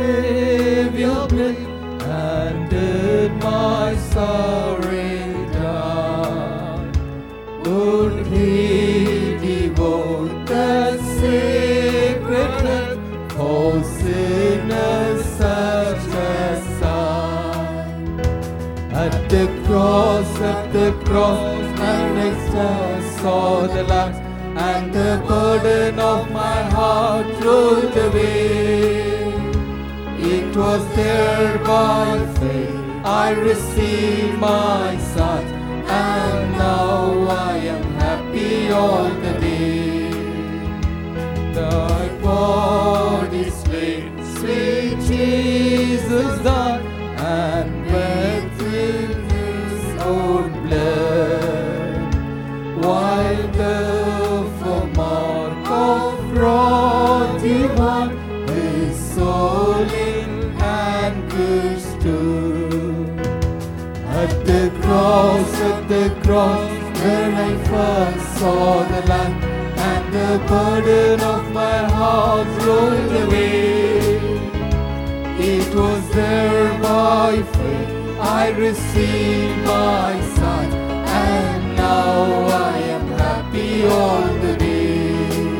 Savior bled and did my sorrow die. Would He devote the sacred heart for sinners such as I? At the cross, and next I saw the light, and the burden of my heart rolled away. It was there by faith I received my sight, and now I am happy all the day. Thy body slain, sweet Jesus died, and bathed in His own blood, while the mark of fraud divine His soul in anguish stood. At the cross, where I first saw the light, and the burden of my heart rolled away. It was there by faith I received my sight, and now I am happy all the day.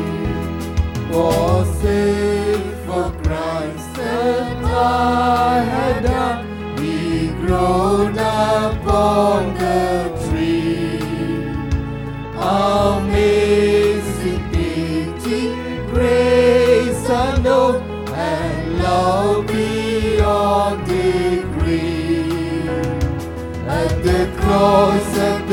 Was it for Christ that I had done, He grown upon the tree? Amazing pity, grace unknown, and love beyond degree. At the cross,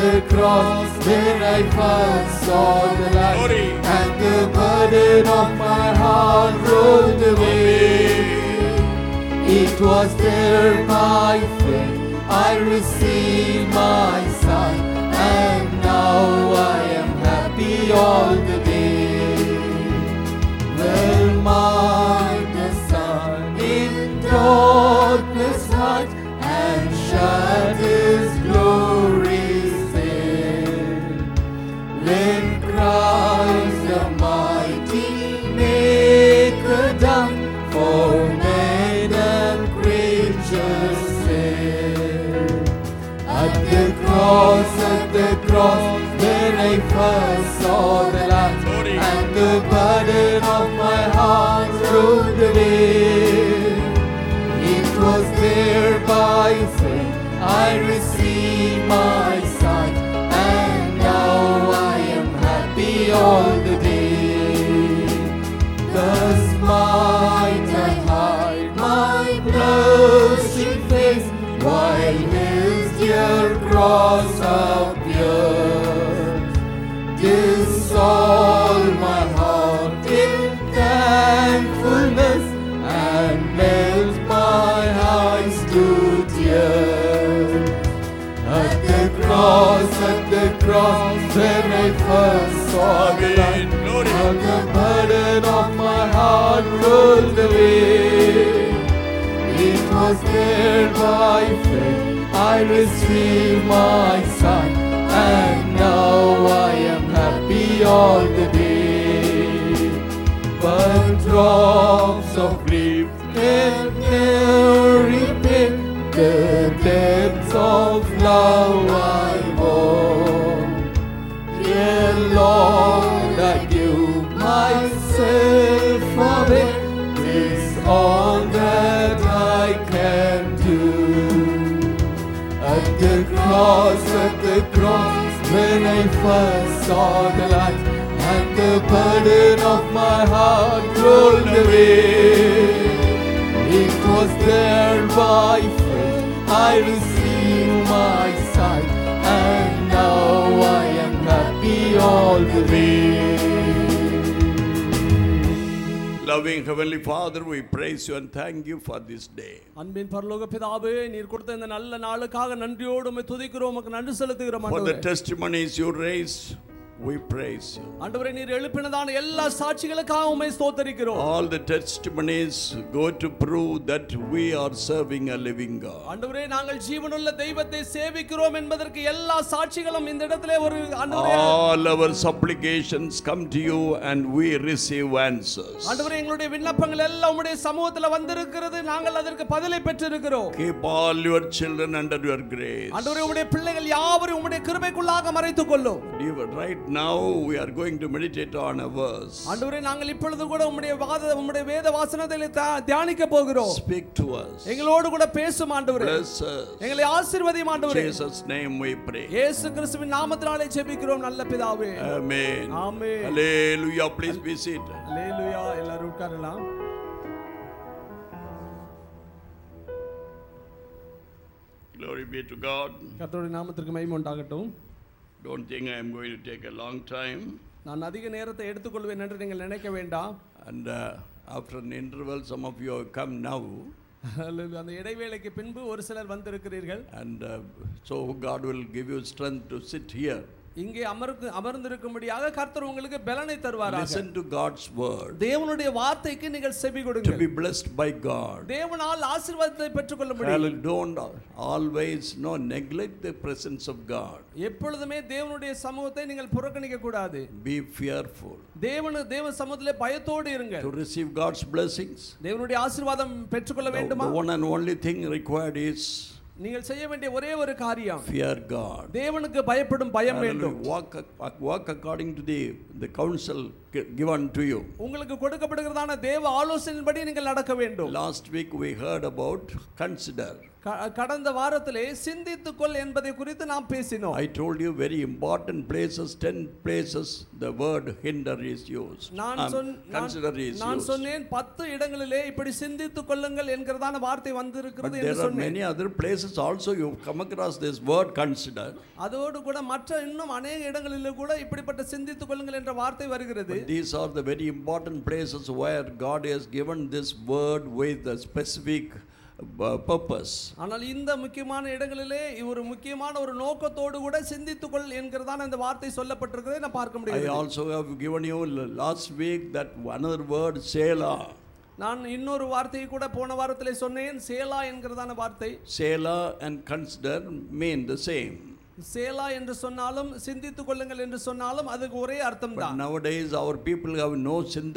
when I first saw the light, and the burden of my heart rolled away. It was there by faith I received my sight, and now I am happy all the day. Well might the sun in darkness hide, and shut His glories there. When Christ the mighty Maker died, for men and creatures there. At the cross, when I first saw the light, and the burden of my heart rolled away. It was there by faith I received my sight, and now I am happy all the day. Thus might I hide my blushing face, while His dear cross appears. Dissolve my heart in thankfulness, and melt my eyes to tears. At the cross, when I first saw the light, and the burden of my heart rolled away. It was there by faith I received my sight, and now I am happy all the day. But drops of grief can never repay the depths of love I bore. Dear Lord, I give myself away, this all that I can do. At the cross, when I first saw the light, and the burden of my heart rolled away. It was there by faith I received my sight, and now I am happy all the day. Loving Heavenly Father, we praise you and thank you for this day. அன்பின் பரலோக பிதாவே, நீர் கொடுத்த இந்த நல்ல நாளுக்காக நன்றியோடு உம்மை துதிக்கிறோம், உமக்கு நன்றி செலுத்துகிறோம் For the ஆண்டவரே. testimonies you raised we praise you. ஆண்டவரே நீர் எழுப்பினதான எல்லா சாட்சிகளுக்காக உம்மை ஸ்தோத்திரிக்கிறோம். All the testimonies go to prove that we are serving a living God. ஆண்டவரே நாங்கள் ஜீவனுள்ள தெய்வத்தை சேவிக்கிறோம் என்பதற்கு எல்லா சாட்சிகளும் இந்த இடத்திலே ஒரு ஆண்டவரே all our supplications come to you and we receive answers. ஆண்டவரே எங்களுடைய விண்ணப்பங்கள் எல்லாம் உம்முடைய சமூகத்தில் வந்திருக்கிறது, நாங்கள் அதற்கு பதிலை பெற்றிருக்கிறோம். Keep all your children under your grace. ஆண்டவரே உம்முடைய பிள்ளைகள் யாவரையும் உம்முடைய கிருபைக்குள்ளாக மறைத்துக் கொள்ளும். Right now we are going to meditate on a verse. ஆண்டவரே நாங்கள் இப்பொழுது கூட உம்முடைய வேத வசனத்தை தியானிக்க போகிறோம். Speak to us. எங்களோடு கூட பேசும் ஆண்டவரே. Bless us. எங்களை ஆசீர்வதியும் ஆண்டவரே. Jesus name we pray. இயேசு கிறிஸ்துவின் நாமத்தினாலே ஜெபிக்கிறோம் நல்ல பிதாவே. Amen. Amen. Hallelujah. Please be seated. Hallelujah. எல்லாரும் உட்காரலாம். Glory be to God. கர்த்தருடைய நாமத்திற்கு மகிமை உண்டாகட்டும். Don't think I am going to take a long time. நான் அதிக நேரத்தை எடுத்துக்கொள்வேன் என்று நீங்கள் நினைக்க வேண்டாம். And after an interval, some of you have come now. அந்த இடைவேளைக்கு பின்பு ஒரு சிலர் வந்திருக்கிறீர்கள். And so God will give you strength to sit here. இங்கே அமர்ந்திருக்கும்படியாக கர்த்தர் உங்களுக்கு பலனை தருவாராக. Listen to God's word. தேவனுடைய வார்த்தைக்கு நீங்கள் செவி கொடுங்கள். To be blessed by God. தேவனால் ஆசீர்வாதத்தை பெற்றுக்கொள்ள முடியும். Don't always neglect the presence of God. எப்பொழுதுமே தேவனுடைய சமூகத்தை நீங்கள் புறக்கணிக்க கூடாது. Be fearful. தேவ சமூகத்திலே பயத்தோடு இருங்கள். To receive God's blessings. தேவனுடைய ஆசீர்வாதம் பெற்றுக்கொள்ள வேண்டுமா? The one and only thing required is நீங்கள் செய்ய வேண்டிய ஒரே ஒரு காரியம் fear God. தேவனுக்கு பயப்படும் பயம் வேண்டும். Walk according to the counsel given to you. உங்களுக்கு கொடுக்கப்படுகிறதான தேவ ஆலோசனையின்படி நீங்கள் நடக்க வேண்டும். Last week we heard about consider. கடந்த வாரத்திலே சிந்தித்துக்கொள் என்பதை குறித்து நாம் பேசினோம். I told you very important places, 10 places the word hinder is used. Consider is used. நான் சொன்னேன் 10 இடங்களிலே இப்படி சிந்தித்துக் கொள்ளுங்கள் என்கிறதான வார்த்தை வந்திருக்கிறது என்று சொன்னேன். There are many other places also you come across this word consider. அதோடு கூட மற்ற இன்னும் अनेक இடங்களிலே கூட இப்படிப்பட்ட சிந்தித்துக் கொள்ளுங்கள் என்ற வார்த்தை வருகிறது. These are the very important places where God has given this word with a specific purpose. ஆனால் இந்த முக்கியமான இடங்களிலே ஒரு முக்கியமான ஒரு நோக்கத்தோடு கூட சிந்தித்துக்கொள் என்கிறதான இந்த வார்த்தை சொல்லப்பட்டிருக்கிறதை நான் பார்க்க முடியும். I also have given you last week that another word Selah. நான் இன்னொரு வார்த்தையை கூட போன வாரத்திலே சொன்னேன், சேலா என்கிறதான வார்த்தை. Selah and consider mean the same. சேலா என்று சொன்னாலும் சிந்தித்துக் கொள்ளுங்கள் என்று சொன்னாலும் அதுக்கு ஒரே அர்த்தம் தான். Nowadays our people have no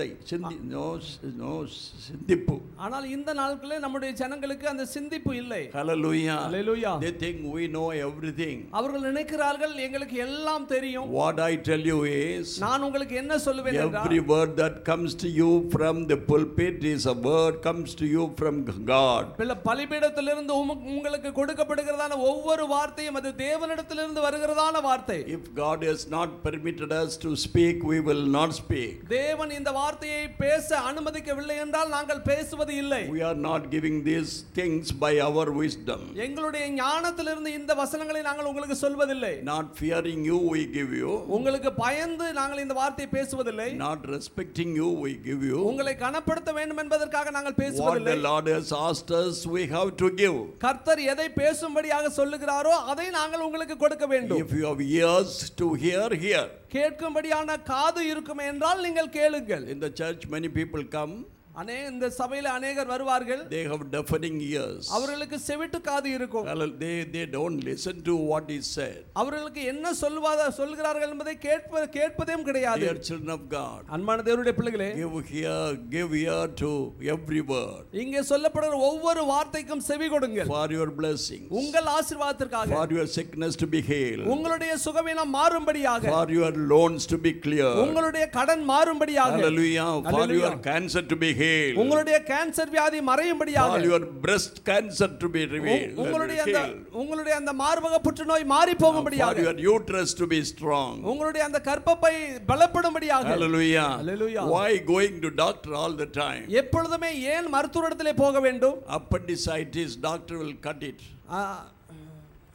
சிந்திப்பு. ஆனால் இந்த நாட்களிலே நம்முடைய ஜனங்களுக்கு அந்த சிந்திப்பு இல்லை. Hallelujah. Hallelujah. They think we know everything. அவர்கள் நினைக்கிறார்கள் எங்களுக்கு எல்லாம் தெரியும். What I tell you is, நான் உங்களுக்கு என்ன சொல்லுவேன் என்றால், every word that comes to you from the pulpit is a word comes to you from God. பலிபீடத்திலிருந்து உங்களுக்கு கொடுக்கப்படுகிறதான ஒவ்வொரு வார்த்தையும் அது தேவனிடத்திலிருந்து வருகிறதான வார்த்தை. If God has not permitted us to speak, we will not speak. தேவன் இந்த வார்த்தையை பேச அனுமதிக்கவில்லை என்றால் நாங்கள் பேசுவது இல்லை. We are not giving these things by our wisdom. எங்களுடைய ஞானத்திலிருந்து இந்த வசனங்களை நாங்கள் உங்களுக்கு சொல்வதில்லை. Not fearing you we give you. உங்களுக்கு பயந்து நாங்கள் இந்த வார்த்தையை பேசுவதில்லை. Not respecting you we give you. உங்களை கனப்படுத்த வேண்டும் என்பதற்காக நாங்கள் பேசுவதில்லை. What the Lord has asked us we have to give. கர்த்தர் எதை பேசும்படியாக சொல்லுகிறாரோ அதை நாங்கள் உங்களுக்கு கொடுக்க வேண்டும். If you have ears to hear, hear. கேட்கும்படியான காது இருக்கும் என்றால் நீங்கள் கேளுங்கள். In the church many people come. இந்த சபையில अनेகர் வருவார்கள். They have deafening ears. அவர்களுக்கு செவிட்டு காது இருக்கும். They don't listen to what is said. அவர்களுக்கு என்ன சொல்கிறார்கள் என்பதை கேட்பதேம் கிடையாது. Dear children of God, அன்பான தேவனுடைய பிள்ளைகளே, give ear to every word. இங்கே சொல்லப்படுகிற ஒவ்வொரு வார்த்தைக்கும் செவி கொடுங்கள். For your blessings. உங்கள் ஆசீர்வாதத்திற்காக. For your sickness to be healed. உங்களுடைய சுகவீனம் மாறும்படியாக. For your loans to be clear. உங்களுடைய கடன் மாறும்படியாக. Hallelujah. For your cancer to be healed. உங்களுடைய கேன்சர் வியாதி மறையும்படியாக. For your breast cancer to be revealed. உங்களுடைய அந்த மார்பக புற்றுநோய் மாறி போகும்படியாக. For your uterus to be strong. உங்களுடைய அந்த கர்ப்பப்பை பலப்படும்படியாக. Hallelujah. Hallelujah. Why going to doctor all the time? எப்பொழுதுமே ஏன் மருத்துவரிடத்திலே போக வேண்டும்? Appendicitis, doctor will cut it.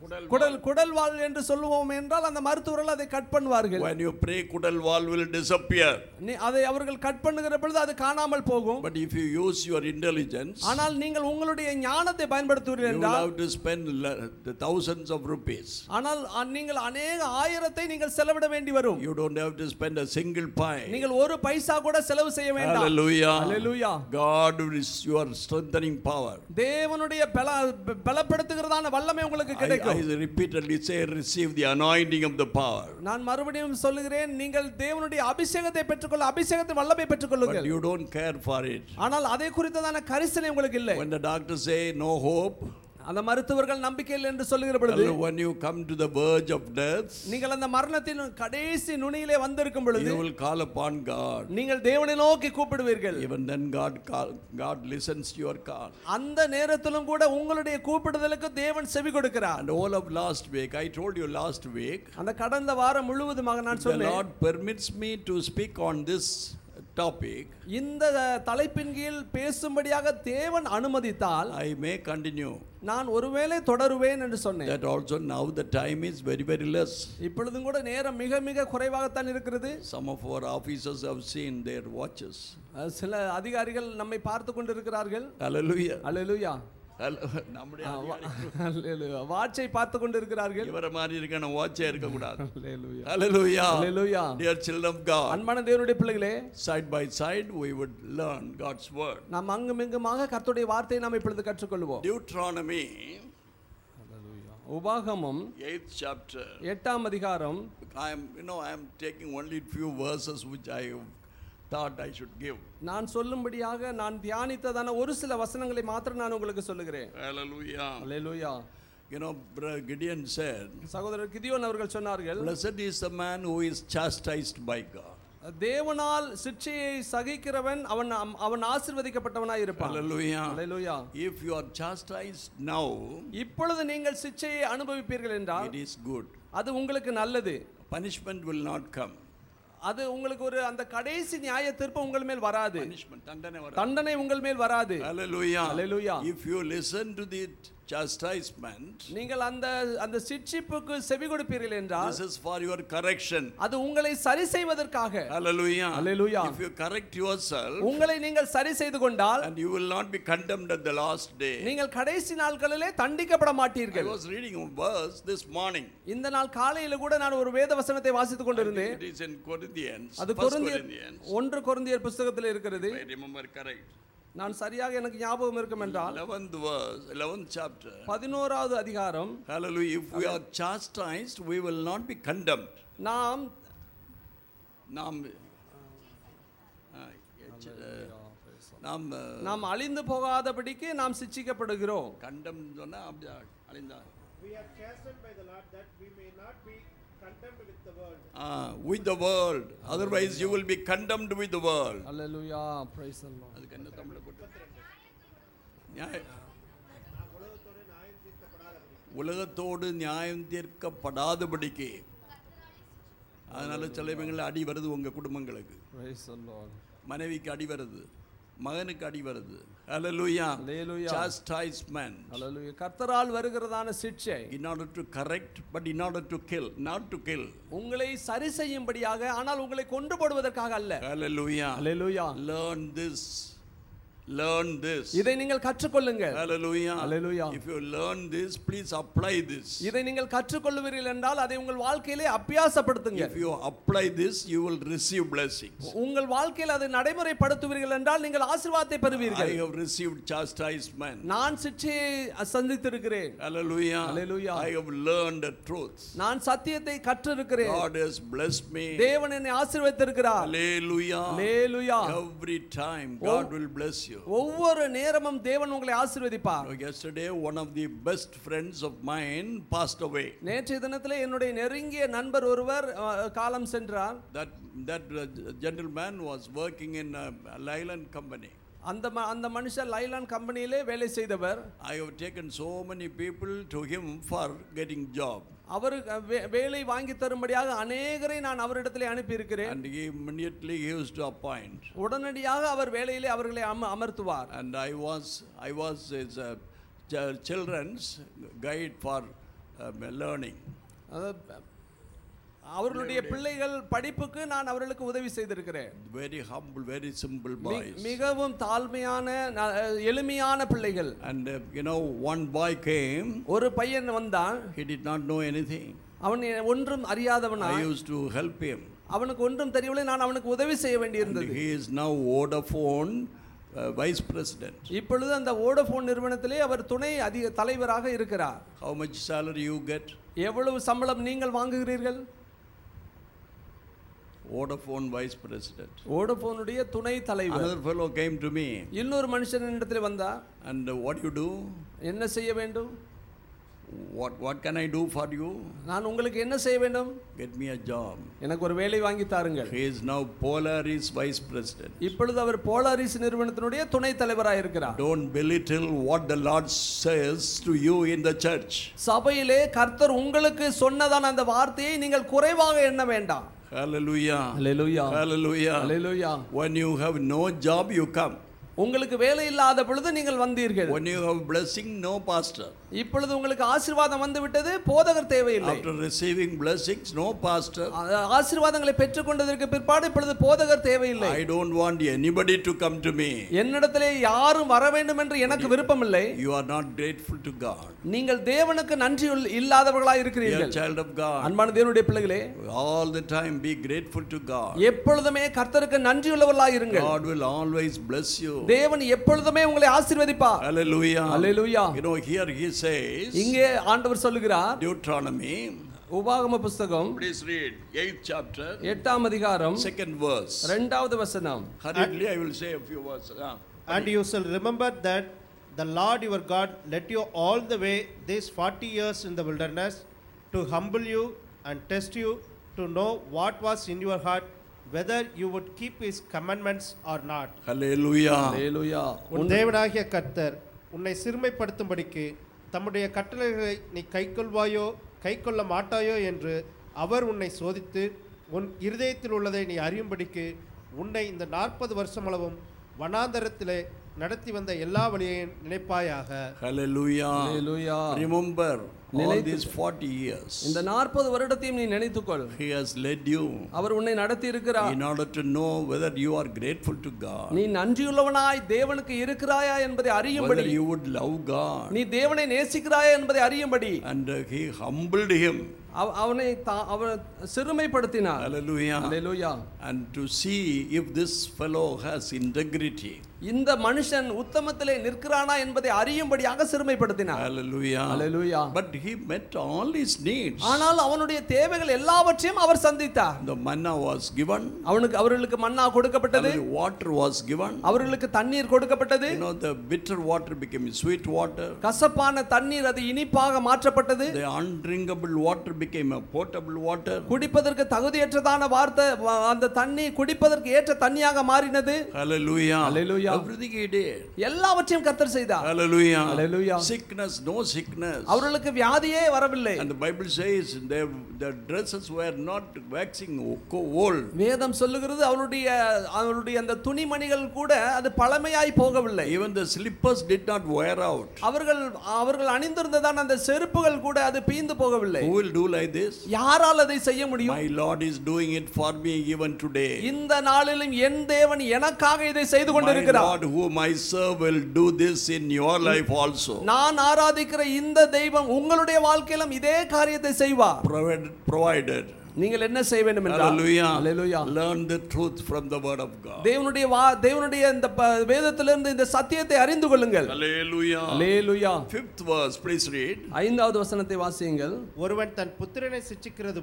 குடல் வால் என்று சொல்லுவோம் என்றால் அந்த மருத்துவர்கள் அதை கட் பண்ணுவார்கள். When you pray, kudal wall will disappear. அதை அவர்கள் கட் பண்ணுகிற பொழுது அது காணாமல் போகும். But if you use your intelligence, ஆனால் நீங்கள் உங்களுடைய ஞானத்தை பயன்படுத்துவீர்கள் என்றால், you will have to spend the thousands of rupees. ஆனால் நீங்கள் अनेक ஆயிரத்தை நீங்கள் செலவிட வேண்டி வரும். You don't have to spend a single pie. நீங்கள் ஒரு பைசா கூட செலவு செய்ய வேண்டாம். Hallelujah. Hallelujah. God is your strengthening power. தேவனுடைய பலப்படுத்துகிறதான வல்லமை உங்களுக்கு கிடைக்கும். I repeatedly say, receive the anointing of the power. நான் மறுபடியும் சொல்லுகிறேன், நீங்கள் தேவனுடைய அபிஷேகத்தை பெற்றுக்கொள்ள, அபிஷேகத்தின் வல்லமை பெற்றுக்கொள்ளுங்கள். But you don't care for it. ஆனால் அதை குறித்ததான கரிசனை உங்களுக்கு இல்லை. When the doctors say no hope, அந்த மருத்துவர்கள் நம்பிக்கை இல்லை என்று சொல்லுகிற பொழுது, when you come to the verge of death, நீங்கள் அந்த மரணத்தின் கடைசி நுனியிலே வந்திருக்கும் பொழுது, you will call upon God. நீங்கள் தேவனை நோக்கி கூப்பிடுவீர்கள். Even then God listens to your call. அந்த நேரத்திலும் கூட உங்களுடைய கூப்பிடுதலுக்கு தேவன் செவி கொடுக்கிறார். And all of last week, I told you last week, அந்த கடந்த வாரம் முழுவதுமாக நான் சொன்னேன், the Lord permits me to speak on this topic. இந்த தலைப்பின் கீழ் பேசும்படியாக தேவன் அனுமதித்தால் I may continue. நான் ஒருவேளை தொடருவேன் என்று சொன்னேன். That also now the time is very, very less. இப்பொழுதும் கூட நேரம் மிக மிக குறைவாகத்தான் இருக்கிறது. Some of our officers have seen their watches. சில அதிகாரிகள் நம்மை பார்த்து கொண்டிருக்கிறார்கள். Hallelujah. Hallelujah. நம்முடைய வாட்சை பார்த்து கொண்டிருக்கிறார்கள். இவர மாதிரி இருக்க வாட்சே இருக்க கூடாது. Hallelujah. Hallelujah. Hallelujah. Dear children of God, அன்பான தேவனுடைய பிள்ளைகளே, side by side we would learn God's word. நாம் அங்குமிங்குமாக கர்த்தருடைய வார்த்தையை நாம் இப்பொழுது கற்றுக்கொள்வோம். Deuteronomy, உபாகமம் 8th chapter. 8ஆம் அதிகாரம். I am taking only few verses which I thought I should give. நான் சொல்லும்படியாக நான் தியானித்ததான ஒரு சில வசனங்களை மாத்திரம் நான் உங்களுக்கு சொல்லுகிறேன். Hallelujah. Hallelujah. Brother Gideon said, சகோதரர் கிதியோன் அவர்கள் சொன்னார்கள், blessed is the man who is chastised by God. தேவனால் சிட்சையை சகிக்கிறவன் அவன் ஆசீர்வதிக்கப்பட்டவனாய் இருப்பான். Hallelujah. Hallelujah. If you are chastised now, இப்பொழுது நீங்கள் சிட்சையை அனுபவிப்பீர்கள் என்றால், it is good. அது உங்களுக்கு நல்லது. Punishment will not come. அது உங்களுக்கு ஒரு அந்த கடைசி நியாய தீர்ப்பு உங்கள் மேல் வராது. தண்டனை உங்கள் மேல் வராது. Hallelujah. Hallelujah. If you listen to the chastisement, நீங்கள் அந்த சிட்சிப்புக்கு செவி கொடுப்பீர்கள் என்றால், this is for your correction. அது உங்களை சரி செய்வதற்காக. Hallelujah. Hallelujah. If you correct yourself, உங்களை நீங்கள் சரி செய்து கொண்டால், and you will not be condemned at the last day. நீங்கள் கடைசி நாட்களிலே தண்டிக்கப்பட மாட்டீர்கள். I was reading a verse this morning. இந்த நாள் காலையில கூட நான் ஒரு வேத வசனத்தை வாசித்துக் கொண்டிருந்தேன். It is in Corinthians. அது ஒன்று கொரிந்தியர் புத்தகத்தில் இருக்கிறது. I remember correct. நான் சரியாக எனக்கு ஞாபகம் இருக்கும் என்றால் 11th verse, 11th chapter. 11வது அதிகாரம். Hallelujah. If we are chastised, we will not be condemned. நாம் அழிந்து போகாதபடிக்கு நாம் சிட்சிக்கப்படுகிறோம். condemned சொன்னா அழிந்தா. We are chastened by the Lord that we may not be condemned with the world. With the world. Otherwise you will be condemned with the world. Hallelujah. Praise the Lord. அதுக்கு என்ன தமிழ்ல போட்டு உலகத்தோடு நியாயம் தீர்க்கப்படாதபடிக்கு. அதனால சிலவங்கள அடி வருது உங்க குடும்பங்களுக்கு. Praise the Lord. மனைவிக்கு அடி வருது, மகனுக்கு அடி வருது. Hallelujah. Hallelujah. Chastisement. Hallelujah. கர்த்தரால் வருகிறதான சிட்சை. In order to correct, but in order to kill, not to kill. உங்களை சரி செய்யும்படியாக, ஆனால் உங்களை கொன்று போடுவதற்காக அல்ல. Hallelujah. Hallelujah. Learn this. Learn this. இதை நீங்கள் கற்றுக்கொள்ளுங்கள். Hallelujah. Hallelujah. If you learn this, please apply this. இதை நீங்கள் கற்றுக்கொள்வீர்கள் என்றால் அதை உங்கள் வாழ்க்கையிலே அபியாசப்படுத்துங்க. If you apply this, you will receive blessings. உங்கள் வாழ்க்கையில் அதை நடைமுறைப்படுத்துவீர்கள் என்றால் நீங்கள் ஆசீர்வாதத்தை பெறுவீர்கள். I have received chastisement. நான் சிட்சையை சந்தித்திருக்கிறேன். Hallelujah. Hallelujah. I have learned the truth. நான் சத்தியத்தை கற்றிருக்கிறேன். God has blessed me. தேவன் என்னை ஆசீர்வதித்திருக்கிறார். Hallelujah. Hallelujah. Every time God will bless you. ஒவ்வொரு நேரமும் தேவன் உங்களை ஆசீர்வதிப்பார். Yesterday one of the best friends of mine passed away. நேற்றைய தினத்திலே என்னுடைய நெருங்கிய நண்பர் ஒருவர் காலம் சென்றார். That gentleman was working in a Leyland company. அந்த மனுஷர் லைலாண்ட் கம்பெனியிலே வேலை செய்தவர். I have taken so many people to him for getting job. அவர் வேலை வாங்கி தரும்படியாக அநேகரை நான் அவரிடத்திலே அனுப்பி இருக்கிறேன். And he immediately used to appoint. உடனடியாக அவர் வேலையிலே அவர்களை அமர்த்துவார். And I was his children's guide for learning. அவர்களுடைய பிள்ளைகள் படிப்புக்கு நான் அவர்களுக்கு உதவி செய்திருக்கிறேன். Very humble, very simple boys. மிகவும் தாழ்மையான எளிமையான பிள்ளைகள். And one boy came. ஒரு பையன் வந்தான். He did not know anything. அவன் ஒன்றும் அறியாதவனாய். I used to help him. அவனுக்கு ஒன்றும் தெரியவில்லை, நான் அவனுக்கு உதவி செய்ய வேண்டியிருந்தது. He is now Vodafone vice president. இப்பொழுது அந்த வோடஃபோன் நிறுவனத்திலே அவர் துணை தலைவராக இருக்கிறார். How much salary you get? எவ்வளவு சம்பளம் நீங்கள் வாங்குகிறீர்கள்? Vodafone vice president. வோடஃபோனுடைய துணை தலைவர். Another fellow came to me. இன்னொரு மனுஷன் என்னிடத்திலே வந்தார். And what you do? என்ன செய்ய வேண்டும்? What can I do for you? நான் உங்களுக்கு என்ன செய்ய வேண்டும்? Get me a job. எனக்கு ஒரு வேலை வாங்கி தாருங்கள். He is now Polaris vice president. இப்பொழுது அவர் போலாரிஸ் நிறுவனத்தினுடைய துணை தலைவராக இருக்கிறார். Don't belittle what the Lord says to you in the church. சபையிலே கர்த்தர் உங்களுக்கு சொன்னதான அந்த வார்த்தையை நீங்கள் குறைவாக எண்ண வேண்டாம். Hallelujah. Hallelujah. Hallelujah. Hallelujah. When you have no job, you come. உங்களுக்கு வேலை இல்லாத பொழுது நீங்கள் வந்தீர்கள். When you have blessing, no pastor. இப்பொழுது உங்களுக்கு ஆசீர்வாதம் வந்து விட்டது, போதகர் தேவையில்லை. After receiving blessings, no pastor. ஆசீர்வாதங்களை பெற்றுக்கொண்டதற்கு பிற்பாடு இப்பொழுது போதகர் தேவையில்லை. I don't want anybody to come to me. என்னிடத்திலே யாரும் வர வேண்டும் என்று எனக்கு விருப்பமில்லை. You are not grateful to God. நீங்கள் தேவனுக்கு நன்றி இல்லாதவர்களாய் இருக்கிறீர்கள். Dear child of God. அன்பான தேவனுடைய பிள்ளைகளே, all the time be grateful to God. எப்பொழுதுமே கர்த்தருக்கு நன்றியுள்ளவர்களாய் இருங்கள். God will always bless you. தேவன் எப்பொழுதுமே உங்களை ஆசீர்வதிப்பார். Hallelujah. Hallelujah. Here he says, இங்கே ஆண்டவர் சொல்லுகிறார், Deuteronomy, உபாகம புத்தகம், please read 8th chapter, 8ஆம் அதிகாரம், 2nd verse. 2வது வசனம். Hurriedly I will say a few verses. And you shall remember that the Lord your God led you all the way these 40 years in the wilderness to humble you and test you, to know what was in your heart, whether you would keep his commandments or not. Hallelujah. Hallelujah. உன் தேவனாகிய கர்த்தர் உன்னை சிறுமைப்படுத்தும்படிக்கு தம்முடைய கட்டளைகளை நீ கைக்கொள்வாயோ கைக்கொள்ள மாட்டாயோ என்று அவர் உன்னை சோதித்து உன் இருதயத்தில் உள்ளதை நீ அறியும்படிக்கு உன்னை இந்த 40 வருஷமளவும் வனாந்தரத்திலே நடத்தி வந்த எல்லா வழியையும் நினைப்பாயாக. Hallelujah. Hallelujah. Remember all these 40 years. இந்த 40 வருடத்தையும் நீ நினைத்துக்கொள். He has led you. அவர் உன்னை நடத்தி இருக்கிறார். In order to know whether you are grateful to God. நீ நன்றியுள்ளவனாய் தேவனுக்கு இருக்கிறாயா என்பதை அறியும்படி. Whether you would love God. நீ தேவனை நேசிக்கிறாயா என்பதை அறியும்படி. And he humbled him. அவனை சிறுமைப்படுத்தினார். Hallelujah. Hallelujah. And to see if this fellow has integrity. இந்த மனுஷன் உத்தமத்திலே நிற்கிறானா என்பதை அறியும்படியாக சிறுமைப்படுத்தினார். Hallelujah. Hallelujah. But he met all his needs. ஆனால் அவனுடைய தேவைகள் எல்லாவற்றையும் அவர் சந்தித்தார். The manna was given. அவர்களுக்கு மன்னா கொடுக்கப்பட்டது. Water was given. அவர்களுக்கு தண்ணீர் கொடுக்கப்பட்டது. The bitter water became sweet water. கசப்பான தண்ணீர் அது இனிப்பாக மாற்றப்பட்டது. The undrinkable water became a potable water. குடிப்பதற்கு தகுதியற்றதான அந்த தண்ணீர் குடிப்பதற்கு ஏற்ற தண்ணியாக மாறினது. Hallelujah. Hallelujah. Everything he did. எல்லாவற்றையும் கர்த்தர் செய்தார். Hallelujah. Hallelujah. Sickness, no sickness. அவர்களுக்கு வியாதியே வரவில்லை. And the Bible says their dresses were not waxing old. வேதம் சொல்லுகிறது அவருடைய அந்த துணிமணிகள் கூட அது பழமையாய் போகவில்லை. Even the slippers did not wear out. அவர்கள் அணிந்திருந்ததான அந்த செருப்புகள் கூட அது பீந்து போகவில்லை. Who will do like this? யாரால் அதை செய்ய முடியும்? My Lord is doing it for me even today. இந்த நாளிலும் என் தேவன் எனக்காக இதை செய்து கொண்டிருக்கிறார். My Lord whom I serve will do this in your life also. நான் ஆராதிக்கிற இந்த தெய்வம் உங்களுடைய வாழ்க்கையிலும் இதே காரியத்தை செய்வார். Provided. நீங்கள் என்ன செய்ய வேண்டும் என்றால் Hallelujah. Hallelujah. Learn the truth from the word of God. தேவனுடைய இந்த வேதத்திலிருந்து இந்த சத்தியத்தை அறிந்து கொள்ளுங்கள். Hallelujah. Hallelujah. 5th verse, please read. 5வது வசனத்தை வாசியுங்கள். ஒருவன் தன் புத்திரனை சிட்சிக்கிறது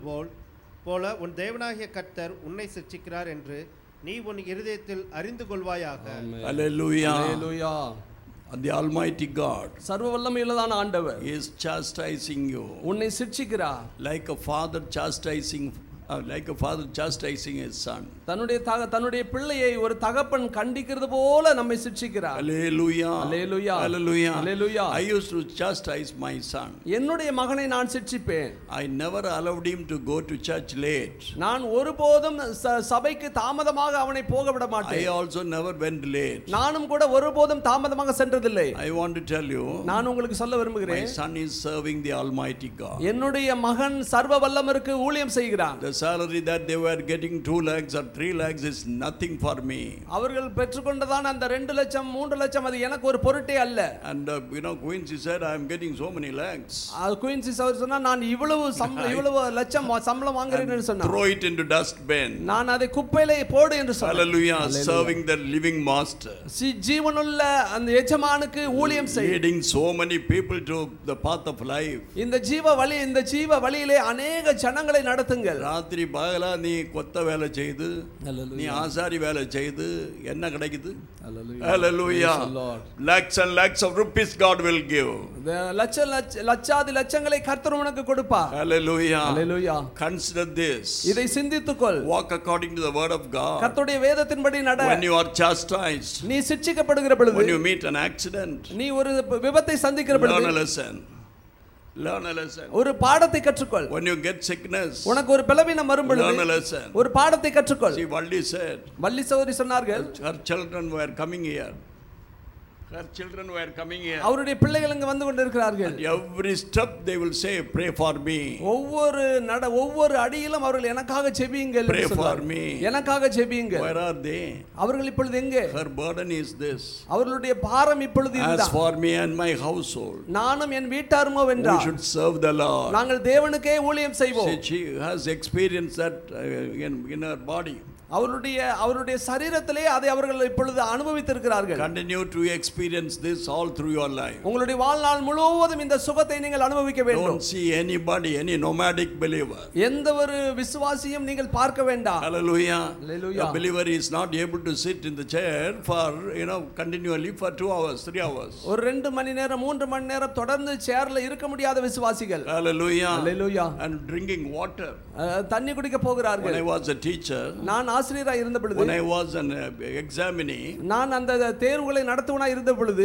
போல உன் தேவனாகிய கர்த்தர் உன்னை சிட்சிக்கிறார் என்று நீ உன் இருதயத்தில் அறிந்து கொள்வாயாக. Hallelujah. Hallelujah. And the Almighty God, சர்வ வல்லமையுள்ளதான ஆண்டவர், is chastising you உன்னை சிட்சிக்கிறார். like a father chastising like a father chastising his son. தன்னுடைய பிள்ளையை ஒரு தகப்பன் கண்டிக்கிறது போல நம்மை சிட்சிக்கிறார். Hallelujah. Hallelujah. Hallelujah. Hallelujah. I used to chastise my son. என்னுடைய மகனை நான் சிட்சிப்பேன். I never allowed him to go to church late. நான் ஒருபோதும் சபைக்கு தாமதமாக அவனை போக விட மாட்டேன். I also never went late. நானும் கூட ஒருபோதும் தாமதமாக சென்றதில்லை. I want to tell you, நான் உங்களுக்கு சொல்ல விரும்புகிறேன், my son is serving the Almighty God. என்னுடைய மகன் சர்வ வல்லமருக்கு ஊழியம் செய்கிறான். The salary that they were getting 2 lakhs or 3 lakhs is nothing for me. அவர்கள் பெற்றுக்கொண்டதான அந்த 2 லட்சம் 3 லட்சம் அது எனக்கு ஒரு பொருட்டே அல்ல. And Quincy said, I am getting so many lakhs. குயின்சி அவர் சொன்னா, நான் இவ்வளவு லட்சம் சம்பளம் வாங்குறேன்னு சொன்னா, throw it into dustbin. நான் அதை குப்பையிலே போடு என்று சொன்னேன். Hallelujah. Serving the living master. ஜீவனுள்ள அந்த எஜமானுக்கு ஊழியம் செய். Leading so many people to the path of life. இந்த ஜீவ வழியிலே अनेक ஜனங்களை நடத்துங்கள். ராத்திரி பகலா நீ கொத்த வேலை செய்து, நீ ஆசாரி வேலை செய்து என்ன கிடைக்குது? Hallelujah. Lakhs and lakhs of rupees God will give. லட்சாதி லட்சங்களை கர்த்தர் உனக்கு கொடுப்பார். Hallelujah. Hallelujah. Consider this. இதை சிந்தித்துக்கொள். Walk according to the word of God. கர்த்தருடைய வேதத்தின்படி நட. When you are chastised, நீ சிட்சிக்கப்படுகிற பொழுது, when you meet an accident, நீ ஒரு விபத்தை சந்திக்கிற பொழுது, learn a lesson. Learn a lesson. ஒரு பாடத்தை கற்றுக்கொள். When you get sickness, உனக்கு ஒரு பலவீனம் வரும் பொழுது, learn a lesson. ஒரு பாடத்தை கற்றுக்கொள். See, Valli said, வள்ளி சகோதரி சொன்னார்கள், her children were coming here. Her children were coming here. அவருடைய பிள்ளைகள் இங்கு வந்து கொண்டிருக்கிறார்கள். Every step they will say, pray for me. ஒவ்வொரு அடியிலும் அவர்கள் எனக்காக ஜெபியுங்கள். Pray for me. எனக்காக ஜெபியுங்கள். Where are they? அவர்கள் இப்பொழுது எங்கே? Her burden is this. அவர்களுடைய பாரம் இப்பொழுது இதுதான். As for me and my household, நானும் என் வீட்டாருமோ வென்றார். we should serve the Lord. நாங்கள் தேவனுக்கே ஊழியம் செய்வோம். She has experienced that in her body. அவருடைய சரீரத்திலே அதை அவர்கள் இப்பொழுது அனுபவித்திருக்கிறார்கள். Continue to experience this all through your life. உங்களுடைய வாழ்நாள் முழுவதும் இந்த சுகத்தை நீங்கள் அனுபவிக்க வேண்டும். Don't see anybody, any nomadic believer. எந்த ஒரு விசுவாசியும் நீங்கள் பார்க்க வேண்டாம். Hallelujah. Hallelujah. A believer is not able to sit in the chair for continually for 2 hours, 3 hours. ஒரு 2 மணி நேரம் 3 மணி நேரம் தொடர்ந்து சேர்ல இருக்க முடியாத விசுவாசிகள். Hallelujah. Hallelujah. And drinking water. தண்ணி குடிக்க போகிறார்கள். When I was a teacher, நான் ஆசிரியராக இருந்த பொழுது, when I was an examinee, நான் அந்த தேர்வுகளை நடத்துவனாக இருந்த பொழுது,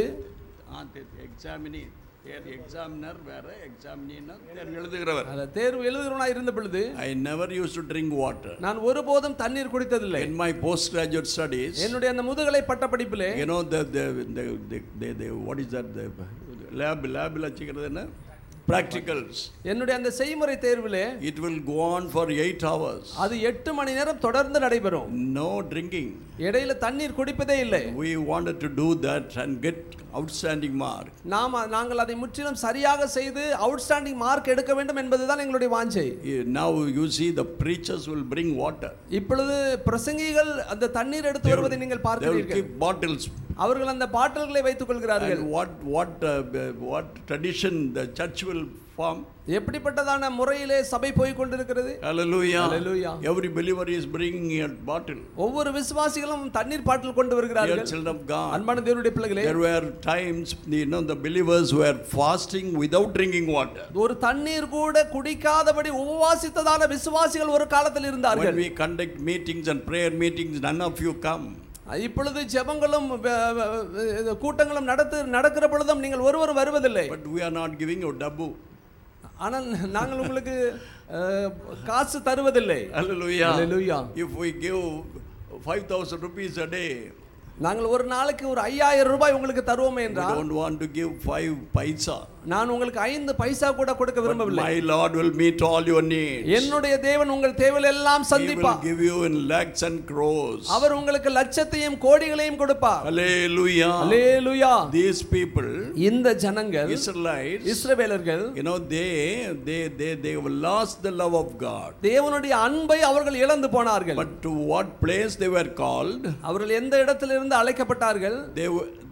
examiner வேற, examiner எழுதுகிறவர், தேர்வு எழுதுறவனாக இருந்த பொழுது, I never used to drink water. நான் ஒருபோதும் தண்ணீர் குடித்ததில்லை. In my postgraduate studies, என்னுடைய அந்த முதுகலை பட்டப்படிப்பிலே, the what is that, the lab வச்சிக்கிறது என்ன, practicals, என்னுடைய அந்த செய்முறை தேர்விலே, it will go on for 8 hours. அது 8 மணி நேரம் தொடர்ந்து நடைபெறும். No drinking. இடையில தண்ணீர் குடிப்பதே இல்லை. We wanted to do that and get outstanding mark. நாங்கள் அதை முற்றிலும் சரியாக செய்து அவுட்ஸ்டாண்டிங் மார்க் எடுக்க வேண்டும் என்பதுதான் எங்களுடைய வாஞ்சை. Now you see the preachers will bring water. இப்பொழுது பிரசங்கிகள் அந்த தண்ணீர் எடுத்து வருவதை நீங்கள் பார்க்கிறீர்கள். They will keep bottles. அவர்கள் அந்த பாட்டில்களை வைத்துக் கொள்கிறார்கள். And what tradition the church will form? எப்படிப்பட்டதான முறையிலே சபை போய் கொண்டிருக்கிறது. Hallelujah. Hallelujah. Every believer is bringing a bottle. ஒவ்வொரு விசுவாசிகளும் தண்ணீர் பாட்டில் கொண்டு வருகிறார்கள். Dear children of God, அன்பான தேவனுடைய பிள்ளைகளே, there were times the believers were fasting without drinking water. ஒரு தண்ணீர் கூட குடிக்காதபடி உபவாசித்ததான விசுவாசிகள் ஒரு காலத்தில் இருந்தார்கள். When we conduct meetings and prayer meetings, none of you come. இப்பொழுது ஜெபங்களும் கூட்டங்களும் நடக்கிற பொழுதும் நீங்கள் ஒருவரும் வருவதில்லை. But we are not giving you dabu. ஆனால் நாங்கள் உங்களுக்கு காசு தருவதில்லை. Hallelujah. Hallelujah. If we give 5,000 rupees a day, நாங்கள் ஒரு நாளைக்கு ஒரு 5000 ரூபாய் உங்களுக்கு தருவோம் என்றால், we don't want to give 5 paisa. நான் உங்களுக்கு 5 பைசா கூட கொடுக்க விரும்பவில்லை. My Lord will meet all your needs. என்னுடைய தேவன் உங்கள் தேவைகள் எல்லாம் சந்திப்பார். He will give you in lakhs and crores. அவர் உங்களுக்கு லட்சத்தையும் கோடிகளையும் கொடுப்பார். Hallelujah. Hallelujah. These people, இந்த ஜனங்கள், Israelites, இஸ்ரவேலர்கள், they lost the love of God. தேவனுடைய அன்பை அவர்கள் இழந்து போனார்கள். But to what place they were called? அவர்கள் எந்த இடத்திலிருந்து அழைக்கப்பட்டார்கள்?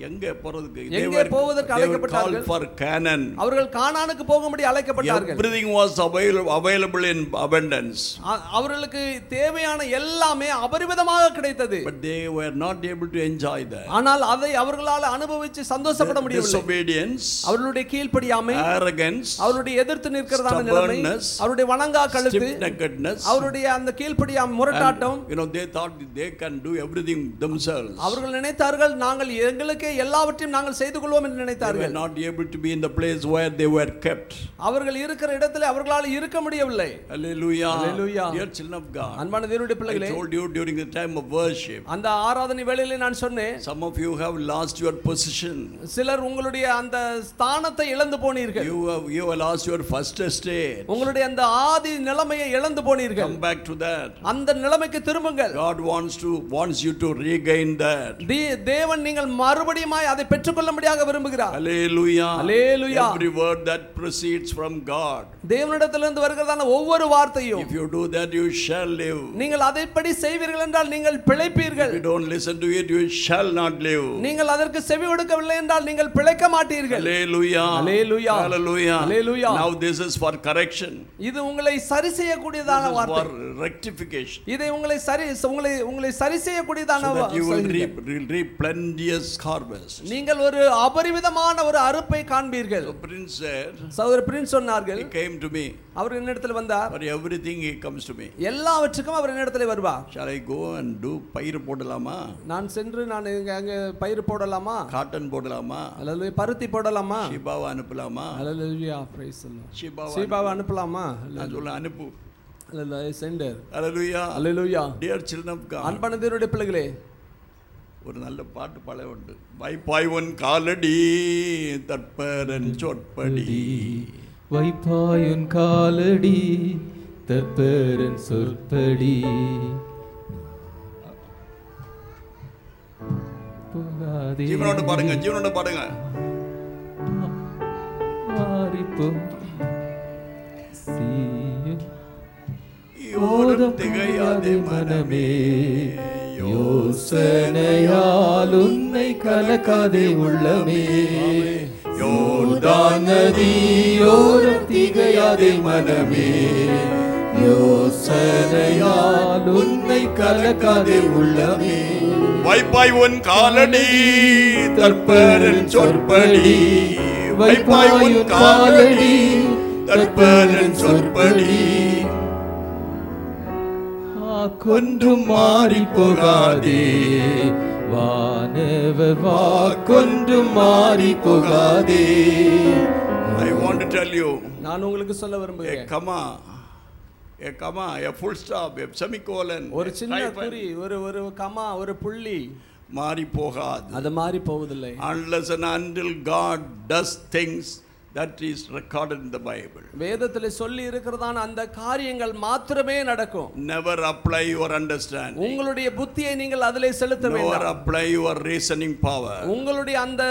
எங்க போறதுக்கு எங்கே போவதற்கு அழைக்கப்பட்டார்கள் for Canaan. அவர்கள் கானானுக்கு போகும்படி அழைக்கப்பட்டார்கள். Everything was available in abundance, அவர்களுக்கு தேவையான எல்லாமே அபரிமிதமாக கிடைத்தது. but they were not able to enjoy that. ஆனால் அதை அவர்களால் அனுபவித்து சந்தோஷப்பட முடியவில்லை. Disobedience, அவர்களுடைய கீழ்ப்படியாமை, arrogance, அவருடைய எதிர்த்து நிற்கிறதான நிலைமை, அவருடைய வணங்கா கழுத்து, அவருடைய அந்த கீழ்ப்படியாமை முரட்டாட்டம். they thought they can do everything themselves. அவர்கள் நினைத்தார்கள் நாங்கள் எங்களுக்கே எல்லாவற்றையும் நாங்கள் செய்து கொள்வோம் என்று நினைத்தார்கள். They were not able to be in the place where they were kept. அவர்கள் இருக்கிற இடத்திலே அவர்களால் இருக்க முடியவில்லை. Hallelujah. Hallelujah. Dear children of God, அன்பான தேவனுடைய பிள்ளைகளே, I told you during the time of worship, அந்த ஆராதனை வேளையிலே நான் சொன்னேன், some of you have lost your position. சிலர் உங்களுடைய அந்த ஸ்தானத்தை இழந்து போனீர்கள். You have lost your first estate. உங்களுடைய அந்த ஆதி நிலைமையை இழந்து போனீர்கள். Come back to that. அந்த நிலைமைக்கு திரும்புங்கள். God wants you to regain that. தேவன் நீங்கள் மறுபடியும் அதை பெற்றுக்கொள்ளும்படியாக விரும்புகிறார். Hallelujah. Hallelujah. Every word that proceeds from God, தேவனிடத்திலிருந்து வருகிறதான ஒவ்வொரு வார்த்தையும், if you do that you shall live. நீங்கள் அதைப்படி செய்வீர்கள் என்றால் நீங்கள் பிழைப்பீர்கள். If you don't listen to it you shall not live. நீங்கள் அதற்கு செவி கொடுக்கவில்லை என்றால் நீங்கள் பிழைக்க மாட்டீர்கள். Hallelujah. Hallelujah. Hallelujah. Hallelujah. Now this is for correction. இது உங்களை சரி செய்யக்கூடியதான வார்த்தை. For rectification. இதை உங்களை சரி செய்யக்கூடியதான so that you will reap plenteous harvest. நீங்கள் ஒரு அபரிமிதமான ஒரு அறுப்பை காண்பீர்கள். The prince said, சகோதரர் பிரின்ஸ் சொன்னார்கள், he came to me. அவர் என்னிடத்தில் வந்தார். For everything he comes to me. எல்லாவற்றுக்கும் அவர் என்னிடத்தில் வருவார். Shall I go and do பயிர் போடலாமா? நான் சென்று நான் அங்க பயிர் போடலாமா? காட்டன் போடலாமா? அல்லது பருத்தி போடலாமா? ஷிபாவை அனுப்பலாமா? ஹalleluya, praise the Lord. ஷிபாவை அனுப்பலாமா? நான் சொல்ல அனுப்பு. ஹalleluya, sender. Hallelujah. Hallelujah. Dear children of God, அன்பான தேவனுடைய பிள்ளைகளே, ஒரு நல்ல பாட்டு பாட உண்டு. வைப்பாய் உன் காலடி தற்பரன் சொற்படி, வைப்பாய் உன் காலடி தற்பரன் சொற்படி, ஜீவனோடு பாடுங்க, ஜீவனோடு பாடுங்க. மாறிப்போ யோரம் திகையாதே மனமே, யோசனையால் உன்னை கலக்காதே உள்ளமே, யோர்தான் நதியோரம் திகையாதே மனமே, யோசனையால் உன்னை கலக்காதே உள்ளமே, வைப்பாய் உன் காலடி தற்பரன் சொற்படி, வைப்பாய் உன் காலடி தற்பரன் சொற்படி, கொன்றும் மாறி போகாதே, வானவர் வாக்கொன்றும் மாறி போகாதே. I want to tell you, நான் உங்களுக்கு சொல்ல விரும்புகிறேன், a comma, a full stop, a semicolon, ஒரு சின்ன குறி, ஒரு கமா, ஒரு புள்ளி மாறி போகாது. அது மாறி போவதில்லை. Unless and until God does things that is recorded in the Bible. வேதத்திலே சொல்லி இருக்கிறதான அந்த காரியங்கள் மாத்திரமே நடக்கும். Never apply your understanding. உங்களுடைய புத்தியை நீங்கள் அதிலே செலுத்த வேண்டாம். Never apply your reasoning power. உங்களுடைய அந்த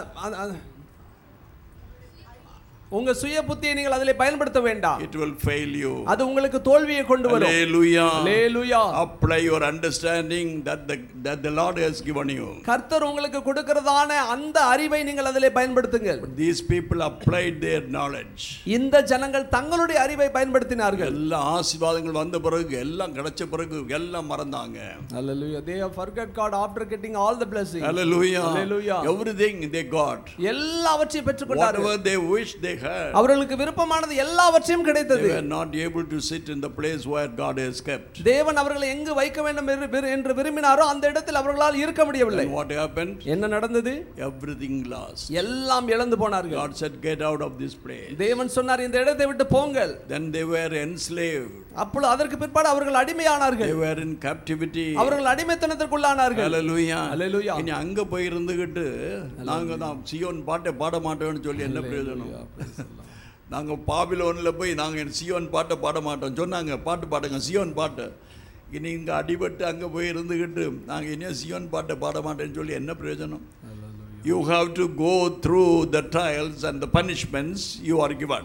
உங்க சுய புத்தியை நீங்கள் அதிலே பயன்படுத்த வேண்டாம். It will fail you. அது உங்களுக்கு தோல்வியை கொண்டு வரும். Hallelujah. Hallelujah. Apply your understanding that the Lord has given you. கர்த்தர் உங்களுக்கு கொடுக்கிறதான அந்த அறிவை நீங்கள் அதிலே பயன்படுத்துங்கள். These people applied their knowledge. இந்த ஜனங்கள் தங்களுடைய அறிவை பயன்படுத்தினார்கள். எல்லா ஆசீர்வாதங்கள் வந்த பிறகு எல்லாம் கிடைச்ச பிறகு எல்லாம் மறந்தாங்க. Hallelujah. They have forgot God after getting all the blessings. Hallelujah. Hallelujah. Everything they got. எல்லாவற்றையும் பெற்றுக்கொண்டார்கள். Whatever they wished they had. அவர்களுக்கு விருப்பமானது எல்லாவற்றையும் கிடைத்தது. They were not able to sit in the place where God has kept. தேவன் அவர்களை எங்கு வைக்க வேண்டும் என்று விரும்பினாரோ அந்த இடத்தில் அவர்களால் இருக்க முடியவில்லை. And what happened? என்ன நடந்தது? Everything lost. எல்லாம் இழந்து போனார்கள். God said, get out of this place. தேவன் சொன்னார், இந்த இடத்தை விட்டு போங்கள். Then they were enslaved. அப்பொழுது அதற்கு பிற்பாடு அவர்கள் அடிமையானார்கள். They were in captivity. அவர்கள் அடிமைத்தனத்திற்குள்ளானார்கள். Hallelujah. Hallelujah. இனி அங்க போய் இருந்துகிட்டு நாங்க தான் சியோன் பாட்டை பாட மாட்டோம்னு சொல்லி என்ன பிரயோஜனம்? நாங்க பாபிலோன்ல போய் நாங்க சியோன் பாட்டை பாட மாட்டோம் சொன்னாங்க. பாட்டு பாடுங்க சியோன் பாட்டு. இனி இங்க அடிபட்டு அங்க போய் இருந்துகிட்டு நாங்க இனியும் சியோன் பாட்டை பாட மாட்டேன்னு சொல்லி என்ன பிரயோஜனம்? You have to go through the trials and the punishments you are given.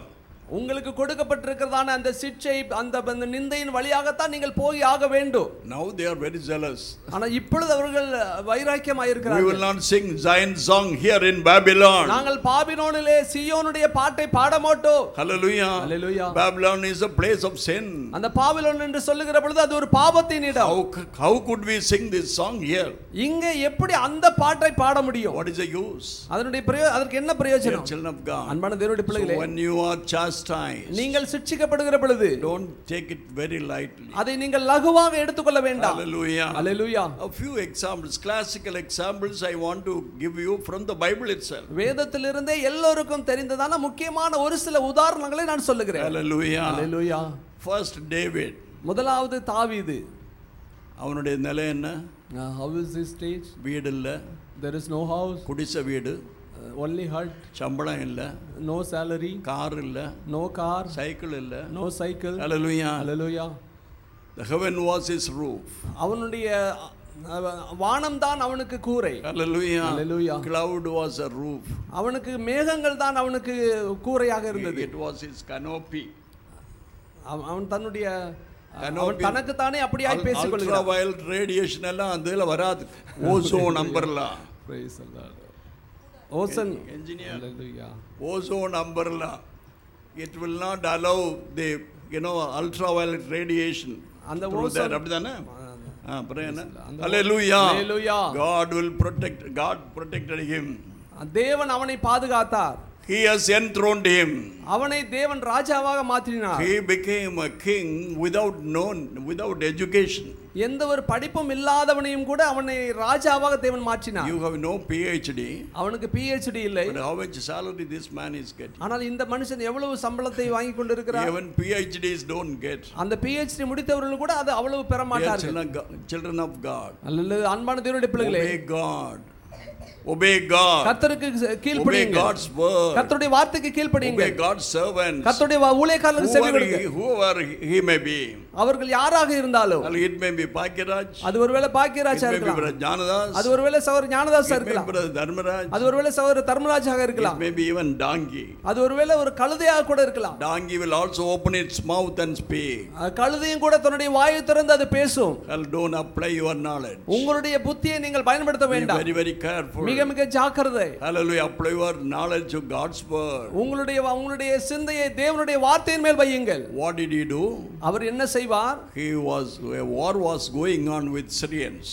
உங்களுக்கு கொடுக்கப்பட்டிருக்கிறதான அந்த சிட்சை அந்த நிந்தையின் வழியாகத்தான் நீங்கள் போய் ஆக வேண்டும். Now they are very jealous. ஆனா இப்பொழுது அவர்கள் வைராக்கியமாய் We இருக்கிறார்கள். will not sing Zion song here in Babylon. நாங்கள் பாபிலோனிலே சீயோனுடைய பாட்டை பாட மாட்டோம். Hallelujah. Hallelujah. Babylon is a place of sin. அந்த பாபிலோன் என்று சொல்லுகிற பொழுது அது ஒரு பாவத்தின் இடம். How could we sing this song here? இங்க எப்படி அந்த பாட்டை பாட முடியும்? What is the use? அதற்கு என்ன பிரயோஜனம்? Children of God. அன்பான தேவனுடைய பிள்ளைகளே, So when you are chastised, நீங்கள் சிட்சிக்கப்படுகிற பொழுது don't take it very lightly. அதை நீங்கள் லகுவாக எடுத்துக்கொள்ள வேண்டாம். Hallelujah. Hallelujah. A few examples, classical examples I want to give you from the Bible itself. வேதத்திலிருந்தே எல்லோருக்கும் தெரிந்ததான முக்கியமான ஒரு சில உதாரணங்களை நான் சொல்லுகிறேன். Hallelujah. Hallelujah. First David. முதலாவது தாவீது. அவனுடைய நிலை என்ன? How is his stage? வீடு இல்ல, There is no house, குடிசை வீடு, only hut, சம்பளம் இல்ல, no salary, கார் இல்ல, no car, சைக்கிள் இல்ல. no cycle. Hallelujah. Hallelujah. The heaven was his roof. அவனுடைய வானம் தான் அவனுக்கு கூரை. Hallelujah. Hallelujah. Cloud was a roof. அவனுக்கு மேகங்கள் தான் அவனுக்கு கூரையாக இருந்தது. It was his canopy. அவன் தன்னுடைய Canopy. தனக்கு தானே அப்படியே பேசிக் கொள்கிறான். Ultraviolet radiation எல்லாம் அதுல வராது. Ozone umbrella. Praise the Lord. Ozone Engineer. Hallelujah. Ozone umbrella. It will not allow the ultraviolet radiation. அந்த through there. ozone அப்படிதானே? அப்புறம் என்ன? Hallelujah. Hallelujah. God protected him. தேவன் அவனை பாதுகாத்தார். He has enthroned him. அவனை தேவன் ராஜாவாக மாற்றினார். He became a king without education. எந்த ஒரு படிப்பும் இல்லாதவனையும் கூட அவனை ராஜாவாக தேவன் மாற்றினார். You have no PhD. அவனுக்கு PhD இல்லை. But how much salary this man is getting? ஆனால் இந்த மனுஷன் எவ்வளவு சம்பளத்தை வாங்கி கொண்டிருக்கிறார்? Even PhDs don't get. அந்த PhD முடித்தவர்கள் கூட அது அவ்வளவு பெற மாட்டார்கள். Children of God. அல்ல அன்பான தேவனுடைய பிள்ளைகளே, Obey God. Obey God. கர்த்தருக்கு கீழ்ப்படியுங்கள். Obey God's word. கர்த்தருடைய வார்த்தைக்கு கீழ்ப்படியுங்கள். Obey God's servants. கர்த்தருடைய ஊழியக்காரர்களுக்கு செவிகொடுங்கள். Whoever he may be. அவர்கள் யாராக இருந்தாலும், It may be Bhagiraj. அது ஒருவேளை பாக்கியராஜா இருக்கலாம். It may be Jnanadas. அது ஒருவேளை சகோதர ஞானதாஸ் இருக்கலாம். It may be Dharmaraj. அது ஒருவேளை சகோதர தர்மராஜாக இருக்கலாம். It may be even donkey. அது ஒருவேளை ஒரு கழுதையாக கூட இருக்கலாம். Donkey will also open its mouth and speak. கழுதையும் கூட தன்னுடைய வாயை திறந்து அது பேசும். Don't apply your knowledge. உங்களுடைய புத்தியை நீங்கள் பயன்படுத்த வேண்டாம். Be very very careful. மிக மிக ஜாக்கிரதை. Hallelujah. Apply your knowledge to God's word. உங்களுடைய சிந்தையை தேவனுடைய வார்த்தையின் மேல் வையுங்கள். What did he do? அவர் என்ன செய்வார்? A war was going on with Syrians.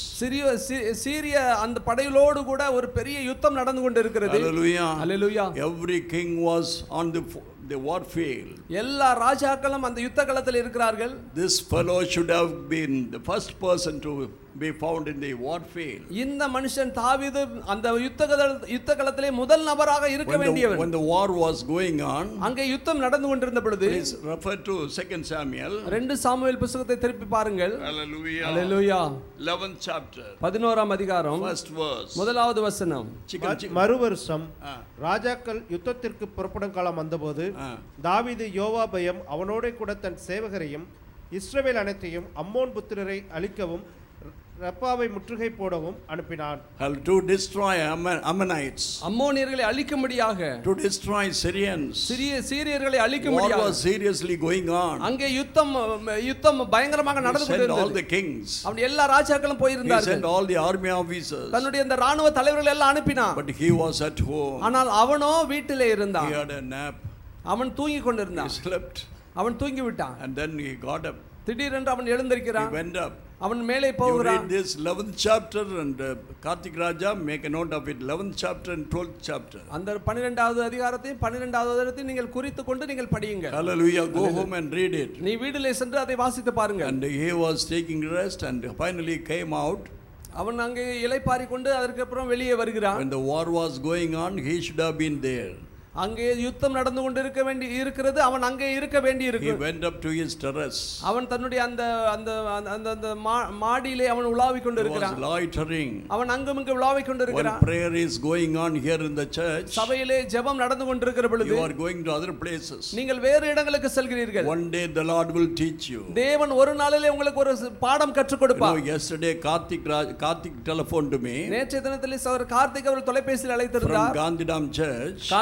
சீரிய அந்த படைகளோடு கூட ஒரு பெரிய யுத்தம் நடந்து கொண்டிருக்கிறது. Hallelujah. Hallelujah. Every king was on the war field. எல்லா ராஜாக்களும் அந்த யுத்த களத்தில் இருக்கிறார்கள். This fellow should have been the first person to be found in the war field. இந்த மனுஷன் தாவீது அந்த யுத்த களத்திலே முதல் நபராக இருக்க வேண்டியவன். When the war was going on, அங்கே யுத்தம் நடந்து கொண்டிருந்த பொழுது, please refer to 2 Samuel. 2 Samuel புத்தகத்தை திருப்பி பாருங்கள். Hallelujah. Hallelujah. 11th chapter. 11ஆம் அதிகாரம் First verse. முதலாவது வசனம். மறுவருஷம் ராஜாக்கள் யுத்தத்திற்கு புறப்படும் காலம் வந்தபோது தாவீது யோவாபையும் அவனோட கூட தன் சேவகரையும் இஸ்ரவேல் அனைத்தையும் அம்மோன் புத்திரரை அழிக்கவும் ரப்பாவை முற்றுகை போடவும் அனுப்பினான். To destroy Ammonites. அம்மோனியர்களை அழிக்கும்படியாக. To destroy Syrians. சீரியர்களை அழிக்கும்படியாக. War was seriously going on. அங்கே யுத்தம் பயங்கரமாக நடந்து கொண்டிருந்தது. All the kings. அப்படி எல்லா ராஜாக்களும் போய் இருந்தார்கள். He sent all the army officers. தன்னுடைய அந்த ராணுவ தலைவர்கள் எல்லாம் அனுப்பினான். But he was at home. ஆனால் அவனோ வீட்டிலே இருந்தான். He had a nap. அவன் தூங்கி கொண்டிருந்தான். He slept. அவன் தூங்கி விட்டான். And then he got up. திடீரென்று அவன் எழுந்திருக்கிறான். He went up. அவன் மேலே போகிறான். You read this 11th chapter and Karthik Raja make a note of it. 11th chapter and 12th chapter. அந்த 12வது அதிகாரத்தையும் 12வது அதிகாரத்தையும் நீங்கள் குறித்துக்கொண்டு நீங்கள் படியுங்கள். Hallelujah. Go home and read it. நீ வீட்டிலே சென்று அதை வாசித்து பாருங்கள். And he was taking rest and finally came out. அவன் அங்கே இளைப்பாரி கொண்டு அதற்கு அப்புறம் வெளியே வருகிறான். When the war was going on, he should have been there. அங்கே யுத்தம் நடந்து கொண்டிருக்க வேண்டி இருக்கிறது. அவன் அங்கே இருக்க வேண்டி இருக்கு. He went up to his terrace. அவன் தன்னுடைய அந்த அந்த அந்த மாடியிலே அவன் உலாவிக் கொண்டிருக்கிறான். He was loitering. அவன் அங்கும் இங்கும் உலாவிக் கொண்டிருக்கிறான். When prayer is going on here in the church, சபையிலே ஜெபம் நடந்து கொண்டிருக்கிற பொழுது, you are going to other places. நீங்கள் வேறு இடங்களுக்கு செல்கிறீர்கள். One day the Lord will teach you. தேவன் ஒரு நாளிலே உங்களுக்கு ஒரு பாடம் கற்றுக் கொடுப்பார். Yesterday Karthik telephoned to me. நேற்றைய தினத்திலே சகோதரர் கார்த்திக் அவர்கள் தொலைபேசியில் அழைத்திருந்தார். From Gandhidham Church. காந்திதாம்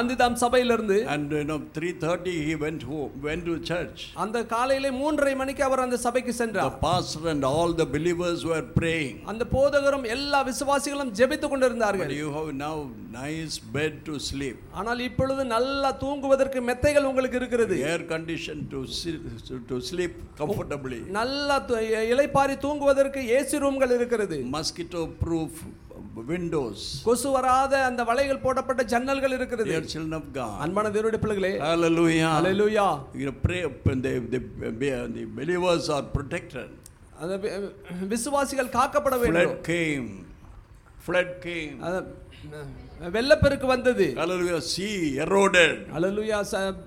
சபையிலிருந்து. And 3:30 he went to church. அந்த காலையிலே 3:30 மணிக்கு அவர் அந்த சபைக்கு The சென்றார். pastor and all the believers were praying. அந்த போதகரும் எல்லா விசுவாசிகளும் ஜெபித்துக் கொண்டிருந்தார்கள். But you have now nice bed to sleep. ஆனால் இப்பொழுது நல்லா தூங்குவதற்கு மெத்தைகள் உங்களுக்கு இருக்கிறது. Air condition to sleep comfortably. நல்லா இளைப்பாரி தூங்குவதற்கு ஏசி ரூம்கள் இருக்கிறது. Mosquito proof windows. கொசு வராத அந்த வலைகள் போடப்பட்ட ஜன்னல்கள் இருக்கிறது. Dear children of God. அன்பான தேவனுடைய பிள்ளைகளே, Hallelujah. Hallelujah. You pray, the believers are protected. அந்த விசுவாசிகள் காக்கப்பட வேண்டும். Flood came. வெள்ளப்பெருக்கு வந்தது. Hallelujah. Sea eroded. Hallelujah.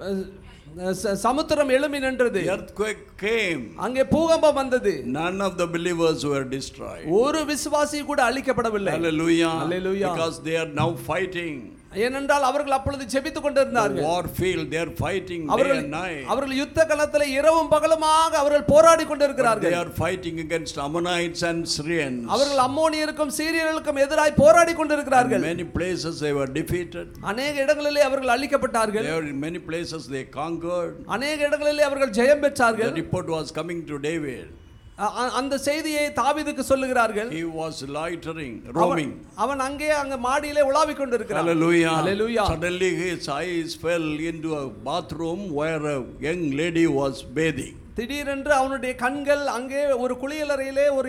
சமுத்திரம் எழும்பி நின்றது. Earthquake came. அங்கே பூகம்பம் வந்தது. None of the believers were destroyed. ஒரு விசுவாசி கூட அழிக்கப்படவில்லை. Hallelujah. Hallelujah. Because they are now fighting. ஏனென்றால் அவர்கள் அப்பொழுது ஜெபித்துக் கொண்டிருந்தார்கள். War field, they are fighting day and night. அவர்கள் யுத்த களத்திலே இரவும் பகலுமாக அவர்கள் போராடி கொண்டிருக்கிறார்கள். They are fighting against Ammonites and Syrians. அவர்கள் அம்மோனியருக்கும் சீரியர்களுக்கும் எதிராய் போராடி கொண்டிருக்கிறார்கள். In many places they were defeated. அநேக இடங்களிலே அவர்கள் அழிக்கப்பட்டார்கள். In many places they conquered. அநேக இடங்களிலே அவர்கள் ஜெயம் பெற்றார்கள். The report was coming to David. அந்த செய்தியை தாவீதுக்கு சொல்லுகிறார்கள். He was loitering, roaming. அவன் அங்கே மாடியிலே உலாவிக் கொண்டிருக்கிறான். Hallelujah. Hallelujah. Suddenly his eyes fell into a bathroom where a young lady was bathing. திடீரென்று அவனுடைய கண்கள் அங்கே ஒரு குளியலறையிலே ஒரு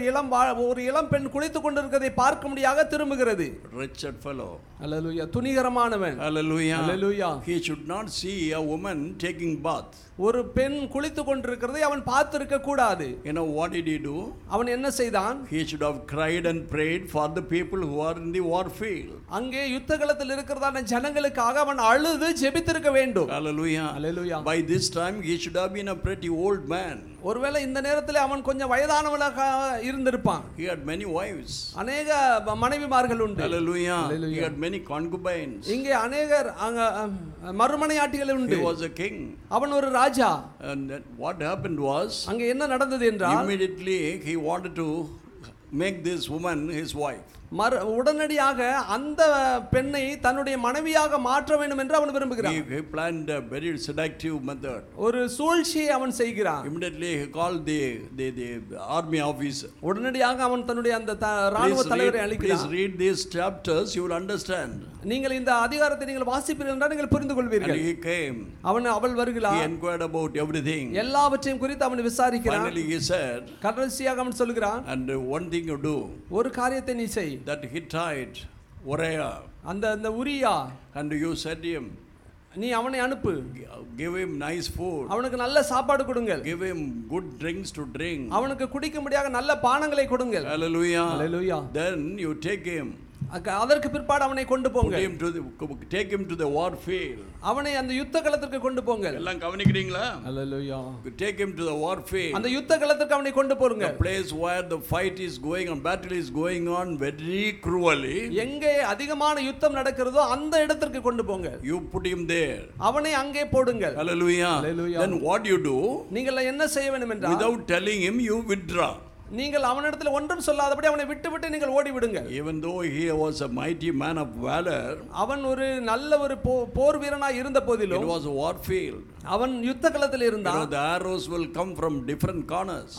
இளம் பெண் குளித்துக் கொண்டிருக்கிறதை பார்க்கும்படியாக திரும்புகிறது. Wretched fellow. Hallelujah. துணிகரமானவன். Hallelujah. Hallelujah. He should not see a woman taking bath. ஒரு பெண் குளித்துக் கொண்டிருக்கிறதை அவன் பார்த்திருக்க கூடாது. You know what did he do? அவன் என்ன செய்தான்? He should have cried and prayed for the people who are in the war field. அங்கே யுத்த களத்தில் இருக்கிறதான ஜனங்களுக்காக அவன் அழுது ஜெபித்திருக்க வேண்டும். Hallelujah. Hallelujah. By this time he should have been a pretty old man. ஒருவேளை இந்த நேரத்தில் அவன் கொஞ்சம் வயதானவனாக இருந்திருப்பான். He had many wives. அநேக மனைவிமார்கள் உண்டு. Hallelujah. He had many concubines. இங்கே அநேகர் மறுமனையாட்டிகள் உண்டு. He was a king. அவன் ஒரு ராஜா. And what happened was, அங்கே என்ன நடந்தது என்றால், immediately he wanted to make this woman his wife. உடனடியாக அந்த பெண்ணை தன்னுடைய மனைவியாக மாற்ற வேண்டும் என்று அவன் விரும்புகிறான். He planned a very seductive method. ஒரு சூழ்ச்சியை அவன் செய்கிறான். Immediately he called the army officer. உடனடியாக அவன் தன்னுடைய அந்த ராணுவ தலைவரை அழைக்கிறான். Please read these chapters, you will understand. நீங்கள் இந்த அதிகாரத்தை நீங்கள் வாசிப்பீர்கள் என்றால் நீங்கள் புரிந்து கொள்வீர்கள். And he came. அவள் வருகிறாள். He inquired about everything. எல்லாவற்றையும் குறித்து அவன் விசாரிக்கிறான். Finally he said, கடைசியாக அவன் சொல்கிறான், and one thing you do, ஒரு காரியத்தை நீ செய். that Hittite Uriah, அந்த உரியா, and you said him, நீ அவனை அனுப்பு. give him nice food. அவனுக்கு நல்ல சாப்பாடு கொடுங்கள். give him good drinks to drink. அவனுக்கு குடிக்கும்படியாக நல்ல பானங்களை கொடுங்கள். Hallelujah. Hallelujah. Then you take him. அதற்கு பிற்பாடு அவனை கொண்டு போங்க. take him to the war field. அவனை அந்த யுத்த களத்திற்கு கொண்டு போங்க. எல்லாம் கவனிக்கிறீங்களா? Hallelujah. take him to the war field. அந்த யுத்த களத்திற்கு அவனை கொண்டு போங்க. the place where the fight is going on, battle is going on very cruelly. எங்கே அதிகமான யுத்தம் நடக்கிறதோ அந்த இடத்திற்கு கொண்டு போங்க. you put him there. அவனை அங்கே போடுங்கள். Hallelujah. Hallelujah. Then what you do? நீங்கள் என்ன செய்ய வேண்டும் என்றால், without telling him you withdraw. நீங்கள் அவனிடத்தில் ஒன்றும் சொல்லாதபடி அவனை விட்டுவிட்டு நீங்கள் ஓடி விடுங்கள். even though he was a mighty man of valor, அவன் ஒரு நல்ல ஒரு போர் வீரனாய் இருந்த போதிலும், it was a war field. அவன் யுத்த களத்தில் இருந்தான். the arrows will come from different corners.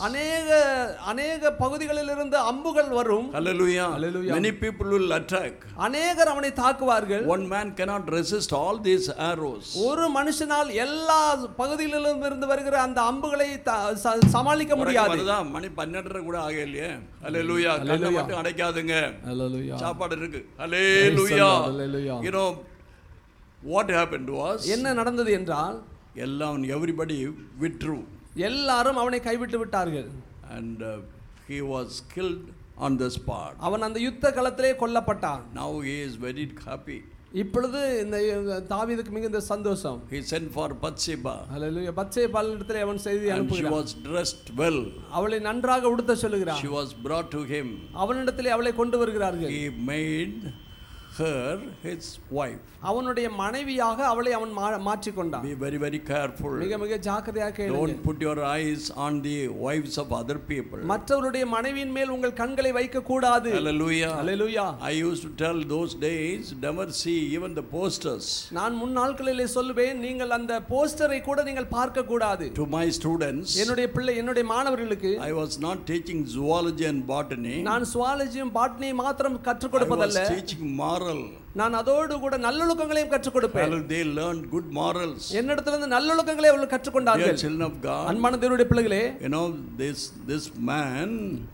அநேக பகுதிகளில் இருந்து அம்புகள் வரும். Hallelujah. Hallelujah. many people will attack. அநேகர் அவனை தாக்குவார்கள். one man cannot resist all these arrows. ஒரு மனுஷனால் எல்லா பகுதிகளிலும் இருந்து வருகிற அந்த அம்புகளை சமாளிக்க முடியாது. மணி 12 கூட ஆகலையே. Hallelujah. கண்ணை மட்டும் அடைக்காதுங்க. Hallelujah. சாப்பாடு இருக்கு. Hallelujah. you know what happened was, என்ன நடந்தது என்றால், everybody withdrew. எல்லாரும் அவனை கைவிட்டு விட்டார்கள். and he was killed on the spot. அவன் அந்த யுத்த களத்திலே கொல்லப்பட்டான். now he is very happy. இப்பொழுது இந்த தாவீதுக்கு மிகுந்த சந்தோஷம். he sent for Bathsheba. Hallelujah. பத்சேபாளிடத்திலே அவன் செய்தி அனுப்புகிறான். she was dressed well. அவளை நன்றாக உடுத்த சொல்லுகிறான். she was brought to him. அவனிடத்திலே அவளை கொண்டு வருகிறார்கள். he made her his wife. அவனுடைய மனைவியாக அவளை அவன் மாற்றிக்கொண்டான். Be very very careful. மிக மிக ஜாக்கிரதையாக கேளுங்க. Don't put your eyes on the wives of other people. மற்றவருடைய மனைவியின் மேல் உங்கள் கண்களை வைக்க கூடாது. Hallelujah. Hallelujah. I used to tell those days, never see even the posters. நான் முன் நாட்களிலே சொல்லுவேன், நீங்கள் அந்த போஸ்டரை கூட நீங்கள் பார்க்க கூடாது. To my students, என்னுடைய மாணவர்களுக்கு I was not teaching zoology and botany. நான் சுவாலஜியும் பாட்னியும் மாத்திரம் கற்றுக் கொடுப்பதல்ல, I was teaching moral. நான் அதோடு கூட நல்லொழுக்கங்களையும் கற்றுக் கொடுப்பேன். They learned good morals. என்னிடத்திலிருந்து நல்லொழுக்கங்களை அவர்கள் கற்றுக்கொண்டார்கள். Dear children of God, அன்பான தேவனுடைய பிள்ளைகளே, you know this man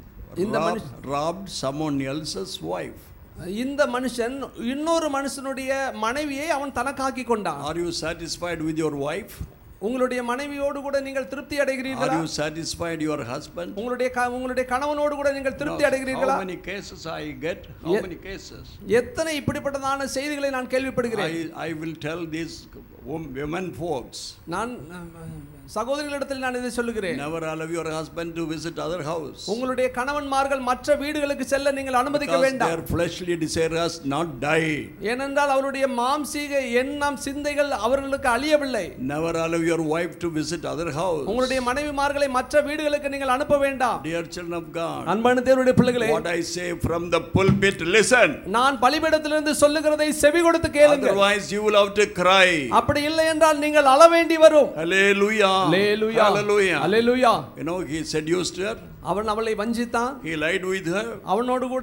robbed someone else's wife. இந்த மனுஷன் இன்னொரு மனுஷனுடைய மனைவியை அவன் தனக்காக்கி கொண்டான். Are you satisfied with your wife? உங்களுடைய மனைவியோடு கூட நீங்கள் திருப்தி அடைகிறீர்களா? Are you satisfied your husband? உங்களுடைய கணவனோடு கூட நீங்கள் திருப்தி அடைகிறீர்களா? How many cases I get? How many cases? எத்தனை இப்படிப்பட்டதான செய்திகளை நான் கேள்விப்படுகிறேன். I will tell these women folks. நான் சகோதரிகளிடத்தில் நான் இதை சொல்லுகிறேன். Never allow your husband to visit other house. உங்களுடைய கணவன்மார்கள் மற்ற வீடுகளுக்கு செல்ல நீங்கள் அனுமதிக்க வேண்டாம். Their fleshly desires not die. ஏனென்றால் அவருடைய மாம்சீக எண்ணம் சிந்தைகள் அவர்களுக்கு அழியவில்லை. Never allow your wife to visit other house. உங்களுடைய மனைவிமார்களை மற்ற வீடுகளுக்கு நீங்கள் அனுப்ப வேண்டாம். Dear children of God, அன்பான தேவனுடைய பிள்ளைகளே, what I say from the pulpit, listen. நான் பலிபீடத்திலிருந்து சொல்லுகிறதை செவி கொடுத்து கேளுங்கள். Otherwise you will have to cry. அப்படி இல்லை என்றால் நீங்கள் அழ வேண்டி வரும். Hallelujah. Hallelujah. Hallelujah. Hallelujah. You know, he seduced her. அவளை வஞ்சித்தான். He lied with her. அவனோடு கூட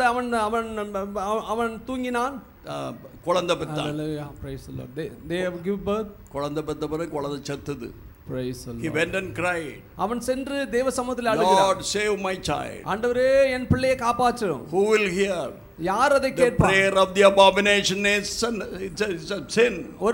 அவன் தூங்கினான். குழந்தை பெற்றான். Hallelujah. Praise the Lord. They have give birth. குழந்தை பெற்ற பிறகு குழந்தை செத்துது. Praise the Lord. He went and cried. அவன் சென்று தேவ சமூகத்தில் அழுகிறான். Lord, save my child. ஆண்டவரே, என் பிள்ளையை காப்பாற்றும். Who will hear? யார் அதை The கேட்பார்? prayer of the abomination is a sin.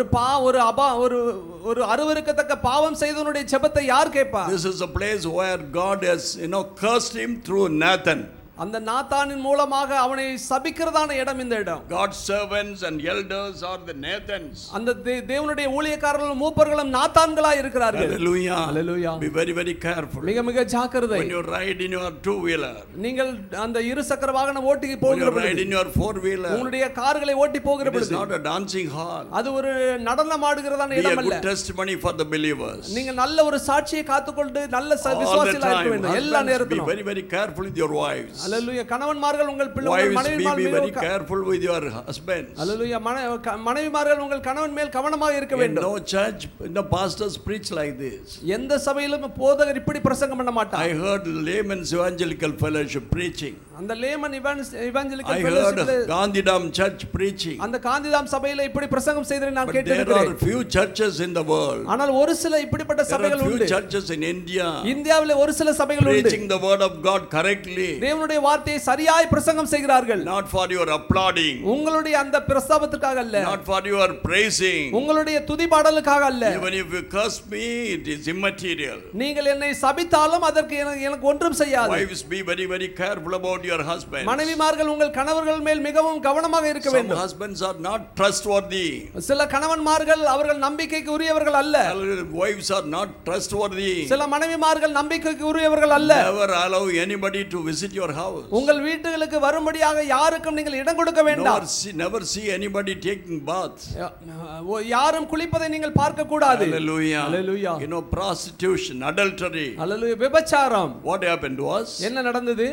ஒரு அருவருக்கத்தக்க பாவம் செய்தவனுடைய ஜெபத்தை யார் கேட்பார்? This is a place where God has, cursed him through Nathan. அந்த நாத்தானின் மூலமாக அவனை சபிக்கிறதான இடம் இந்த இடம். God's servants and elders are the Nathans. அந்த தேவனுடைய ஊழியக்காரர்களும் மூப்பர்களும் நாத்தான்களாய் இருக்கிறார்கள். Hallelujah. Hallelujah. Be very very careful. மிக மிக ஜாக்கிரதை. When you ride in your two wheeler, நீங்கள் அந்த இரு சக்கர வாகனம் ஓட்டி போகிற பொழுது, ride in your four wheeler, உங்களுடைய கார்களை ஓட்டி போகிற பொழுது, it is not a dancing hall. அது ஒரு நடனம் ஆடுகிறதான இடம் அல்ல. Be a good testimony for the believers. நீங்கள் நல்ல ஒரு சாட்சியை காத்துக்கொண்டு நல்ல விசுவாசிகளா இருக்க வேண்டும் எல்லா நேரத்திலும். Be very very careful with your wives. Hallelujah. கணவன்மார்கள் உங்கள் மனைவிமார்கள் be very careful with your husbands. Hallelujah. மனைவிமார்கள் உங்கள் கணவன் மேல் கவனமாக இருக்க வேண்டும். No church, no pastors preach like this. எந்த சபையிலும் போதகர் இப்படி பிரசங்கம் பண்ண மாட்டார். I heard Layman's Evangelical Fellowship preaching. அந்த layman Evangelical Fellowship, I heard Gandhidam Church preaching. அந்த காந்திதாம் சபையில இப்படி பிரசங்கம் செய்ததை நான் கேட்டிருக்கிறேன். There are few churches in the world. ஆனால் ஒரு சில இப்படிப்பட்ட சபைகள் உண்டு. Few churches in India. இந்தியாவிலே ஒரு சில சபைகள் உண்டு. Preaching the word of God correctly. தேவனுடைய வார்த்தையை சரியாய் பிரசங்கம் செய்கிறார்கள். Not for your applauding. உங்களுடைய அந்த பிரஸ்தாபத்திற்காக அல்ல. Not for your praising. உங்களுடைய துதி பாடலுக்காக அல்ல. Even if you curse me, it is immaterial. நீங்கள் என்னை சபித்தாலும் அதற்கு எனக்கு ஒன்றும் செய்யாது. Wives, be very very careful about your husband. மனைவிமார்கள் உங்கள் கணவர்கள் மேல் மிகவும் கவனமாக இருக்க வேண்டும். Some husbands are not trustworthy. சில கணவன்மார்கள் அவர்கள் நம்பிக்கைக்கு உரியவர்கள் அல்ல. Wives are not trustworthy. சில மனைவிமார்கள் நம்பிக்கைக்கு உரியவர்கள் அல்ல. Never allow anybody to visit your house. உங்கள் வீட்டுகளுக்கு வரும்படியாக யாருக்கும் நீங்கள் இடம் கொடுக்க வேண்டாம். Never see anybody taking bath. யாரும் குளிப்பதை நீங்கள் பார்க்க கூடாது. Hallelujah. Hallelujah. Prostitution, adultery. Hallelujah. விபச்சாரம். What happened was, என்ன நடந்தது?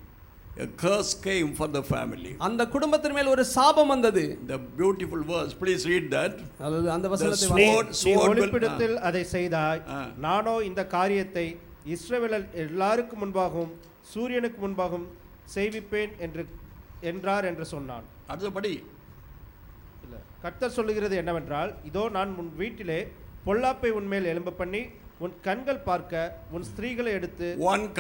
a curse came for the family. அந்த குடும்பத்தின் மேல் ஒரு சாபம் வந்தது. The beautiful verse, please read that. அந்த வசனத்தை நீ ஒளிப்பிடத்தில் அதை செய்தாய், நானோ இந்த காரியத்தை இஸ்ரவேலர் எல்லாருக்கும் முன்பாகவும் சூரியனுக்கு முன்பாகவும் செய்விப்பேன் என்றார் என்று சொன்னான். அடுத்தபடி கர்த்தர் சொல்லுகிறது என்னவென்றால், இதோ நான் உன் வீட்டிலே பொல்லாப்பை உன்மேல் எழும்ப பண்ணி உன் கண்கள் பார்க்க உன் ஸ்திரீகளை எடுத்து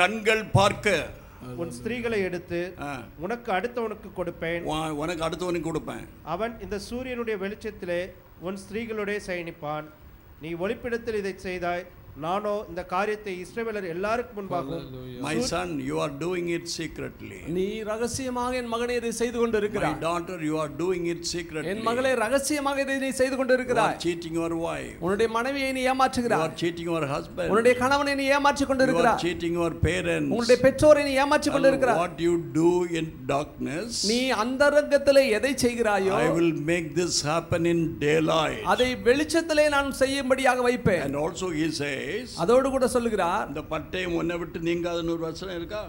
உன் ஸ்திரீகளை எடுத்து உனக்கு அடுத்தவனுக்கு கொடுப்பேன். அவன் இந்த சூரியனுடைய வெளிச்சத்திலே உன் ஸ்திரீகளுடைய சயனிப்பான். நீ ஒளிப்பிடத்தில் இதை செய்தாய், நானோ இந்த காரியத்தை இஸ்ரவேலர் எல்லாருக்கும் முன்பாகவும் My son, you are doing it secretly. நீ ரகசியமாக என் மகனே இதை செய்து கொண்டு My இருக்கிறாய். daughter, you are doing it secretly. என் மகளே ரகசியமாக இதை நீ செய்து கொண்டு You are இருக்கிறாய். cheating your wife. உன்னுடைய மனைவியை நீ You ஏமாற்றுகிறாய். are cheating your husband. உன்னுடைய கணவனை நீ ஏமாற்றிக் கொண்டு You are இருக்கிறாய். cheating your parents. உன்னுடைய பெற்றோரை நீ ஏமாற்றிக் கொண்டு இருக்கிறாய். What you do in darkness, நீ அந்தரங்கத்திலே எதை செய்கிறாயோ I will make this happen in daylight. அதை வெளிச்சத்திலே நான் செய்யும்படியாக வைப்பேன். And also he says, அதோடு கூட சொல்லுகிறார், இந்த பட்டயம் உன்னை விட்டு நீங்காதுன்னு ஒரு வசனம் இருக்கா?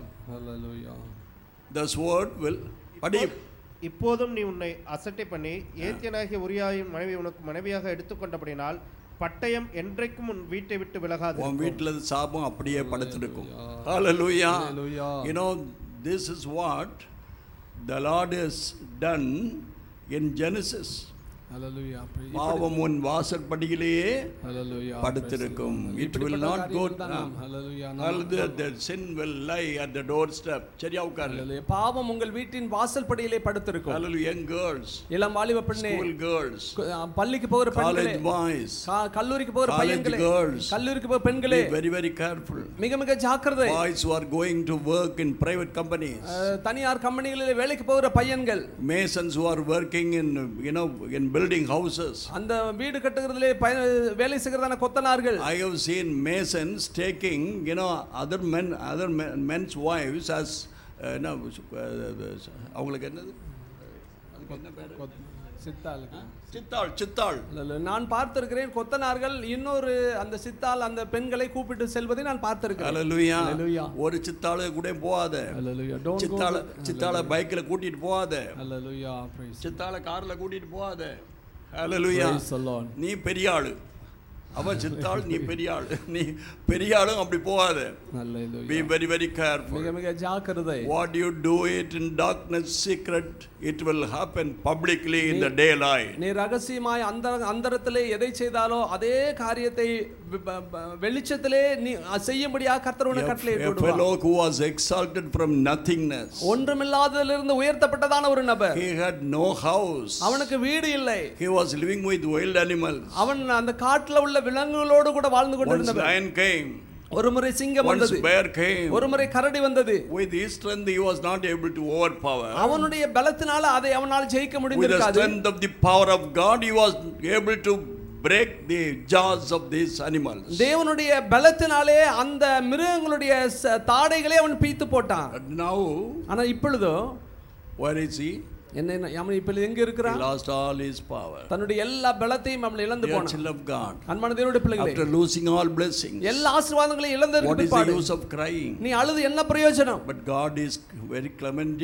This word will படி. இப்போதும் நீ உன்னை அசட்டை பண்ணி ஏத்தியனாகிய உரியாவின் மனைவி உனக்கு மனைவியாக எடுத்துக்கொண்டபடினால் பட்டயம் என்றைக்கும் உன் வீட்டை விட்டு விலகாது. உன் வீட்டில் சாபம் அப்படியே படுத்திருக்கும். Hallelujah. You know, this is what the Lord has done in Genesis. Hallelujah. பாவம் உன் வாசற்படியிலேயே Hallelujah. படுத்திருக்கும். It will not go. Hallelujah. The sin will lie at the doorstep. சரியா உட்காரு. Hallelujah. பாவம் உங்கள் வீட்டின் வாசல்படியிலே படுத்திருக்கும். Hallelujah. Young girls, இளம் வாலிப பெண்ணே, school girls, பள்ளிக்கு போகிற பெண்களே, college boys, கல்லூரிக்கு போகிற பையன்களே, girls, கல்லூரிக்கு போகிற பெண்களே, be very very careful. மிக மிக ஜாக்கிரதை. Boys who are going to work in private companies, தனியார் கம்பெனிகளிலே வேலைக்கு போகிற பையன்கள், masons who are working in in building houses. அந்த வீடு கட்டுகிறதிலே வேலை செய்கிறதான கொத்தனார்கள். I have seen masons taking other men's wives as அவங்களுக்கு என்னது என்ன பேரு? சித்தாள். நான் பார்த்திருக்கிறேன் கொத்தனார்கள் இன்னொரு அந்த சித்தாள் அந்த பெண்களை கூப்பிட்டு செல்வதை நான் பார்த்திருக்கிறேன். Hallelujah. ஒரு சித்தாளை கூட போகாத. சித்தாளை பைக்ல கூட்டிட்டு போகாத. சித்தாளை கார்ல கூட்டிட்டு போகாத. Hallelujah. நீ பெரிய ஆளு, அவ சித்தாள், நீ பெரிய ஆளு, நீ பெரிய ஆளும் அப்படி போகாத. Be very very careful. மிக மிக ஜாக்கிரதை. What you do it in darkness secret, it will happen publicly in the daylight. நீ ரகசியமாய் அந்தரத்திலே எதை செய்தாலோ அதே காரியத்தை வெளிச்சத்திலே நீ செய்யும்படியாக கர்த்தர் உனக்கு கட்டளையிடுவார். A fellow who was exalted from nothingness, ஒன்றுமில்லாததிலிருந்து உயர்த்தப்பட்டதான ஒரு நபர், he had no house, அவனுக்கு வீடு இல்லை, he was living with wild animals, அவன் அந்த காட்டுல உள்ள விலங்குகளோடு கூட வாழ்ந்து கொண்டிருந்தவன். Once lion came, ஒரு முறை சிங்கம் வந்தது, once bear came, ஒரு முறை கரடி வந்தது. with his strength he was not able to overpower. அவனுடைய பலத்தினால அதை அவனால் ஜெயிக்க With the முடிந்திருக்காது. strength of the power of God he was able to break the jaws of these animals. தேவனுடைய பலத்தினாலே அந்த மிருகங்களுடைய தாடைகளை அவன் பீத்து போட்டான். And now, ஆனா இப்பொழுதோ where is he? என்ன அவன் இப்பொழுது எங்க இருக்கிறான்? He lost all his power. தன்னுடைய எல்லா பலத்தையும் அவன் இழந்து போனான். Child of God, அன்பான தேவனுடைய பிள்ளைகளே, after losing all blessings, எல்லா ஆசீர்வாதங்களையும் இழந்ததற்கு what is the பிற்பாடு use of crying? நீ அழுது என்ன பிரயோஜனம்? But God is very clement,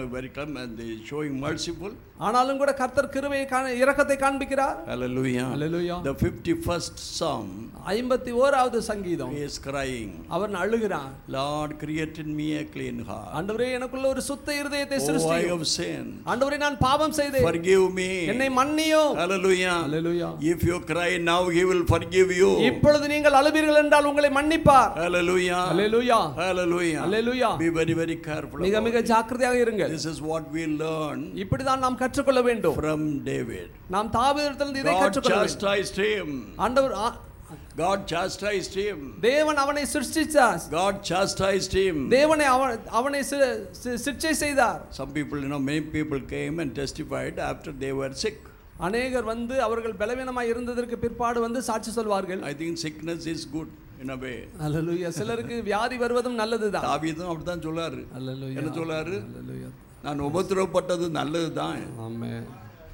showing merciful. ஆனாலும் கூட கர்த்தர் கிருபையை இரக்கத்தை காண்பிக்கிறார். Hallelujah. Hallelujah. The 51st Psalm, 51வது சங்கீதம், he is crying, அவன் அழுகிறான், Lord, create in me a clean heart. ஆண்டவரே எனக்குள்ள ஒரு சுத்த இருதயத்தை Oh, I சிருஷ்டியும். have sinned. ஆண்டவரே நான் பாவம் செய்தேன், Forgive me. என்னை மன்னியும். Hallelujah. Hallelujah. If you cry now, he will forgive you. இப்பொழுது நீங்கள் அழுவீர்கள் என்றால் உங்களை மன்னிப்பார். Hallelujah. Hallelujah. Hallelujah. Hallelujah. Be very very careful. மிக மிக ஜாக்கிரதையாக இருங்கள். This is what we learn இப்படிதான் நாம் கற்றுக்கொள்ள வேண்டும். from David. நாம் தாவீதிடத்திலிருந்து இதை God கற்றுக்கொள்ள வேண்டும். chastised him. ஆண்டவர் God chastised him. தேவன் அவனை சிருஷ்டித்தார். God chastised him. தேவனை அவனை சிட்சை செய்தார். Some people, many people came and testified after they were sick. அநேகர் வந்து அவர்கள் பலவீனமாய் இருந்ததற்கு பிற்பாடு வந்து சாட்சி சொல்வார்கள். I think sickness is good in a way. Hallelujah. சிலருக்கு வியாதி வருவதும் நல்லதுதான். தாவீதும் அப்படிதான் சொல்லாரு. Hallelujah. என்ன சொல்லாரு? Hallelujah. நான் உபத்திரவப்பட்டது நல்லதுதான். ஆமென்.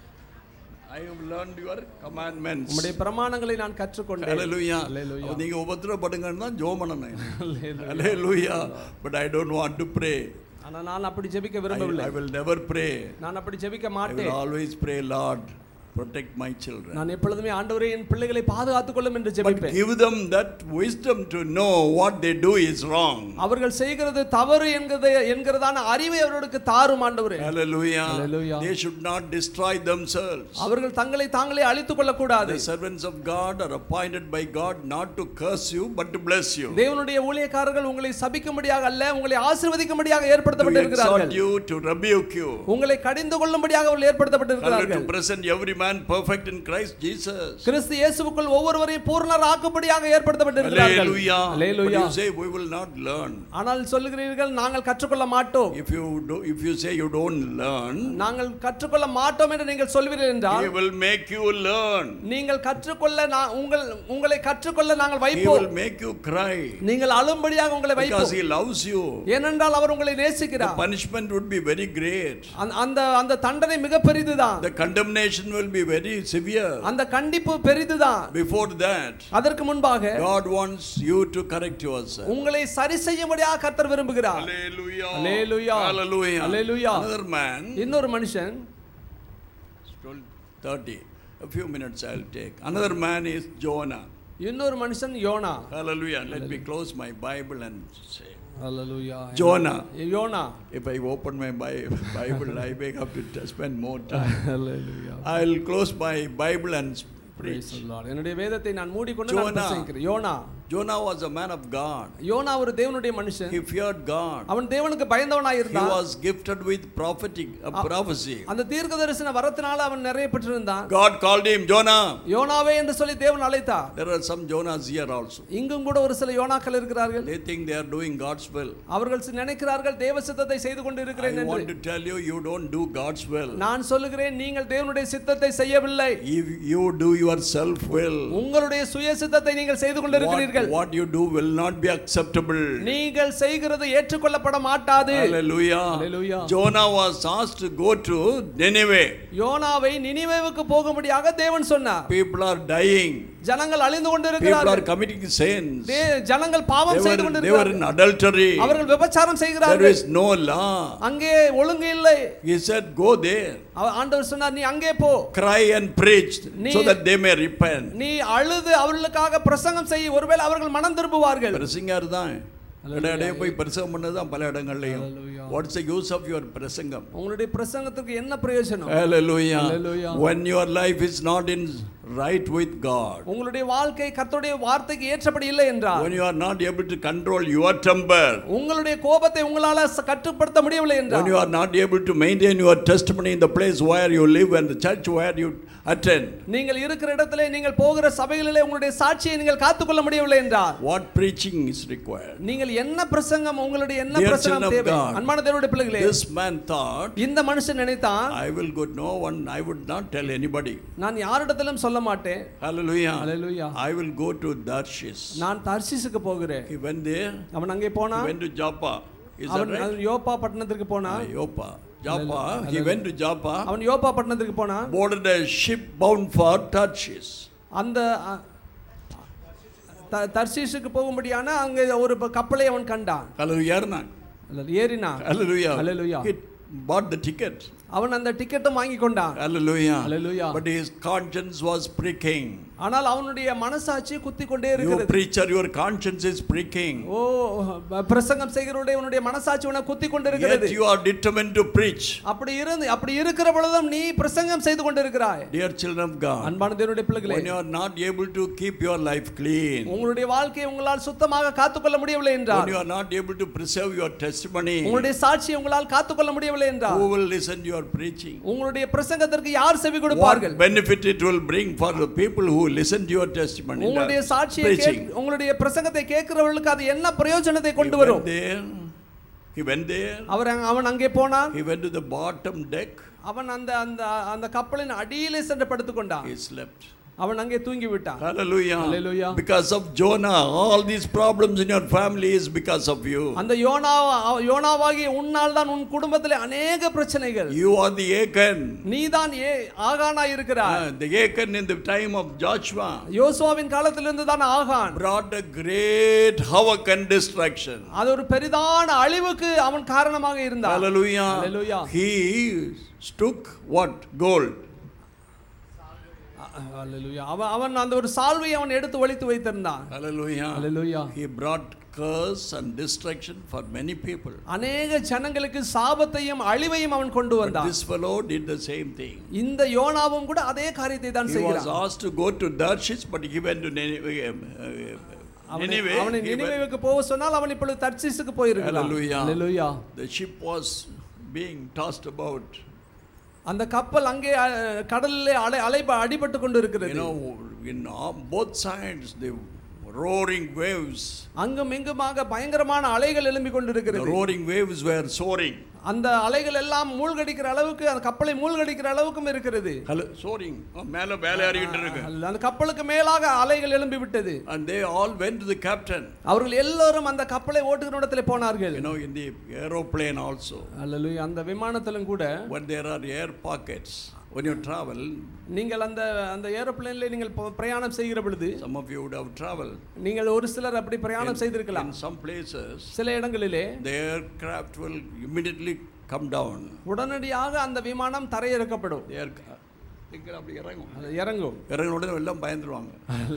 I have learned your commandments. உம்முடைய பிரமாணங்களை நான் கற்றுக்கொண்டேன். Hallelujah. Hallelujah. நீங்க உபத்திரவப்படுங்கன்னு தான் ஜெபம் பண்ணணும். Hallelujah. But I don't want to pray. ஆனா நான் அப்படி ஜெபிக்க விரும்பவில்லை. I will never pray. நான் அப்படி ஜெபிக்க I will மாட்டேன். always pray, Lord, protect my children. நான் எப்பொழுதுமே ஆண்டவரே என் பிள்ளைகளை பாதுகாத்துக் கொள்ளும் என்று But ஜெபிப்பேன். give them that wisdom to know what they do is wrong. அவர்கள் செய்கிறது தவறு என்கிறதான அறிவை அவர்களுக்கு தாரும் ஆண்டவரே. Hallelujah. Hallelujah. They should not destroy themselves. அவர்கள் தங்களை தாங்களே அழித்துக் கொள்ள கூடாது. The servants of God are appointed by God not to curse you but to bless you. தேவனுடைய ஊழியக்காரர்கள் உங்களை சபிக்கும்படியாக அல்ல, உங்களை ஆசீர்வதிக்கும்படியாக To ஏற்படுத்தப்பட்டிருக்கிறார்கள். exhort you, to rebuke you. உங்களை கடிந்து கொள்ளும்படியாக அவர்கள் ஏற்படுத்தப்பட்டிருக்கிறார்கள். To present every man man perfect in Christ Jesus. கிறிஸ்து இயேசுவுக்குள் ஒவ்வொருவரையும் பூரணராக்கும்படியாக ஏற்படுத்தப்பட்டிருக்கிறார்கள். Hallelujah. But Hallelujah. you say we will not learn. ஆனால் சொல்லுகிறீர்கள் நாங்கள் கற்றுக்கொள்ள மாட்டோம். If you say you don't learn, நாங்கள் கற்றுக்கொள்ள மாட்டோம் என்று நீங்கள் சொல்வீர்கள் என்றால் he will make you learn. நீங்கள் கற்றுக்கொள்ள உங்களை கற்றுக்கொள்ள நாங்கள் He வைப்போம். will make you cry. நீங்கள் அழும்படியாக உங்களை Because வைப்போம். he loves you. ஏனென்றால் அவர் உங்களை The நேசிக்கிறார். punishment would be very great. அந்த தண்டனை மிக பெரிதுதான். The condemnation will be very severe. அந்த கண்டிப்பு பெரிதுதான். Before that, அதற்கு முன்பாக God wants you to correct yourself. உங்களை சரி செய்யும்படியாக கர்த்தர் விரும்புகிறார். Hallelujah. Hallelujah. Hallelujah. Hallelujah. Another man, இன்னொரு மனுஷன் 30. A few minutes I'll take. Another man is Jonah. இன்னொரு மனுஷன் யோனா. Hallelujah. Let me close my Bible and say. Hallelujah. Jonah. யோனா. If I open my Bible, I may have to spend more time. Hallelujah. I'll close my Bible and Praise preach. the Lord. என்னுடைய வேதத்தை நான் மூடிக்கொண்டு நான் Jonah. பிரசங்கிக்கிறேன். யோனா. Jonah was a man of God. யோனா ஒரு தேவனுடைய மனுஷன். He feared God. அவன் தேவனுக்கு பயந்தவனாய் He இருந்தான். was gifted with prophecy. அந்த தீர்க்கதரிசன வரத்தினால அவன் நிறைய பெற்றிருந்தான். God called him Jonah. யோனாவே என்று சொல்லி தேவன் அழைத்தார். There are some Jonahs here also. இங்கும் கூட ஒரு சில யோனாக்கள் இருக்கிறார்கள். They think they are doing God's will. அவர்கள் நினைக்கிறார்கள் தேவ சித்தத்தை செய்து கொண்டு இருக்கிறேன் I என்று. want to tell you, you don't do God's will. நான் சொல்லுகிறேன் நீங்கள் தேவனுடைய சித்தத்தை செய்யவில்லை. You do your self will. உங்களுடைய சுய சித்தத்தை நீங்கள் செய்து கொண்டிருக்கிறீர்கள். What you do will not be acceptable. நீங்கள் செய்கிறது ஏற்றுக்கொள்ளப்பட மாட்டாது. Hallelujah. Hallelujah. Jonah was asked to go to Nineveh. யோனாவை நினிவேவுக்கு போகும்படியாக தேவன் சொன்னார். People are dying. ஜனங்கள் அழிந்து People கொண்டிருக்கிறார்கள். are committing sins. ஜனங்கள் பாவம் செய்து They were in கொண்டிருக்கிறார்கள். adultery. அவர்கள் விபச்சாரம் There செய்கிறார்கள். is no law. அங்கே ஒழுங்கு இல்லை. He said, go there. ஆண்டவர் சொன்னார் நீ அங்கே போ. Cry and preach so that they may repent. நீ அழுது அவர்களுக்காக பிரசங்கம் செய், ஒருவேளை அவர்கள் மனம் திரும்புவார்கள். பிரசங்கர் தான் இடையிடையே போய் பிரசங்கம் பண்ணதான் பல இடங்கள்லயும். What's the use of your பிரசங்கம்? உங்களுடைய பிரசங்கத்துக்கு என்ன பிரயோஜனம்? Hallelujah. Hallelujah. When your life is not in right with God, உங்களுடைய வாழ்க்கை கர்த்தருடைய வார்த்தைக்கு ஏற்றபடி இல்லை என்றால், when you are not able to control your temper, உங்களுடைய கோபத்தை உங்களால கட்டுப்படுத்த முடியவில்லை என்றால், when you are not able to maintain your testimony in the place where you live and the church where you attend, நீங்கள் இருக்கிற இடத்திலே நீங்கள் போகிற சபைகளிலே உங்களுடைய சாட்சியை நீங்கள் காத்துக்கொள்ள முடியவில்லை என்றால், what preaching is required? நீங்கள் என்ன பிரசங்கம் உங்களுடைய என்ன Dear பிரசங்கம் children of தேவை? God, அன்பான தேவனுடைய பிள்ளைகளே, this man thought, இந்த மனுஷன் நினைத்தான், I will go no one, I would not tell anybody. நான் யாரிடத்திலும் சொல்ல மாட்டேன். Hallelujah. Hallelujah. I will go to Tarshish. நான் தர்ஷீசுக்கு போகிறேன். He went there. அவன் அங்கே போனான். He went to Joppa. Is that அவன் right? யோப்பா பட்டணத்திற்கு போனான். Joppa. He went to Joppa. அவன் யோப்பா பட்டணத்துக்கு போனான். Boarded a ship bound for Tarshish. அந்த தர்ஷீசுக்கு போகும்படியான அங்கே ஒரு கப்பலை அவன் கண்டான். Hallelujah. ஏறினான். Hallelujah. Hallelujah. He bought the ticket. அவன் அந்த டிக்கெட்டும் வாங்கி கொண்டான். Hallelujah. Hallelujah. But his conscience was pricking. ஆனால் அவனுடைய மனசாட்சி குத்திக்கொண்டே You இருக்கிறது. preacher, your conscience is pricking. ஓ பிரசங்கம் செய்கிறவருடைய உன்னுடைய மனசாட்சி உன்னை குத்திக்கொண்டு இருக்கிறது. Yet you are determined to preach. அப்படி இருக்கிற பொழுதும் நீ பிரசங்கம் செய்து கொண்டிருக்கிறாய். Dear children of God, அன்பான தேவனுடைய பிள்ளைகளே, when you are not able to keep your life clean, உங்களுடைய வாழ்க்கையை உங்களால் சுத்தமாக காத்துக்கொள்ள முடியவில்லை என்றால், when you are not able to preserve your testimony, உங்களுடைய சாட்சியை உங்களால் காத்துக்கொள்ள முடியவில்லை என்றால், who will listen to your preaching? உங்களுடைய பிரசங்கத்திற்கு யார் செவி What கொடுப்பார்கள்? benefit it will bring for the people who listen to your testimony? உங்களுடைய சாட்சியை preaching. உங்களுடைய பிரசங்கத்தை கேட்கிறவர்களுக்கு அது என்ன பிரயோஜனத்தை கொண்டு வரும்? He went there. அவன் அங்கே போனான். He went to the bottom deck. அவன் அந்த அந்த அந்த கப்பலின் அடியிலே சென்று படுத்துக் கொண்டான். He slept. அவன் அங்கே தூங்கி விட்டான். Hallelujah. Hallelujah. Because of Jonah, all these problems in your family is because of you. அந்த யோனாவாகிய உன்னால் தான் உன் குடும்பத்திலே अनेक பிரச்சனைகள். You are the Achan. நீதான் ஆகானாய் இருக்கிறாய். The Achan in the time of Joshua யோசுவாவின் காலத்திலிருந்து தான் ஆகான் brought a great havoc and destruction. அது ஒரு பெரிதான அழிவுக்கு அவன் காரணமாக இருந்தான். Hallelujah. Hallelujah. He took what? Gold. Hallelujah. அவன் அந்த ஒரு சால்வையை அவன் எடுத்து ஒளித்து வைத்திருந்தான். Hallelujah. Hallelujah. He brought curse and destruction for many people. अनेक ஜனங்களுக்கு சாபத்தையும் அழிவையும் அவன் கொண்டு But வந்தான். this fellow did the same thing. இந்த யோனாவும் கூட அதே காரியத்தை தான் He was செய்கிறான். asked to go to Tarshish, but he went to Nineveh. அவனை நினிவேவுக்கு போக சொன்னால் அவன் இப்பொழுது தர்ஷீசுக்கு போயிருக்கிறான். Hallelujah. Hallelujah. The ship was being tossed about. அந்த கப்பல் அங்கே கடலிலே அடிபட்டு கொண்டு இருக்கிறது. You know, in both sides the roaring waves. அங்கும் இங்குமாக பயங்கரமான அலைகள் எழும்பி கொண்டிருக்கிறது. The roaring waves were soaring. அந்த அலைகள் எல்லாம் மூழ்கடிக்கிற அளவுக்கு, அந்த கப்பலை மூழ்கடிக்கிற அளவுக்கும் இருக்கிறது. Soaring. மேல மேலே ஏறிட்டு இருக்கு. அந்த கப்பலுக்கு மேலாக அலைகள் எழும்பி விட்டது. And they all went to the captain. அவர்கள் எல்லாரும் அந்த கப்பலை ஓட்டுகிற இடத்துல போனார்கள். You know, in the aeroplane also. அல்லேலூயா. அந்த விமானத்திலும் கூட when there are air pockets, when you travel, நீங்கள் அந்த ஏரோப்ளேன்ல நீங்கள் பிரயாணம் செய்கிற பொழுது, some of you would have traveled, நீங்கள் ஒரு சிலர் அப்படி பிரயாணம் செய்திருக்கலாம். in some places சில இடங்களிலே the aircraft will immediately come down. உடனடியாக அந்த விமானம் தரையிறக்கப்படும். இங்க அப்படி இறங்கும். இறங்கின உடனே எல்லாம் பயந்துருவாங்க.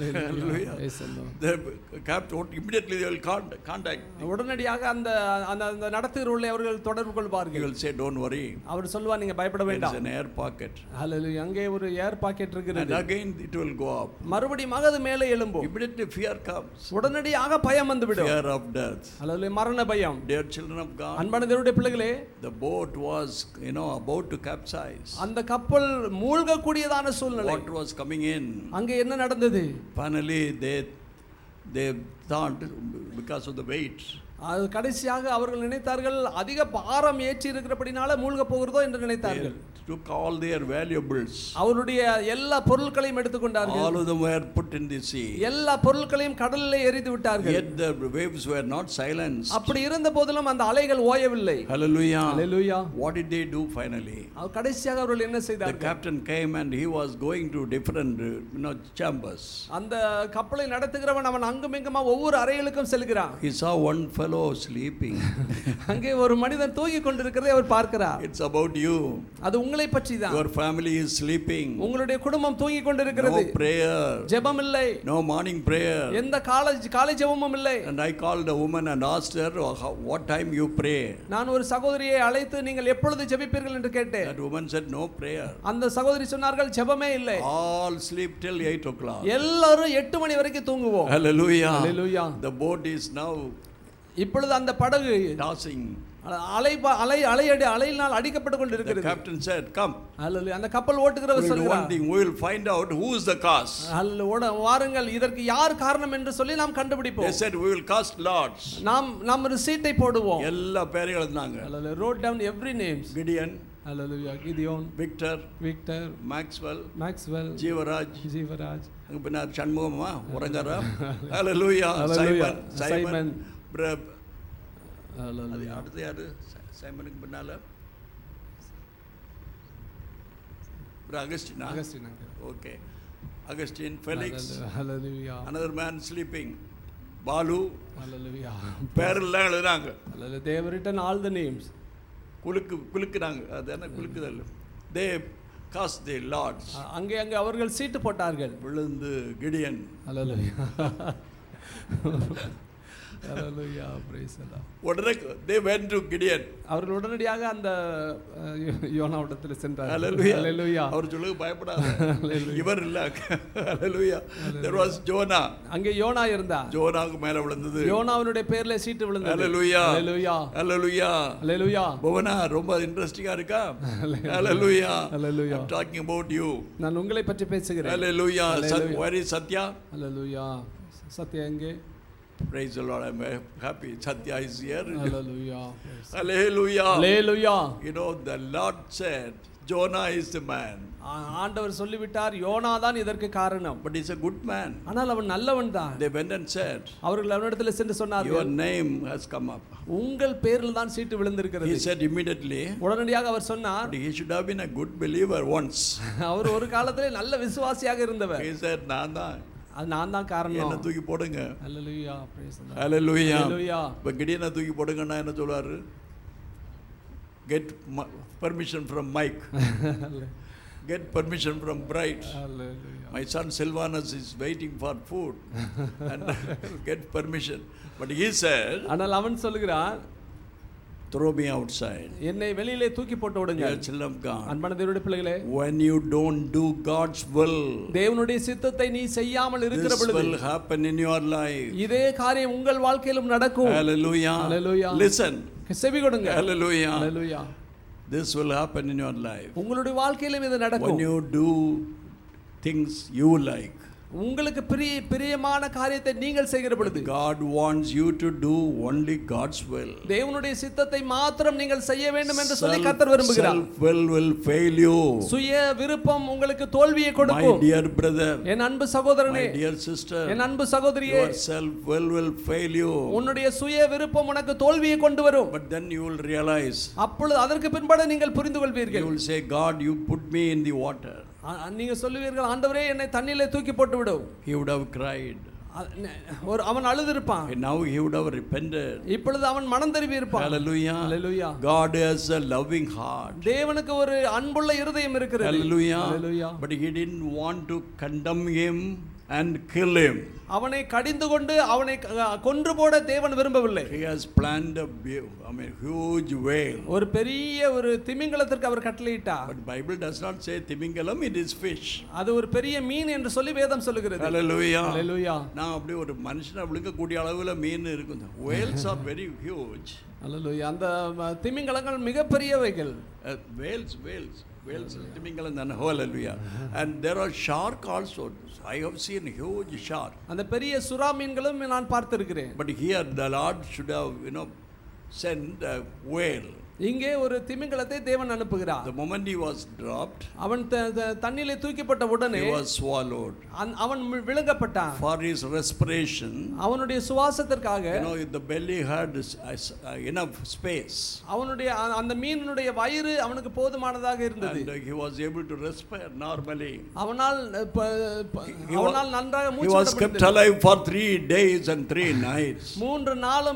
the captain immediately they will contact. உடனடியாக அந்த அந்த நடத்துகிறவர்களை அவர்கள் தொடர்பு கொள்வார்கள். He will say don't worry. அவர் சொல்வார் நீங்க பயப்பட வேண்டாம். There is an air pocket. ஹalleluya. அங்கே ஒரு ஏர் பாக்கெட் இருக்கிறது. And again it will go up. மறுபடியும் அது மேலே எழும்பும். Immediately fear comes. உடனடியாக பயம் வந்துவிடும். Fear of death. ஹalleluya. மரண பயம். Dear children of God. அன்பான தேவனுடைய பிள்ளைகளே, the boat was, you know, about to capsize. அந்த கப்பல் மூழ்க கூடியதான சூழ்நிலை. Water was coming in. அங்கே என்ன நடந்தது? Finally they thought because of the weight. அது கடைசியாக அவர்கள் நினைத்தார்கள் அதிக பாரம் ஏற்றி இருக்கிறபடினால மூழ்க போகிறதோ என்று நினைத்தார்கள். Took all their valuables. அவருடைய எல்லா பொருட்களையும் எடுத்துக்கொண்டார்கள். All of them were put in the sea. எல்லா பொருட்களையும் கடலிலே எறிந்து விட்டார்கள். Yet the waves were not silenced. அப்படி இருந்த போதிலும் அந்த அலைகள் ஓயவில்லை. Hallelujah. Hallelujah. What did they do finally? கடைசியாக அவர்கள் என்ன செய்தார்கள்? The captain came and he was going to different, you know, chambers. அந்த கப்பலை நடத்துகிறவன் அவன் அங்குமிங்குமா ஒவ்வொரு அறைகளுக்கும் செல்கிறான். He saw one fellow sleeping. அங்கே ஒரு மனிதன் தூங்கிக் கொண்டிருக்கிறதை அவர் பார்க்கிறார். It's about you. அது உங்களை பற்றி தான். Your family is sleeping. உங்களுடைய குடும்பம் தூங்கிக் கொண்டிருக்கிறது. No prayer. ஜெபம் இல்லை. No morning prayer. எந்த காலை ஜெபமும் இல்லை. And I called a woman and asked her what time you pray. நான் ஒரு சகோதரியை அழைத்து நீங்கள் எப்பொழுது ஜெபிப்பீர்கள் என்று கேட்டேன். That woman said no prayer. அந்த சகோதரி சொன்னார்கள் ஜெபமே இல்லை. All sleep till 8 o'clock. எல்லாரும் 8 மணி வரைக்கும் தூங்குவோம். Hallelujah. Hallelujah. The boat is now இப்பொழுது அந்த படகு tossing. அலையினால் அடிக்கப்பட்டு கொண்டிருக்கிறது. The captain said come. ஹalleluya. அந்த கப்பல் ஓட்டுகிறவர் சொல்றார், we will find out who is the cause. ஹalleluya. வாருங்கள் இதற்கு யார் காரணம் என்று சொல்லி நாம் கண்டுபிடிப்போம். They said we will cast lots. நாம் ஒரு சீட்டை போடுவோம். எல்லா பேரையும் எழுதினாங்க. ஹalleluya. wrote down every names. Gideon, ஹalleluya. Gideon, Victor, Maxwell, Jeevaraj. அங்க பின்ன சண்முகமா உறங்கறா. Hallelujah. Simon, அடுத்து யாரு? சைமனுக்கு பின்னால Augustine. Okay, Augustine, Felix. Hallelujah. Another man sleeping. Balu. Hallelujah. பேரெல்லாம் எழுதுறாங்க. Hallelujah. They have written all the names. குலுக்குறாங்க. அது என்ன குலுக்குதல்? They cast the lots. அங்கே அவர்கள் சீட்டு போட்டார்கள். விழுந்து Gideon. Hallelujah. Hallelujah. Praise the Lord. உடனே they went to Gideon. அவர்கள் உடனடியாக அந்த யோனாவிடத்தில் சென்றார்கள். Hallelujah. Hallelujah. அவர் சொல்லுங்க பயப்படாத. இவர் இல்ல. Hallelujah. There was Jonah. அங்கே யோனா இருந்தார். ஜோனாவுக்கு மேல விழுந்தது. யோனாவினுடைய பேர்ல சீட்டு விழுந்தது. Hallelujah. Hallelujah. Hallelujah. Hallelujah. Bhuvana ரொம்ப இன்ட்ரஸ்டிங்கா இருக்கா? Hallelujah. Hallelujah. I'm talking about you. நான் உங்களை பற்றி பேசுகிறேன். Hallelujah. Where is Satya? Hallelujah. Sathya எங்கே? Praise the Lord. I'm happy Satya is here. Hallelujah. Hallelujah. Hallelujah. You know, the Lord said Jonah is the man. ஆண்டவர் சொல்லிவிட்டார் YONO தான் இதற்கு காரணம். But he's a good man. ஆனால் அவன் நல்லவன் தான். They went and said, அவர்கள் அவனிடத்தில் சென்று சொன்னார்கள், your name has come up. உங்கள் பேரில் தான் சீட்டு விழுந்திருக்கிறது. He said immediately. உடனடியாக அவர் சொன்னார், but he should have been a good believer once. அவர் ஒரு காலத்திலே நல்ல விசுவாசியாக இருந்தவர். He said நான் தான் காரணம். என்ன தூக்கி போடுங்க. Hallelujah. Praise the Lord. Hallelujah. Hallelujah. இப்ப கிடியனை தூக்கி போடுங்கன்னா என்ன சொல்றாரு? Get permission from Mike. Get permission from Bright. Hallelujah. My son Silvanus is waiting for food and get permission. But he said, ஆனால் அவன் சொல்கிறான், throw me outside. என்னை வெளியிலே தூக்கி போட்டு விடுங்க. Children of God. அன்பான தேவனுடைய பிள்ளைகளே, when you don't do God's will, தேவனுடைய சித்தத்தை நீ செய்யாமல் இருக்கிற பொழுது, this will happen in your life. இதே காரியம் உங்கள் வாழ்க்கையிலும் நடக்கும். Hallelujah. Hallelujah. Listen. செவி கொடுங்க. Hallelujah. Hallelujah. this will happen in your life. உங்களுடைய வாழ்க்கையிலும் இது When நடக்கும். you do things you like, உங்களுக்கு பிரியமான காரியத்தை நீங்கள் செய்கிற பொழுது God wants you to do only God's will. தேவனுடைய சித்தத்தை மாத்திரம் நீங்கள் செய்ய வேண்டும் என்று சொல்லி கர்த்தர் விரும்புகிறார். Self will fail you. சுய விருப்பம் உங்களுக்கு தோல்வியை My கொடுக்கும். dear brother, என் அன்பு சகோதரனே, my dear sister, என் அன்பு சகோதரியே, your self will fail you. உன்னுடைய சுய விருப்பம் உனக்கு தோல்வியை கொண்டு வரும். But then you will realize, அப்பொழுது அதற்கு பின்பாடு நீங்கள் புரிந்து you கொள்வீர்கள். will say, God, you put me in the water. நீங்க சொல்லுவீர்கள், ஆண்டவரே என்னை தண்ணீரிலே தூக்கி போட்டு விடு. He would have cried. அவன் அழுதிருப்பான். And now he would have repented. இப்பொழுது அவன் மனம் திரும்பி இருப்பான். Hallelujah. Hallelujah. God has a loving heart. தேவனுக்கு ஒரு அன்புள்ள இருதயம் இருக்கிறது. Hallelujah. Hallelujah. But he didn't want to condemn him and kill him. அவனை கடிந்து கொண்டு அவனை கொன்று போட தேவன் விரும்பவில்லை. He has planned a huge whale. ஒரு பெரிய ஒரு திமிங்கலத்திற்கு அவர் கட்டளையிட்டார். But Bible does not say திமிங்கலம், it is fish. அது ஒரு பெரிய மீன் என்று சொல்லி வேதம் சொல்லுகிறது. Hallelujah. Hallelujah. நான் அப்படியே ஒரு மனுஷனை விழுங்கக்கூடிய அளவுல மீன் இருக்கும். Whales are very huge. Hallelujah. அந்த திமிங்கலங்கள் மிகப்பெரியவைகள். Whales திமிங்கலம் தான். Hallelujah. And there are shark also. I have seen huge shark. அந்த பெரிய சுறா மீன்களும் நான் பார்த்திருக்கிறேன். But here the Lord should have, sent a whale. இங்கே ஒரு திமிங்கலத்தை தேவன் அனுப்புகிறார். The moment he was dropped, அவன் தண்ணீரிலே தூக்கப்பட்ட உடனே he was swallowed. அவன் விழுங்கப்பட்டான். For his respiration, அவனுடைய சுவாசத்திற்காக, the belly had enough space. அவனுடைய அந்த மீனினுடைய வயிறு அவனுக்கு போதுமானதாக இருந்தது. And he was able to respire normally. அவனால் நன்றாக மூச்சு He was kept alive for 3 days and 3 nights. 3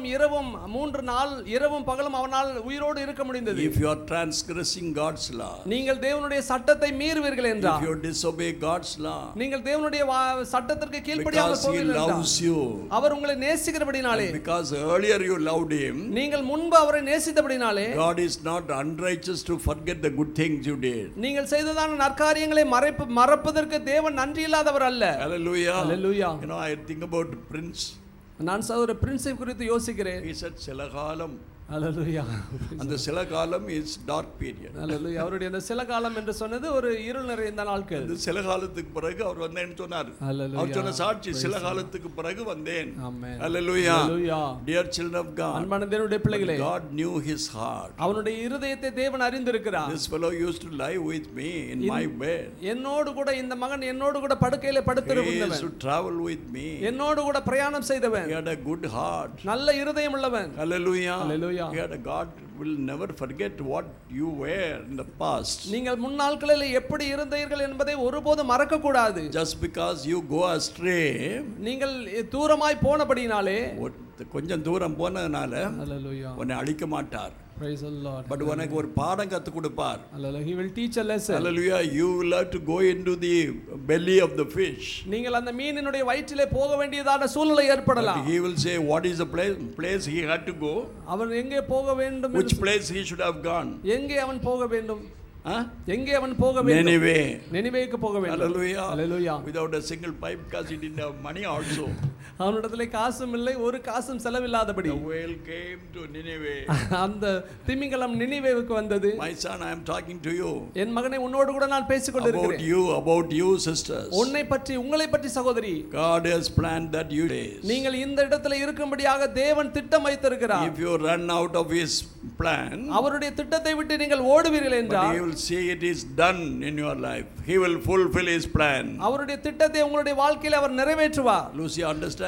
நாள் இரவும் பகலும் அவனால் உயிரோடு இருக்க முடிந்தது. If you are transgressing God's law, நீங்கள் தேவனுடைய சட்டத்தை மீறுவீர்கள் என்றால், if you disobey God's law, நீங்கள் தேவனுடைய சட்டத்திற்கு கீழ்ப்படியாமல் போவீர்கள் என்றால், because he loves you, அவர் உங்களை நேசிக்கிறபடினாலே, because earlier you loved him, நீங்கள் முன்பு அவரை நேசித்தபடினாலே, God is not unrighteous to forget the good things you did. நீங்கள் செய்ததான நற்காரியங்களை மறப்பதற்கு தேவன் நன்றி இல்லாதவர் அல்ல. Hallelujah. Hallelujah. I think about Prince. நான் ஒரு பிரின்ஸை குறித்து யோசிக்கிறேன். He said சில காலம். Hallelujah. அந்த சில காலம் is dark period. Hallelujah. அவருடைய அந்த சில காலம் என்று சொன்னது ஒரு இருள் நிறைந்த நாட்கள். அந்த சில காலத்துக்கு பிறகு அவர் வந்தேன்னு சொன்னார். அவர் சொன்ன சாட்சி, சில காலத்துக்கு பிறகு வந்தேன். Amen. Hallelujah. Hallelujah. Dear children of God, அன்பான தேவனுடைய பிள்ளைகளே, God knew his heart. அவனுடைய இருதயத்தை தேவன் அறிந்திருக்கிறார். This fellow used to lie with me in my bed. என்னோடு கூட இந்த மகன் என்னோடு கூட படுக்கையிலே படுத்திருந்தவன். He used to travel with me. என்னோடு கூட பிரயாணம் செய்தவன். He had a good heart. நல்ல இருதயம் உள்ளவன். Hallelujah. Hallelujah. He had a God will never forget what you were in the past. நீங்கள் முன்னாட்களில் எப்படி இருந்தீர்கள் என்பதை ஒருபோதும் மறக்க கூடாது. Just because you go astray, நீங்கள் தூரமாய் போனபடினாலே, கொஞ்சம் தூரம் போனதனால உன்னை அழிக்க மாட்டார். Praise the Lord. But உனக்கு ஒரு பாடம் கத்து கொடுப்பார். Hallelujah. He will teach a lesson. Hallelujah. You will have to go into the belly of the fish. நீங்கள் அந்த மீனினுடைய வயிற்றிலே போக வேண்டியதான சூழ்நிலை ஏற்படலாம். He will say what is the place he had to go. அவன் எங்கே போக வேண்டும்? Which place he should have gone. எங்கே அவன் போக வேண்டும்? எங்கே அவன் போக வேண்டும்? நினிவேக்கு போக வேண்டும். Hallelujah. Hallelujah. Without a single pipe because he didn't have money also. அவனிடத்திலே காசும் இல்லை, ஒரு காசும் செலவில்லாதபடி. The whale came to Nineveh. அந்த திமிங்கலம் நினிவேவுக்கு வந்தது. My son, I am talking to you. என் மகனே, உன்னோடு கூட நான் பேசிக் கொண்டிருக்கிறேன். About you sisters. உன்னை பற்றி, உங்களை பற்றி சகோதரி. God has planned that you days. நீங்கள் இந்த இடத்திலே இருக்கும்படியாக தேவன் திட்டம் வைத்திருக்கிறார். If you run out of his plan, அவருடைய திட்டத்தை விட்டு நீங்கள் ஓடுவீர்கள் என்றால், he will see it is done in your life. He will fulfill his plan. அவருடைய திட்டத்தை உங்களுடைய வாழ்க்கையில் அவர் நிறைவேற்றுவார். Lucy, understand?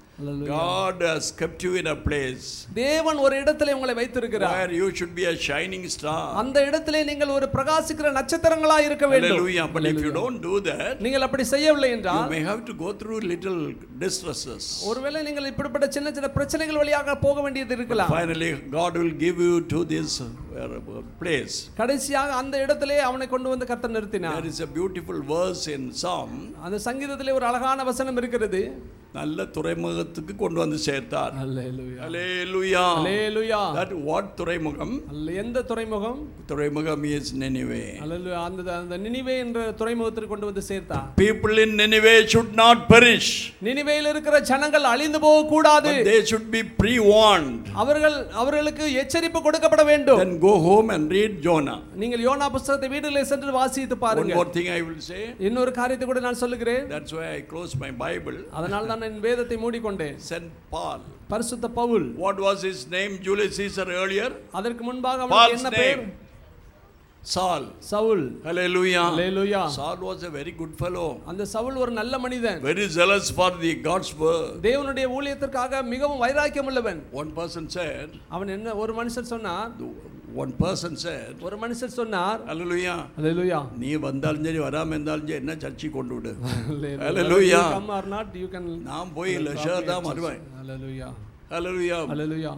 God has kept you in a place. தேவன் ஒரு இடத்திலே உங்களை வைத்திருக்கிறார். Where you should be a shining star. அந்த இடத்திலே நீங்கள் ஒரு பிரகாசிக்கிற நட்சத்திரங்களாய் இருக்க வேண்டும். Hallelujah. But if you don't do that, நீங்கள் அப்படி செய்யவில்லை என்றால், you may have to go through little distresses. ஒருவேளை நீங்கள் இப்படிப்பட்ட சின்ன சின்ன பிரச்சனைகள் வழியாக போக வேண்டியது இருக்கலாம். Finally God will give you to this place. கடைசியாக அந்த இடத்திலே அவனை கொண்டு வந்து கர்த்தர் நிறுத்தினார். There is a beautiful verse in Psalm. அந்த சங்கீதத்திலே ஒரு அழகான வசனம் இருக்கிறது. நல்ல துறைமுகத்துக்கு கொண்டு வந்து சேர்த்தார். Hallelujah. Hallelujah. Hallelujah. That what துறைமுகம்? எந்த துறைமுகம்? துறைமுகம் is Nineveh. Hallelujah. அந்த நினிவே என்ற துறைமுகத்திற்கு கொண்டு வந்து சேர்த்தார். People in Nineveh should not perish. நினிவேயில் இருக்கிற ஜனங்கள் அழிந்து போக கூடாது. They should be pre-warned. அவர்களுக்கு எச்சரிப்பு கொடுக்கப்பட வேண்டும். Then go home and read Jonah. நீங்கள் யோனா புத்தகத்தை வீட்டிலே சென்று வாசித்து பாருங்க. One more thing I will say. இன்னொரு காரியத்தை கூட நான் சொல்லுகிறேன். That's why I close my Bible. அதனால தான் நான் வேதத்தை மூடிக்கொண்டேன். Saint Paul. பரிசுத்த Pavul. What was his name? Julius Caesar earlier. அதற்கு முன்பாக அவனுக்கு என்ன பெயர்? Saul. Saul. Hallelujah. Hallelujah. Saul was a very good fellow. அந்த சவுல் ஒரு நல்ல மனிதன். Very zealous for the God's word. தேவனுடைய ஊழியத்திற்காக மிகவும் வைராக்கியம் உள்ளவன். One person said. அவன் என்ன ஒரு மனுஷன் சொன்னார். One person said. ஒரு மனுஷன் சொன்னார். Hallelujah. Hallelujah. நீ வந்தாலும் சரி வராம இருந்தாலும் சரி என்ன சர்ச்சை கொண்டு விடு. Hallelujah. Come or not you can. நான் போய் லெஷர் தான் வருவேன். Hallelujah. Hallelujah. Hallelujah.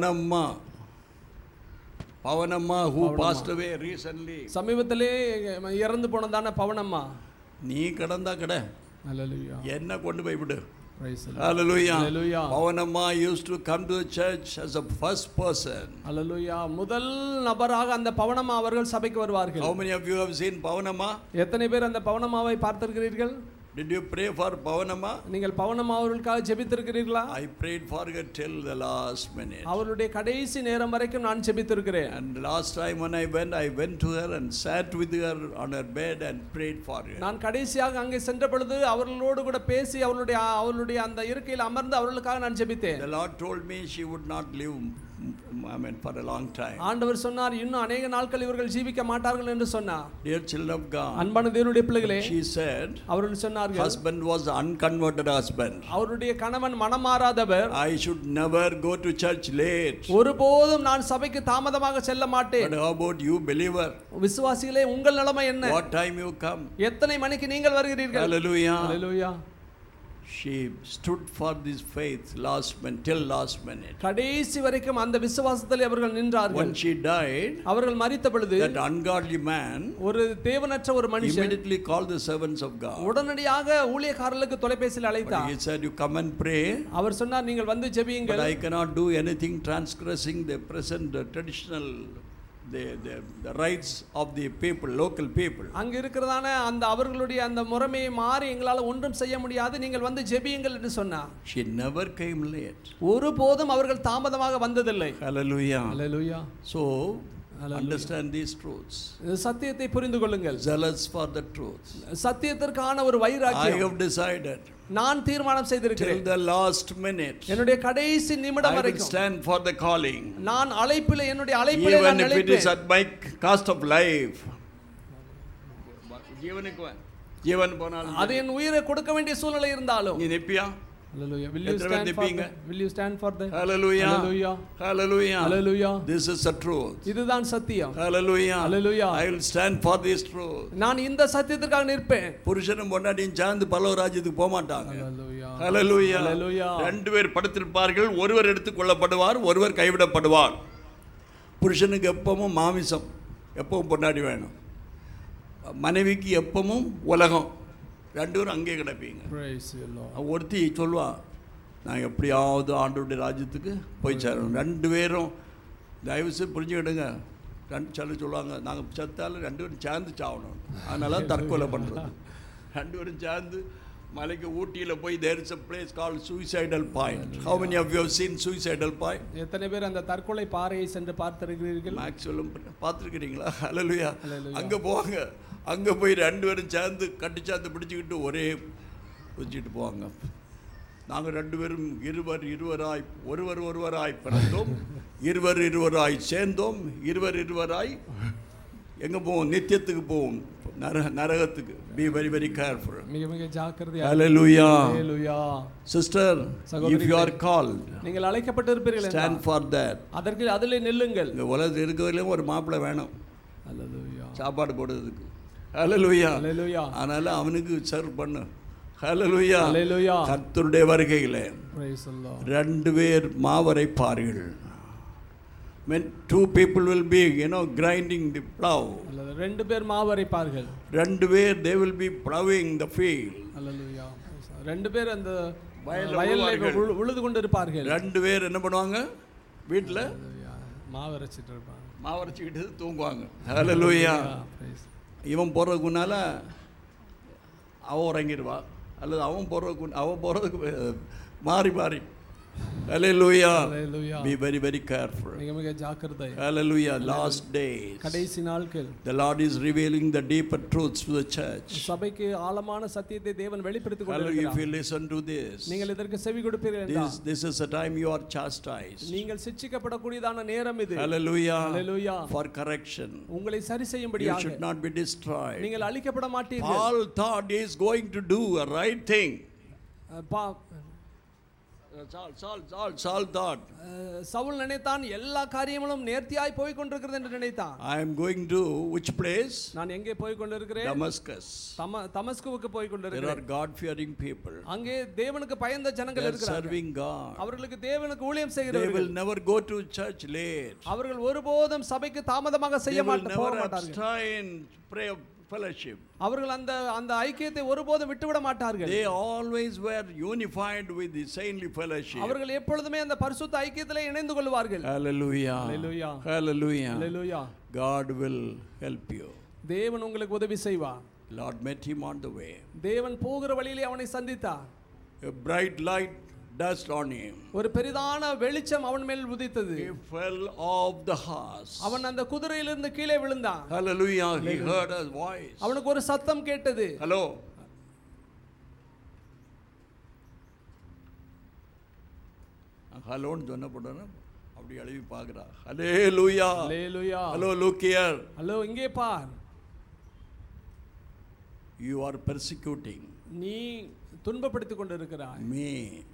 Pavanamma who passed away recently. சமீபத்திலே இறந்து போனதான பவனம்மா. நீ கடந்தா கட. Hallelujah. என்ன கொண்டு போய் விடு. Praise the Lord. Hallelujah. Hallelujah. Pavanamma used to come to the church as a first person. Hallelujah. முதல் நபராக அந்த பவனம்மா அவர்கள் சபைக்கு வருவார்கள். How many of you have seen Pavanamma? எத்தனை பேர் அந்த பவனம்மாவை பார்த்திருக்கிறீர்கள்? Did you pray for Pavanamma? நீங்கள் பவனம்மா அவர்களுக்காக ஜெபித்திருக்கிறீர்களா? I prayed for her till the last minute. அவருடைய கடைசி நேரம் வரைக்கும் நான் ஜெபித்திருக்கிறேன். And last time when I went to her and sat with her on her bed and prayed for her. நான் கடைசியாக அங்கே சென்ற பொழுது அவர்களோடு கூட பேசி அவர்களுடைய அந்த இருக்கையில் அமர்ந்து அவர்களுக்காக நான் ஜெபித்தேன். The Lord told me she would not live for a long time. ஆண்டவர் சொன்னார் இன்னும் अनेक நாட்கள் இவர்கள் ஜீவிக்க மாட்டார்கள் என்று சொன்னார். Dear children of God. அன்பான தேவனுடைய பிள்ளைகளே. She said. அவர்கள் சொன்னார்கள். Husband was unconverted husband. அவருடைய கணவன் மனம் மாறாதவர். I should never go to church late. ஒருபோதும் நான் சபைக்கு தாமதமாக செல்ல மாட்டேன். But how about you believer? விசுவாசிகளே உங்கள் நிலைமை என்ன? What time you come? எத்தனை மணிக்கு நீங்கள் வருகிறீர்கள்? Hallelujah. Hallelujah. She stood for this faith till last minute. கடைசி வரைக்கும் அந்த விசுவாசத்திலே அவர்கள் நின்றார்கள். When she died, அவர்கள் மரித்த பொழுது that ungodly man ஒரு தேவனற்ற ஒரு மனுஷன் immediately called the servants of God. உடனடியாக ஊழியக்காரர்களுக்கு தொலைபேசியில் அழைத்தார். He said, you come and pray. அவர் சொன்னார் நீங்கள் வந்து ஜெபியுங்கள். But I cannot do anything transgressing the present traditional the rights of the people, local people. அங்க இருக்கிறதான அந்த அவர்களுடைய அந்த முறைமையை மாறி எங்களால ஒன்றும் செய்ய முடியாது, நீங்கள் வந்து ஜெபியுங்கள் என்று சொன்னார். She never came late. ஒருபோதும் அவர்கள் தாமதமாக வந்ததில்லை. Hallelujah. Hallelujah. So understand these truths. சத்தியத்தை புரிந்து கொள்ளுங்கள். Zealous for the truth. சத்தியத்திற்கான ஒரு வைராக்கியம். I have decided. நான் தீர்மானம் செய்திருக்கிறேன். Till the last minute. என்னுடைய கடைசி நிமிடம் வரைக்கும். I will stand for the calling. நான் அழைப்பிலே என்னுடைய அழைப்பிலே நான் நிலைப்பேன். Even if it is at my cost of life. ஜீவன் போனாலும் அது என் உயிரை கொடுக்க வேண்டிய சூழ்நிலை இருந்தாலும். நீ நிப்பியா? Hallelujah. Will you stand for the Hallelujah. Hallelujah. Hallelujah. Hallelujah. This is the truth. இதுதான் சத்தியம். Hallelujah. Hallelujah. I will stand for this truth. நான் இந்த சத்தியத்திற்காக நிற்பேன். புருஷனும் பொண்டாட்டியும் சேர்ந்து பரலோக ராஜ்யத்துக்கு போக மாட்டாங்க. Hallelujah. Hallelujah. Hallelujah. ரெண்டு பேர் படுத்திருப்பார்கள், ஒருவர் எடுத்துக் கொள்ளப்படுவார், ஒருவர் கைவிடப்படுவார். புருஷனுக்கு எப்பவும் மாமிசம், எப்பவும் பொண்டாட்டி வேணும். மனைவிக்கு எப்பவும் உலகம், ரெண்டு பேரும் அங்கே கிடப்பீங்க. ஒருத்தி சொல்லுவா நான் எப்படியாவது ஆண்டவருடைய ராஜ்யத்துக்கு போய் சேரணும். ரெண்டு பேரும் தயவுசெய்து புரிஞ்சுக்கிடுங்க. ரெண்டு சொல்லுவாங்க நாங்கள் செத்தாலும் ரெண்டு பேரும் சேர்ந்து சாகணும், அதனால தற்கொலை பண்ணுறது. ரெண்டு பேரும் சேர்ந்து மலைக்கு ஊட்டியில் போய் there is a place called suicidal point. How many of you have seen suicidal point? எத்தனை பேர் அந்த தற்கொலை பாறையை சென்று பார்த்திருக்கிறீர்கள்? மேக்ஸிமம் பார்த்துருக்கிறீங்களா? ஹல்லேலூயா. அங்கே போவாங்க, அங்கே போய் ரெண்டு பேரும் சேர்ந்து கட்டிச்சாந்து பிடிச்சிக்கிட்டு ஒரே குதிச்சுட்டு போவாங்க. நாங்கள் ரெண்டு பேரும் இருவராய் ஒருவராய் பிறந்தோம், இருவராய் சேர்ந்தோம், இருவராய் எங்கே போவோம்? நித்தியத்துக்கு போவோம், நரகத்துக்கு. Be very very careful. மிக ஜாக்கிரதையா. Hallelujah. Hallelujah. Sister, if you are called, நீங்கள் அழைக்கப்பட்டிருப்பீர்கள் என்றால் stand for that. அதற்கு அதிலே நில்லுங்கள். இந்த உலகத்தில் இருக்கிறவரையும் ஒரு மாப்பிள்ளை வேணும். Hallelujah. சாப்பாடு போடுறதுக்கு. Hallelujah. Hallelujah. அதனால அவனுக்கு சர்வ் பண்ணு. Hallelujah. Hallelujah. கர்த்தருடைய வருகையிலே Praise the Lord. ரெண்டு பேர் மாவரைப்பார்கள். When two people will be, grinding the plow. ரெண்டு பேர் மாவரைப்பார்கள். ரெண்டு பேர் they will be plowing the field. Hallelujah. ரெண்டு பேர் அந்த வயல்ல வயல்ல உழுது கொண்டு இருப்பார்கள். ரெண்டு பேர் என்ன பண்ணுவாங்க? வீட்டில் மாவு அரைச்சிட்டு இருப்பாங்க, மாவு அரைச்சிக்கிட்டு தூங்குவாங்க. ஹல்லேலூயா. இவன் போகிறதுக்கு முன்னால் அவன் உறங்கிடுவா, அல்லது அவன் போகிறதுக்கு மாறி மாறி. Hallelujah. Hallelujah. Be very very careful. மிக ஜாக்கிரதை. Hallelujah. Last days. கடைசி நாட்கள். The Lord is revealing the deeper truths to the church. சபைக்கு ஆழமான சத்தியத்தை தேவன் வெளிப்படுத்திக் கொண்டிருக்கிறார். If you listen to this, நீங்கள் இதற்கு செவி கொடுப்பீர்கள் என்றால், this is the time you are chastised. நீங்கள் சிட்சிக்கப்படக்கூடியதான நேரம் இது. Hallelujah. Hallelujah. For correction. உங்களை சரி செய்யும்படியாக. You should not be destroyed. நீங்கள் அழிக்கப்பட மாட்டீர்கள். Paul thought he is going to do a right thing. Saul thought, Saul நினைத்தான் எல்லா காரியங்களும் நேர்த்தியாய் போய் கொண்டிருக்கிறது என்று நினைத்தான். I am going to which place? நான் எங்கே போய் கொண்டிருக்கிறேன்? Damascus. தமஸ்குவுக்கு போய் கொண்டிருக்கிறேன். There are God fearing people. அங்கே தேவனுக்கு பயந்த ஜனங்கள் இருக்கிறார்கள். Serving God. அவர்களுக்கு தேவனுக்கு ஊழியம் செய்கிறவர்கள். They will never go to church late. அவர்கள் ஒருபோதும் சபைக்கு தாமதமாக செய்ய மாட்டார்கள். Pray fellowship. அவர்கள் அந்த ஐக்கியத்தை ஒருபோதும் விட்டுவிட மாட்டார்கள். They always were unified with the saintly fellowship. அவர்கள் எப்பொழுதுமே அந்த பரிசுத்த ஐக்கியத்திலே இணைந்து கொள்வார்கள். Hallelujah. Hallelujah. Hallelujah. Hallelujah. God will help you. தேவன் உங்களுக்கு உதவி செய்வார். Lord met him on the way. தேவன் போகிற வழியிலே அவனை சந்தித்தார். A bright light dashed on him. ஒரு பெரிதான வெளிச்சம் அவன் மேல் உதித்தது. He fell off the horse. அவன் அந்த குதிரையிலிருந்து கீழே விழுந்தான். Hallelujah. He heard a voice. அவனுக்கு ஒரு சத்தம் கேட்டது. Hello. ஹலோன்னு சொன்ன போடனா அப்படி எழுதி பார்க்கறா. Hallelujah. Hallelujah. Hello, look here. Hello இங்கே பார். You are persecuting நீ துன்பப்படுத்திக் கொண்டிருக்கிறாய். me.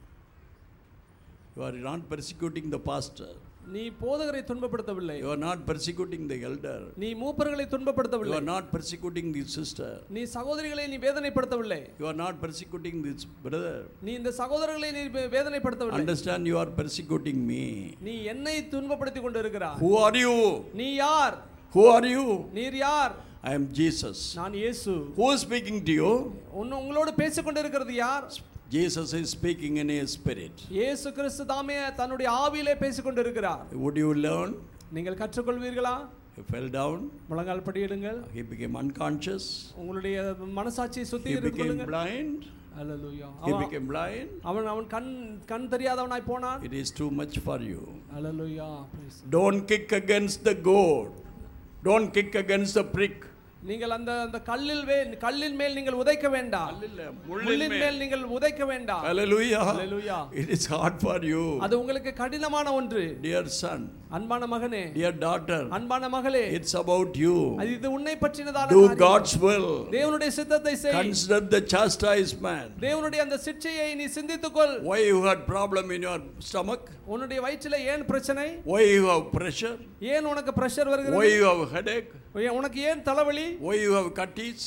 You are not persecuting the pastor. நீ போதகரை துன்பப்படுத்தவில்லை. You are not persecuting the elder. நீ மூப்பர்களை துன்பப்படுத்தவில்லை. You are not persecuting the sister. நீ சகோதரிகளை நீ வேதனைப்படுத்தவில்லை. You are not persecuting this brother. நீ இந்த சகோதரர்களை நீ வேதனைப்படுத்தவில்லை. Understand, you are persecuting me. நீ என்னை துன்பப்படுத்திக் கொண்டிருக்கிறாய். Who are you? நீ யார்? Who are you? நீர் யார்? I am Jesus. நான் இயேசு. Who is speaking to you? உங்களோடு பேசிக் கொண்டிருக்கிறது யார்? Jesus is speaking in his spirit. இயேசு கிறிஸ்து தாமே தன்னுடைய ஆவியிலே பேசிக் கொண்டிருக்கிறார். Would you learn? நீங்கள் கற்றுக்கொள்வீர்களா? He fell down. முழங்கால் படியிடுங்கள். He became unconscious. உங்களுடைய மனசாட்சியை சுத்திகரித்துக் கொள்ளுங்கள். He became கொள்ளுங்கள். blind. Hallelujah. He became blind. அவன் கண் தெரியாதவனாய் போனான். It is too much for you. Hallelujah. Don't kick against the goad. Don't kick against the prick. நீங்கள் அந்த கல்லின் மேல் நீங்கள் உதைக்க வேண்டாம். முள்ளின் மேல் நீங்கள் உதைக்க வேண்டாம். Hallelujah. Hallelujah. It is hard for you. அது உங்களுக்கு கடினமான ஒன்று. Dear son. அன்பான மகனே. Dear daughter. அன்பான மகளே. It's about you. இது உன்னை பற்றினதான Do காரியம். God's will. தேவனுடைய சித்தத்தை செய். Consider the chastisement. தேவனுடைய அந்த சிட்சையை நீ சிந்தித்துக்கொள். Why you had problem in your stomach? உன்னுடைய வயிற்றிலே ஏன் பிரச்சனை? Why you have pressure? ஏன் உனக்கு பிரஷர் வருகிறது? Why you have headache? உனக்கு ஏன் தலைவலி? Why you have cuties?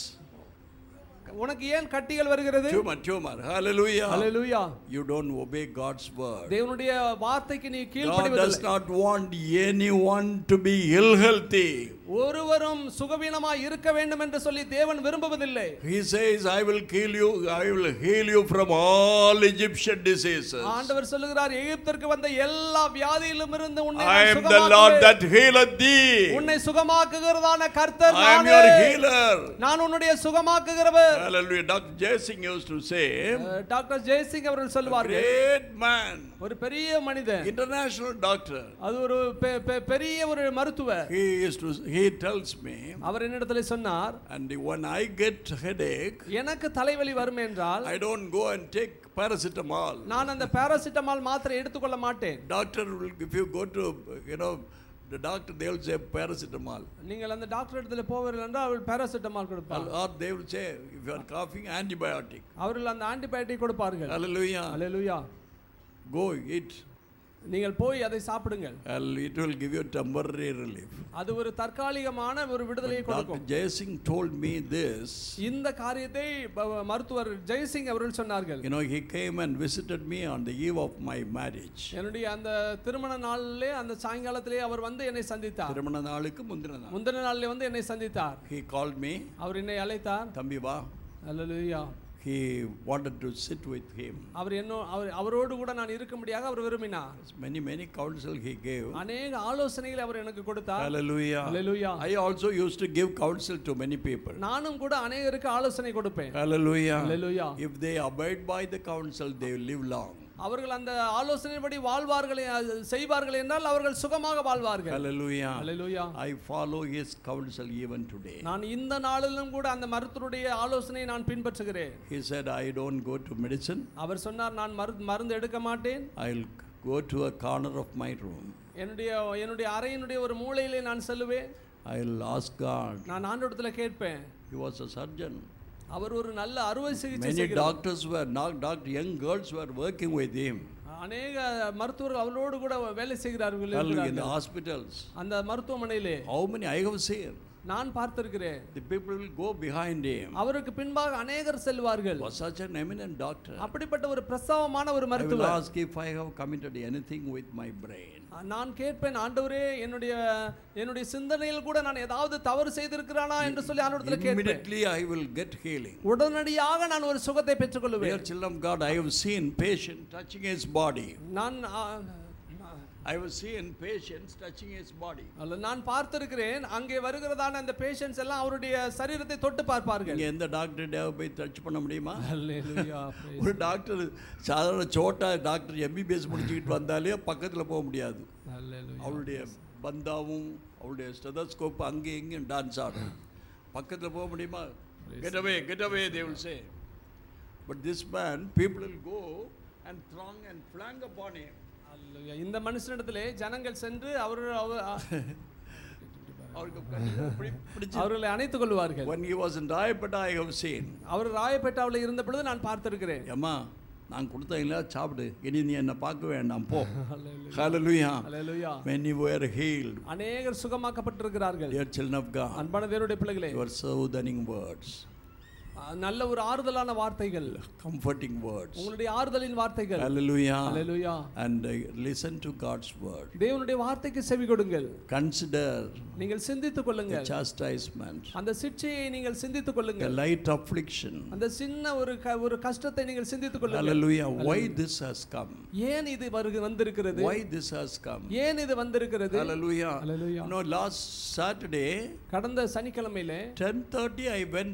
உனக்கு ஏன் கட்டிகள் வருகிறது? Tumor. Hallelujah. Hallelujah. You don't obey God's word. தேவனுடைய வார்த்தைக்கு நீ God கீழ்ப்படிவதில்லை. does not want anyone to be ill healthy. ஒருவரும் சுகவீனமாய் இருக்க வேண்டும் என்று சொல்லி தேவன் விரும்புவதில்லை. He says, I will heal you from all Egyptian diseases. ஆண்டவர் சொல்லுகிறார், எகிப்திற்கு வந்த எல்லா வியாதியிலுமிருந்து உன்னை I am the Lord that healeth thee. உன்னை சுகமாக்குகிறதான கர்த்தர் I am your healer. நான் உன்னுடைய சுகமாக்குகிறவர். Hallelujah. Dr. Jaising used to say, doctor Jaising அவர்கள் சொல்வார்கள், great man, ஒரு பெரிய மனிதன், international doctor. அது ஒரு பெரிய ஒரு மருத்துவர். He tells me, அவர் என்னிடத்தில் சொன்னார், and when I get headache, எனக்கு தலைவலி வரும் என்றால் I don't go and take paracetamol. நான் அந்த பாராசிட்டமால் மாத்திரை எடுத்துக்கொள்ள மாட்டேன். Doctor will, if you go to, the doctor, they will say paracetamol. நீங்கள் அந்த டாக்டர் இடத்துல போவீர்கள் என்றால் அவர் பாராசிட்டமால் கொடுப்பார். Or they will say, if you are coughing, antibiotic. அவர்கள் அந்த ஆன்டிபயோட்டிக் கொடுப்பார்கள். Hallelujah. Hallelujah. Go eat. நீங்கள் போய் அதை சாப்பிடுங்கள். It will give you temporary relief. அது ஒரு தற்காலிகமான ஒரு விடுதலையை கொடுக்கும். Dr. Jaising told me this. இந்த காரியத்தை மருத்துவர் ஜெயசிங் அவர்கள் சொன்னார்கள். He came and visited me on the eve of my marriage. என்னுடைய அந்த திருமண நாளிலே அந்த சாயங்காலத்திலே அவர் வந்து என்னை சந்தித்தார். திருமண நாளுக்கு முந்தின நாளிலே வந்து என்னை சந்தித்தார். He called me. அவர் என்னை அழைத்தார். தம்பி வா. Hallelujah. he wanted to sit with him. அவரோடு கூட நான் இருக்கும்படியாக அவர் விரும்பினார். Many counsel he gave. அநேக ஆலோசனைகளை அவர் எனக்கு கொடுத்தார். Hallelujah. Hallelujah. I also used to give counsel to many people. நானும் கூட அநேகருக்கு ஆலோசனை கொடுப்பேன். Hallelujah. Hallelujah. If they abide by the counsel, they will live long. அவர்கள் அந்த ஆலோசனைப்படி வாழ்வார்கள் செய்வார்கள் என்றால் அவர்கள் சுகமாக வாழ்வார்கள். Hallelujah. Hallelujah. I follow his counsel even today. நான் இந்த நாளிலும் கூட அந்த மருத்துவருடைய ஆலோசனையை நான் பின்பற்றுகிறேன். He said, I don't go to medicine. அவர் சொன்னார், நான் மருந்து எடுக்க மாட்டேன். I'll go to a corner of my room. என்னுடைய அறையினுடைய ஒரு மூலையிலே நான் செல்லுவேன். I'll ask God. நான் ஆண்டவரிடத்தில் கேட்பேன். He was a surgeon. அவர் ஒரு நல்ல அறுவை சிகிச்சை Many செய்கிறார். doctors were young girls were working with him. அநேக மருத்துவர்கள் அவரோடு கூட வேலை செய்கிறார்கள் In the hospitals. அந்த மருத்துவமனையிலே. How many I have seen? நான் பார்த்திருக்கிறேன். The people will go behind him. அவருக்கு பின்பாக அநேகர் செல்வார்கள். Was such an eminent doctor. அப்படிப்பட்ட ஒரு பிரசவமான ஒரு மருத்துவர். I will ask if I have committed anything with my brain. நான் கேட்பேன், ஆண்டவரே என்னுடைய சிந்தனையில் கூட நான் ஏதாவது தவறு செய்திருக்கிறானா என்று சொல்லி ஆண்டவரிடத்தில் கேட்பேன். Immediately I will get healing. உடனடியாக நான் ஒரு சுகத்தை பெற்றுக்கொள்வேன். Dear children of God, I have seen patient touching his body. I have seen patients touching his body. நான் பார்த்திருக்கிறேன், அங்கே வருகிறதான அந்த பேஷண்ட்ஸ் எல்லாம் அவருடைய சரீரத்தை தொட்டு பார்ப்பார்கள். இங்க எந்த டாக்டர் போய் டச் பண்ண முடியுமா? ஹல்லேலூயா. ஒரு டாக்டர் சாதாரண சோட்டா டாக்டர் MBBS முடிச்சிட்டு வந்தாலே பக்கத்துல போக முடியாது. ஹல்லேலூயா. அவருடைய பந்தாவும் அவருடைய ஸ்டெதோஸ்கோப் அங்கே இங்கே டான்ஸ் ஆடும். பக்கத்துல போக முடியுமா? Get away they will say. But this man, people will go and throng and flank upon him. இந்த மனுஷனிடத்திலே ஜனங்கள் சென்று அவர்களை அணைத்துக் கொள்வார்கள். When he was in Rayapeta, I have seen. அவர் ராயப்பேட்டாவில் இருந்த பொழுது நான் பார்த்திருக்கிறேன். அம்மா, நான் கொடுத்தீங்களா சாப்பிடு, இனி நீ என்ன பார்க்க வேண்டாம் போ. Hallelujah. Hallelujah. Many were healed. அநேகர் சுகமாக்கப்பட்டிருக்கிறார்கள். Dear children of God, அன்பான தேவனுடைய பிள்ளைகளே, your soothing words, நல்ல ஒரு ஆறுதலான வார்த்தைகள், comforting words, உங்களுடைய ஆறுதலின் வார்த்தைகள். Hallelujah. Hallelujah. And listen to God's word. தேவனுடைய வார்த்தைக்கு செவி கொடுங்கள். Consider, நீங்கள் சிந்தித்துக் கொள்ளுங்கள், the chastisement, அந்த சிட்சையை நீங்கள் சிந்தித்துக் the கொள்ளுங்கள், light affliction. அந்த சின்ன ஒரு கஷ்டத்தை நீங்கள் சிந்தித்துக் கொள்ளுங்கள். Hallelujah. Why this has come? ஏன் இது வந்திருக்கிறது? Why this has come? ஏன் இது வந்திருக்கிறது? Hallelujah. Hallelujah. No, last Saturday, கடந்த சனிக்கிழமையிலே 10:30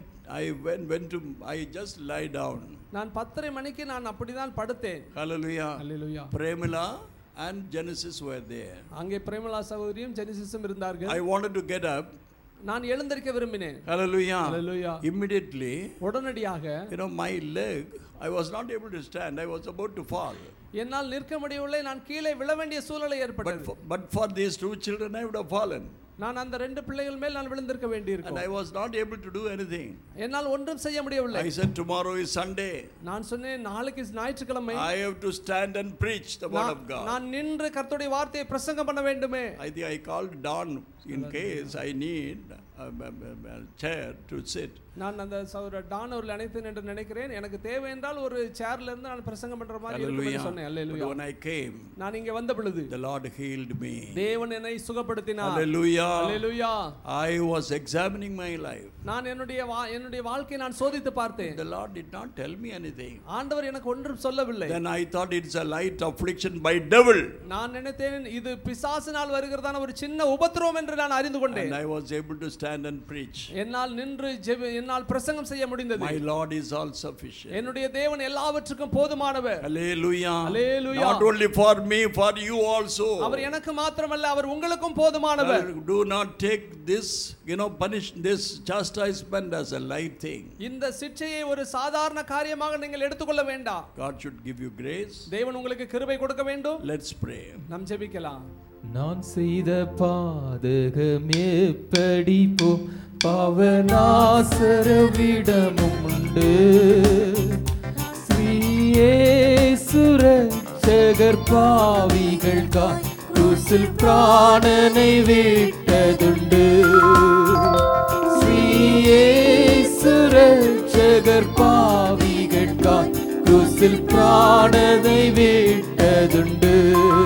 I just lie down. நான் 10:30 மணிக்கு நான் அப்படிதான் படுத்தேன். Hallelujah. Hallelujah. Premila and Genesis were there. அங்கே பிரேமலா சகோதரியும் ஜெனிசிஸும் இருந்தார்கள். I wanted to get up. நான் எழுந்திருக்க விரும்பினேன். Hallelujah. Hallelujah. Immediately, உடனடியாக my leg, I was not able to stand. I was about to fall. என்னால் நிற்க முடியவில்லை. நான் கீழே விழ வேண்டிய சூழ்நிலை ஏற்பட்டது. But for these two children, I would have fallen. நான் அந்த ரெண்டு பிள்ளைகள் மேல் நான் விழுந்திருக்க வேண்டியிருக்கும். And I was not able to do anything. என்னால் ஒன்றும் செய்ய முடியவில்லை. I said tomorrow is Sunday. நான் சொன்னேன், நாளைக்கு ஞாயிற்றுக்கிழமை. I have to stand and preach the word of God. நான் நின்று கர்த்தருடைய வார்த்தையை பிரசங்கம் பண்ண வேண்டுமே. I called Don in case I need a chair to sit. நான் அந்த டான் அவர்கள் அனைத்து என்று நினைக்கிறேன். எனக்கு தேவை என்றால் ஒரு சேர்ல இருந்து நான் பிரசங்கம் பண்ற மாதிரி இருக்கும் என்று சொன்னேன். Hallelujah. When I came, நான் இங்கே வந்த பொழுது the Lord healed me. தேவன் என்னை சுகப்படுத்தினார். Hallelujah. Hallelujah. I was examining my life. நான் என்னுடைய வாழ்க்கையை நான் சோதித்து பார்த்தேன். The Lord did not tell me anything. ஆண்டவர் எனக்கு ஒன்றும் சொல்லவில்லை. Then I thought it's a light affliction by devil. நான் நினைத்தேன் இது பிசாசினால் வருகிறதான ஒரு சின்ன உபத்திரவம் என்று நான் அறிந்து கொண்டேன். And I was able to stand and preach. என்னால் நின்று என்னால் பிரசங்கம் செய்ய முடிந்தது. My Lord is all sufficient. என்னுடைய தேவன் எல்லாவற்றுக்கும் போதுமானவர். Hallelujah. Hallelujah. Not only for me, for you also. அவர் எனக்கு மாத்திரமல்ல, அவர் உங்களுக்கும் போதுமானவர். Do not take this, punish this chastisement as a light thing. இந்த சிட்சையை ஒரு சாதாரண காரியமாக நீங்கள் எடுத்துக்கொள்ள வேண்டாம். God should give you grace. தேவன் உங்களுக்கு கிருபை கொடுக்க வேண்டும். Let's pray. நாம் ஜெபிக்கலாம். நான் செய்த பாதகம் எப்படி பாவநாசரவிடமும் உண்டு. ஸ்ரீயேசுரட்சகர் பாவிகள் குருசில் பிராணனை விட்டதுண்டு. ஸ்ரீயேசுரட்சகர் பாவிகள் குருசில் பிராணனை விட்டதுண்டு.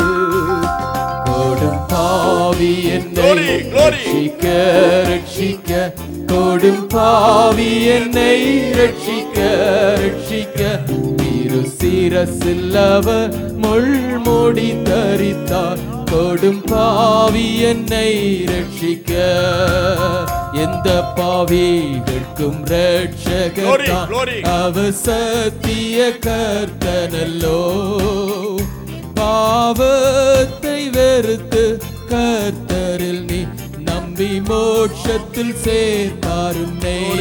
கொடும் பாவி என்னை ரட்சிக்க ரட்சிக்க, கொடும் பாவி என்னை ரட்சிக்க ரட்சிக்க, சிரசில் அவர் முள்முடி தரித்தார். கொடும் பாவி என்னை ரட்சிக்க, எந்த பாவிகளுக்கும் ரட்சகர் அவர் சத்திய கர்த்தனல்லோ. பாவத்தை வெறுத்து கர்த்தரில் நீ நம்பி மோட்சத்தில் சேர்த்தாரும்.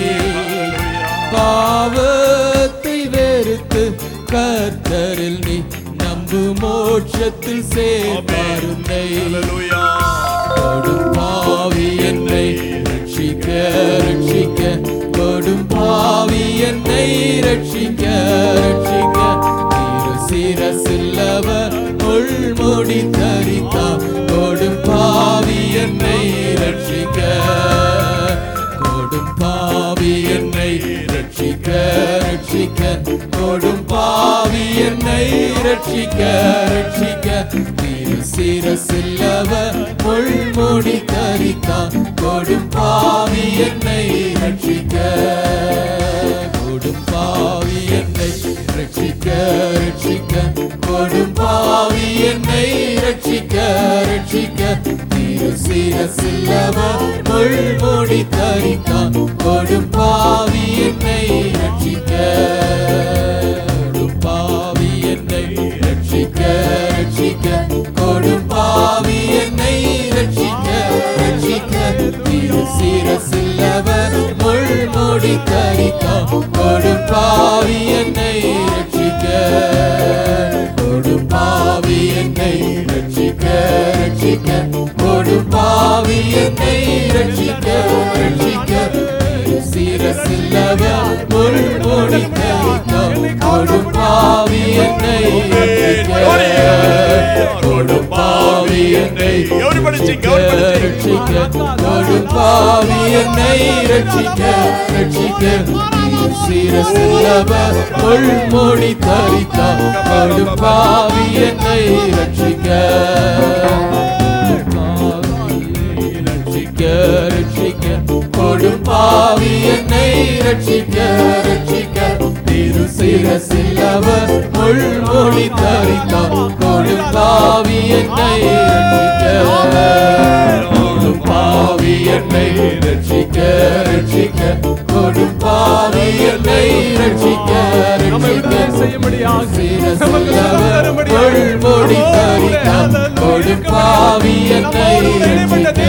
பாவத்தை வெறுத்து கர்த்தரில் நீ நம்பு மோட்சத்தில் சேர்த்தாரும். கொடும் பாவி என்னை ரட்சிக்க ரட்சிக்க, கொடும் பாவி என்னை ரட்சிக்க ரட்சிக்க. சிரசில் அவர் முள்முடி தரித்தார். கொடும் பாவி என்னை ரட்சிக்க, கொடும் பாவி என்னை ரட்சிக்க ரட்சிக்க, கொடும் பாவி என்னை ரட்சிக்க ரட்சிக்க. சிரசில் அவர் முள்முடி தரித்தார். கொடும் பாவி என்னை ரட்சிக்க, கொடும் பாவி என்னை ரட்சிக்க ரட்சிக்க, கொடும் பாவி என்னை ரட்சிக்க ரட்சிக்க. சிரசில் அவர் முள்முடி தரித்தார். கொடும் பாவி என்னை ரட்சிக்க, கொடும் பாவி என்னை ரட்சிக்க ரட்சிக்க, கொடும் பாவி என்னை ரட்சிக்க ரட்சிக்க. சிரசில் அவர் முள்முடி தரித்தார். கொடும் பாவி என்னை ரட்சிக்க, கொடும் பாவி என்னை ரட்சிக்க ரட்சிக்க, கொடும் பாவி என்னை ரட்சிக்க ரட்சிக்க. சிரசில் அவர் முள்முடி தரித்தார். கொடும் பாவி என்னை ரட்சிக்க, கொடும் பாவி என்னை ரட்சிக்க ரட்சிக்க, கொடும் பாவி என்னை ரட்சிக்க ரட்சிக்க. சிரசில் அவர் முள்முடி தரித்தார். கொடும் பாவி என்னை ரட்சிக்க, ரட்சிக்க ரட்சிக்க, கொடும் பாவி என்னை ரட்சிக்க ரட்சிக்க. சிரசில் அவர் முள்முடி தரித்தார். கொடும் பாவி என்னை ரட்சிக்க, கொடும் பாவி என்னை ரட்சிக்க ரட்சிக்க, கொடும் பாவி என்னை ரட்சிக்க ரட்சிக்க. சிரசில் அவர் முள்முடி தரித்தார். கொடும் பாவி என்னை ரட்சிக்க,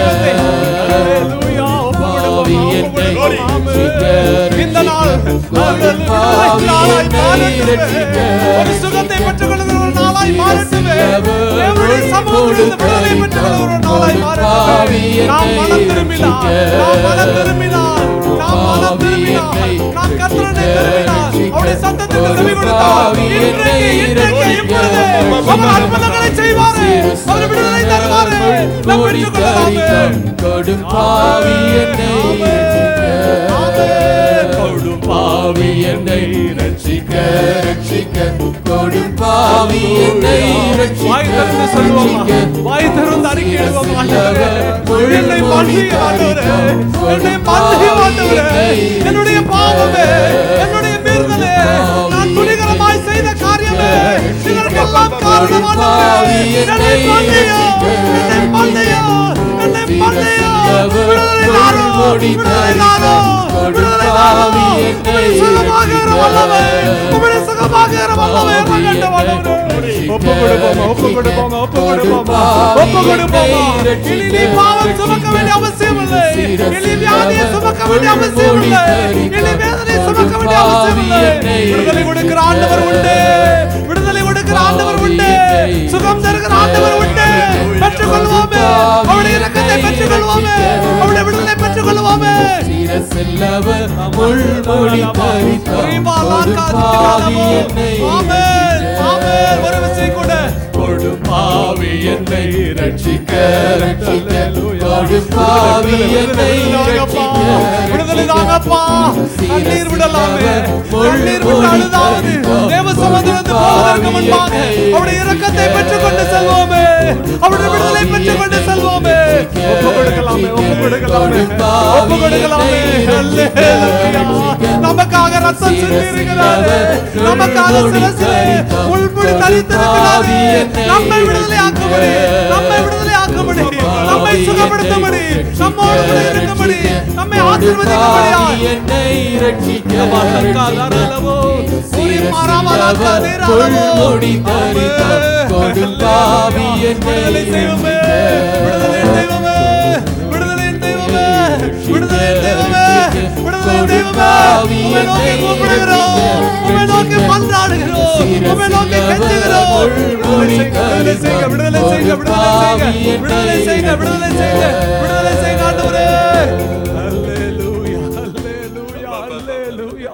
பாவி என்னை ரட்சிக்க ரட்சிக்க, கொடும் பாவி என்னை ரட்சிக்க. ஒரு சுகத்தை பெற்றுக் கொள்ளுகிற ஒரு நாளாய் மாறட்டுமே. தேவனுடைய சமூகத்தில் விடுதலை பெற்றுக் கொள்ளுகிற ஒரு நாளாய் மாறட்டுமே. நாம் மனம் திரும்பினால், நாம் மனம் திரும்பினால், நாம் மனம் திரும்பினால், நாம் கர்த்தரை திரும்பினால், அவருடைய சத்தத்துக்கு செவி கொடுத்தால், இன்றைக்கு இப்பொழுது அவர் அற்புதங்களை செய்வாரே, அவர் விடுதலை தருவாரே. நாம் பெற்றுக் கொள்ளலாமே. கொடும் பாவி என்னை ரட்சிக்க, கொடும் பாவி என்னை ரட்சிக்க ரட்சிக்க, கொடும் பாவி என்னை ரட்சிக்க ரட்சிக்க. வாய் திறந்து அறிக்கையிடுவோம். என்னை மன்னியும் ஆண்டவரே, என்னை மன்னியும் ஆண்டவரே. என்னுடைய பாவமே, என்னுடைய மீறுதலே, நான் துணிகரமாய் செய்த காரியமே, இதற்கெல்லாம் காரணமானவரே, என்னை மன்னியும், என்னை மன்னியும், என்னை மன்னியும். விடுதலை தாரும், விடுதலை தாரும், விடுதலை தாரும். உம்முடைய சுகமாகிற வல்லமே, உம்முடைய சுகமாகிற வல்லமே இறங்கட்டும் ஆண்டவரே. ஒப்பு கொடுப்போமா, ஒப்பு கொடுப்போமா, ஒப்பு கொடுப்போமா, ஒப்பு கொடுப்போமா. இனி நீ பாவம் சுமக்க வேண்டிய அவசியம் இல்லை. இனி வியாதியை சுமக்க வேண்டிய அவசியம் இல்லை. இனி வேதனை சுமக்க வேண்டிய அவசியம் இல்லை. விடுதலை கொடுக்கிற ஆண்டவர் உண்டு, விடுதலை கொடுக்கிற ஆண்டவர் உண்டு, சுகம் தருகிற ஆண்டவர் உண்டு. பெற்றுக் கொள்வோமே, அவருடைய இரக்கத்தை பெற்றுக் கொள்வோமே, அவருடைய விடுதலை பெற்றுக் கொள்வோமே. சிரசில் அவர் முள்முடி தரித்தார். ஆமென், ஆமென். ஒரு விசை கூட கொடும் பாவி என்னை ரட்சிக்க ரட்சிக்க, கொடும் பாவி என்னை ரட்சிக்க. விடுதலை தாங்கப்பா. கண்ணீர் விடலாமே, கண்ணீர் விட்டு அழுதாவது தேவ சமூகத்திலிருந்து போவதற்கு முன்பாக அவருடைய இரக்கத்தை பெற்றுக் கொண்டு செல்வோமே, அவருடைய விடுதலை பெற்றுக் கொண்டு செல்வோமே. ஒப்பு கொடுக்கலாமே, ஒப்பு கொடுக்கலாமே, ஒப்பு கொடுக்கலாமே. அல்லேலூயா. நமக்காக ரத்தம் சிந்தியிருக்கிறார், நமக்காக சிரசிலே முள்முடி தரித்திருக்கிறார். நம்மை விடுதலையாக்கும்படி, நம்மை விடுதலையாக்கும்படி, நம்மை சுகப்படுத்தும்படி, நம்மோடு கூட இருக்கும்படி, நம்மை ஆசீர்வதிக்கும்படியாய் என்னை ரட்சிக்க மரக்காலரளவோ ஒரு மரமலக்காலரளவோ முள்முடி தரித்தார். கொடும்பாவி என்னை தெய்வமே, விடுதலை தெய்வமே, விடுதலை தெய்வமே, விடுதலை தெய்வமே, விடுதலை தெய்வமே, உம்மை நோக்கி கூப்பிடுகிறோம், உம்மை நோக்கி மன்றாடுகிறோம், உம்மை நோக்கி கெஞ்சுகிறோம். விடுதலை செய்க, விடுதலை செய்க, விடுதலை செய்க, விடுதலை செய்க, விடுதலை செய்க, விடுதலை செய்க ஆண்டவரே. அல்லேலூயா, அல்லேலூயா, அல்லேலூயா,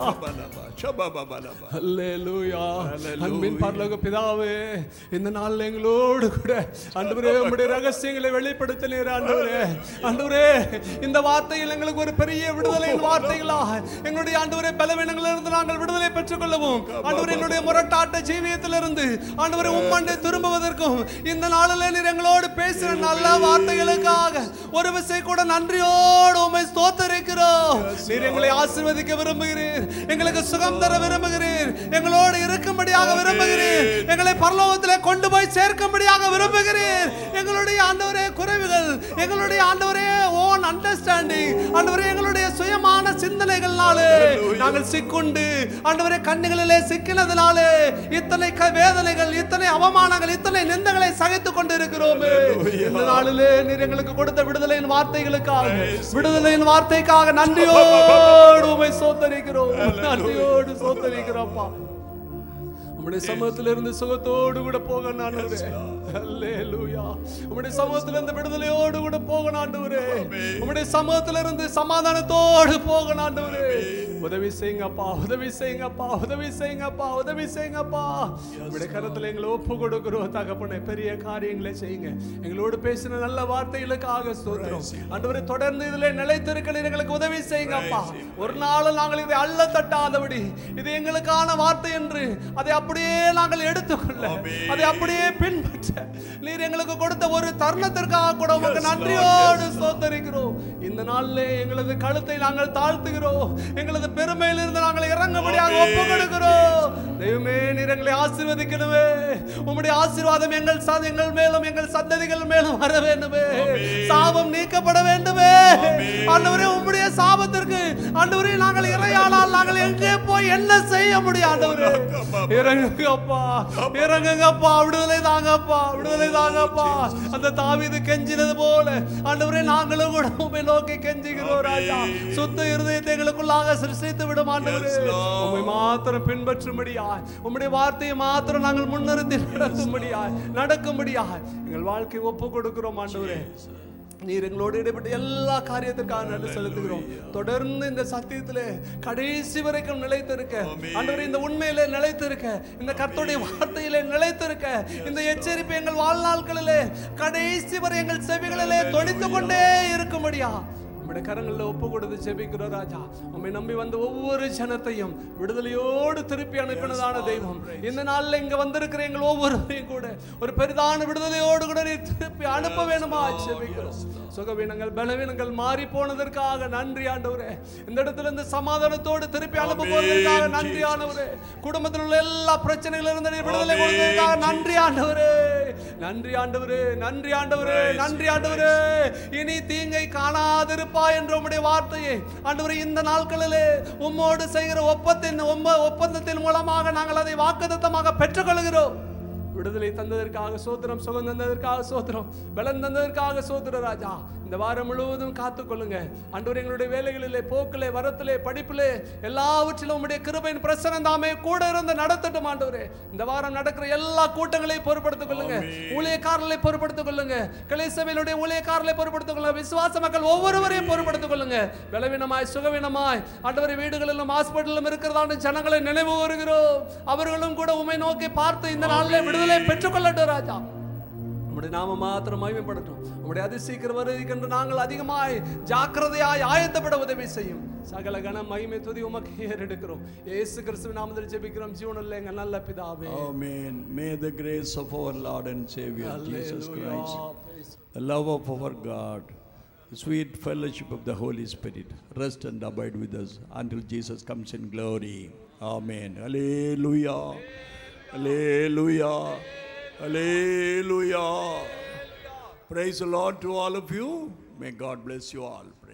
அல்லேலூயா. அன்பின் பரலோக பிதாவே, இந்த நாள்ல எங்களோடு கூட ஆண்டவரே உம்முடைய ரகசியங்களை வெளிப்படுத்தினீர் ஆண்டவரே. ஆண்டவரே, இந்த வார்த்தையில் எங்களுக்கு ஒரு பெரிய விடுதலையின் வார்த்தைகளா எங்களுடைய ஆண்டவரே பலவீனங்களிலிருந்து நாங்கள் விடுதலை பெற்றுக் கொள்ளவும், ஆண்டவரே எங்களுடைய முரட்டாட்ட ஜீவியத்திலிருந்து ஆண்டவரே உம்மண்டை திரும்புவதற்கும் இந்த நாளில் நீர் எங்களோடு பேசுகிற நல்ல வார்த்தைகளுக்காக ஒரு விசை கூட நன்றியோடு உம்மை ஸ்தோத்திரிக்கிறோம். நீர் எங்களை ஆசீர்வதிக்க விரும்புகிறீர், எங்களுக்கு சுகம் தர விரும்புகிறீர், எங்களோடு இருக்கும்படியாக விரும்புகிறீர், எங்களை பரலோகத்திலே கொண்டு போய் சேர்க்கும்படியாக விரும்புகிறீர். எங்களுடைய ஆண்டவரே குறைவுகள், எங்களுடைய ஆண்டவரே ஓன் அண்டர்ஸ்டாண்டிங், ஆண்டவரே எங்களுடைய சுயமான சிந்தனைகள்னாலே நாங்கள் சிக்குண்டு ஆண்டவரே கண்ணுகளிலே சிக்கினதினாலே இத்தனை வேதனைகள், இத்தனை அவமானங்கள், இத்தனை நிந்தங்களை சகித்துக் கொண்டு இருக்கிறோம். இந்த நாளிலே நீர் எங்களுக்கு கொடுத்த விடுதலையின் வார்த்தைகளுக்காக, விடுதலையின் வார்த்தைக்காக நன்றியோடு உம்மை ஸ்தோத்திரிக்கிறோம், நன்றியோடு ஸ்தோத்திரிக்கிறோம்ப்பா. உம்முடைய சமூகத்திலிருந்து சுகத்தோடு கூட போக ஆண்டவரே. அல்லேலூயா. உம்முடைய சமூகத்திலிருந்து விடுதலையோடு கூட போக ஆண்டவரே. உம்முடைய சமூகத்திலிருந்து சமாதானத்தோடு போக ஆண்டவரே. உதவி செய்யுங்கப்பா, உதவி செய்யுங்கப்பா, உதவி செய்யுங்கப்பா, உதவி செய்யுங்கப்பா. உம்முடைய கரத்துல எங்களை ஒப்பு கொடுக்கிறோம் தகப்பனே. பெரிய காரியங்களை செய்யுங்க. எங்களோடு பேசின நல்ல வார்த்தைகளுக்காக ஸ்தோத்திரம் ஆண்டவரே. தொடர்ந்து இதிலே நிலைத்திருக்க எங்களுக்கு உதவி செய்யுங்கப்பா. ஒரு நாள் நாங்கள் இதை அள்ள தட்டாதபடி, இது எங்களுக்கான வார்த்தை என்று அதை அப்படியே நாங்கள் எடுத்துக்கொள்ள, அதை அப்படியே பின்பற்ற நீர் எங்களுக்கு கொடுத்த ஒரு தருணத்திற்காக கூட உமக்கு நன்றியோடு ஸ்தோத்திரிக்கிறோம். இந்த நாளிலே எங்களது கழுத்தை நாங்கள் தாழ்த்துகிறோம், எங்களது பெருமையிலிருந்து நாங்கள் இறங்கும்படியாக ஒப்பு கொடுக்கிறோம். தெய்வமே, நீர் எங்களை ஆசீர்வதிக்கணுமே. உம்முடைய ஆசீர்வாதம் எங்கள் மேலும் எங்கள் சந்ததிகள் மேலும் வர வேண்டுமே. சாபம் நீக்கப்பட வேண்டுமே. ஆண்டவரே, உம்முடைய சாபத்திற்கு ஆண்டவரே நாங்கள் இறையானால் நாங்கள் எங்கே போய் என்ன செய்ய முடியும்? ஆண்டவரே இறங்குங்கப்பா, இறங்குங்கப்பா, விடுதலை தாங்கப்பா, விடுதலை தாங்கப்பா. அந்த தாவீது கெஞ்சினது போல ஆண்டவரே நாங்களும் கூட உம்மை நோக்கி கெஞ்சுகிறோம் ராஜா. சுத்த இருதயத்தை எங்களுக்குள்ளாக சிருஷ்டித்து விடும் ஆண்டவரே. உம்மை மாத்திரம் பின்பற்றும்படியாய், உம்முடைய வார்த்தையை மாத்திரம் நாங்கள் முன்னிறுத்தி நடக்கும்படியாய் எங்கள் வாழ்க்கை ஒப்பு கொடுக்கிறோம் ஆண்டவரே. நீர் எங்களோடு இடைப்பட்ட எல்லா காரியத்திற்காக நன்றி செலுத்துகிறோம். தொடர்ந்து இந்த சத்தியத்திலே கடைசி வரைக்கும் நிலைத்திருக்க ஆண்டவரே, இந்த உண்மையிலே நிலைத்திருக்க, இந்த கர்த்தருடைய வார்த்தையிலே நிலைத்திருக்க, இந்த எச்சரிப்பு எங்கள் வாழ்நாட்களிலே கடைசி வரை எங்கள் செவிகளிலே தொனித்துக் கொண்டே இருக்கும்படியா உம்முடைய கரங்களில் ஒப்பு கொடுத்து ஜெபிக்கிறோம் ராஜா. உம்மை நம்பி வந்த ஒவ்வொரு ஜனத்தையும் விடுதலையோடு திருப்பி அனுப்பினதான தெய்வம், இந்த நாளில் இங்க வந்திருக்கிற எங்கள் ஒவ்வொருவரையும் கூட ஒரு பெரிதான விடுதலையோடு கூட நீர் திருப்பி அனுப்ப வேணுமா ஜெபிக்கிறோம். சுகவீனங்கள் பலவீனங்கள் மாறி போனதற்காக நன்றி ஆண்டவரே. இந்த இடத்துல இருந்து சமாதானத்தோடு திருப்பி அனுப்ப போவதற்காக நன்றி ஆண்டவரே. குடும்பத்தில் உள்ள எல்லா பிரச்சனைகளில் இருந்து நீர் விடுதலை கொடுத்ததற்காக நன்றி ஆண்டவரே. நன்றி ஆண்டவரே, நன்றி ஆண்டவரே, நன்றி ஆண்டவரே. இனி தீங்கை காணாதிருப்ப என்ற உம்முடைய வார்த்தையை ஆண்டவரே இந்த நாட்களிலே உம்மோடு செய்கிற ஒப்பந்தத்தின் மூலமாக நாங்கள் அதை வாக்குத்தத்தமாக பெற்றுக்கொள்கிறோம். விடுதலை தந்ததற்காக சோத்திரம், சுகம் தந்ததற்காக சோத்திரம், பலன் தந்ததற்காக சோத்திர ராஜா. இந்த வாரம் முழுவதும் காத்துக்கொள்ளுங்க ஆண்டவரே. எங்களுடைய வேலைகளிலே, போக்கிலே, வரத்திலே, படிப்பிலே எல்லாவற்றிலும் உம்முடைய கிருபையின் பிரசன்னம் தாமே கூட இருந்து நடத்தட்டும் ஆண்டவரே. இந்த வாரம் நடக்கிற எல்லா கூட்டங்களையும் பொறுப்படுத்திக் கொள்ளுங்க, ஊழியக்காரர்களை பொறுப்படுத்திக் கொள்ளுங்க, கிளை சபையினுடைய ஊழியக்காரர்களை பொறுப்படுத்திக் கொள்ளுங்க, விசுவாச மக்கள் ஒவ்வொருவரையும் பொறுப்படுத்திக் கொள்ளுங்க. பலவீனமாய் சுகவீனமாய் ஆண்டவரே வீடுகளிலும் ஹாஸ்பிட்டலும் இருக்கிறதான ஜனங்களை நினைவு கூறுகிறோம். அவர்களும் கூட உம்மை நோக்கி பார்த்து இந்த நாளிலே விடுதலை பெற்றுக்கொள்ளட்டும் ராஜா. உம்முடைய நாம மாத்திரம் மகிமைப்படட்டும். உம்முடைய அதிசீக்கிர வருகைக்கென்று நாங்கள் அதிகமாய் ஜாக்கிரதையாய் ஆயத்தப்பட உதவி செய்யும். சகல கன மகிமை துதி உமக்கு ஏறெடுக்கிறோம். இயேசு கிறிஸ்துவின் நாமத்தில் ஜெபிக்கிறோம் ஜீவனுள்ள எங்கள் நல்ல பிதாவே. Amen. May the grace of our Lord and Savior Jesus Christ, the love of our God, sweet fellowship of the Holy Spirit rest and abide with us until Jesus comes in glory. Amen. Hallelujah. Hallelujah. Hallelujah. Praise the Lord to all of you. May God bless you all.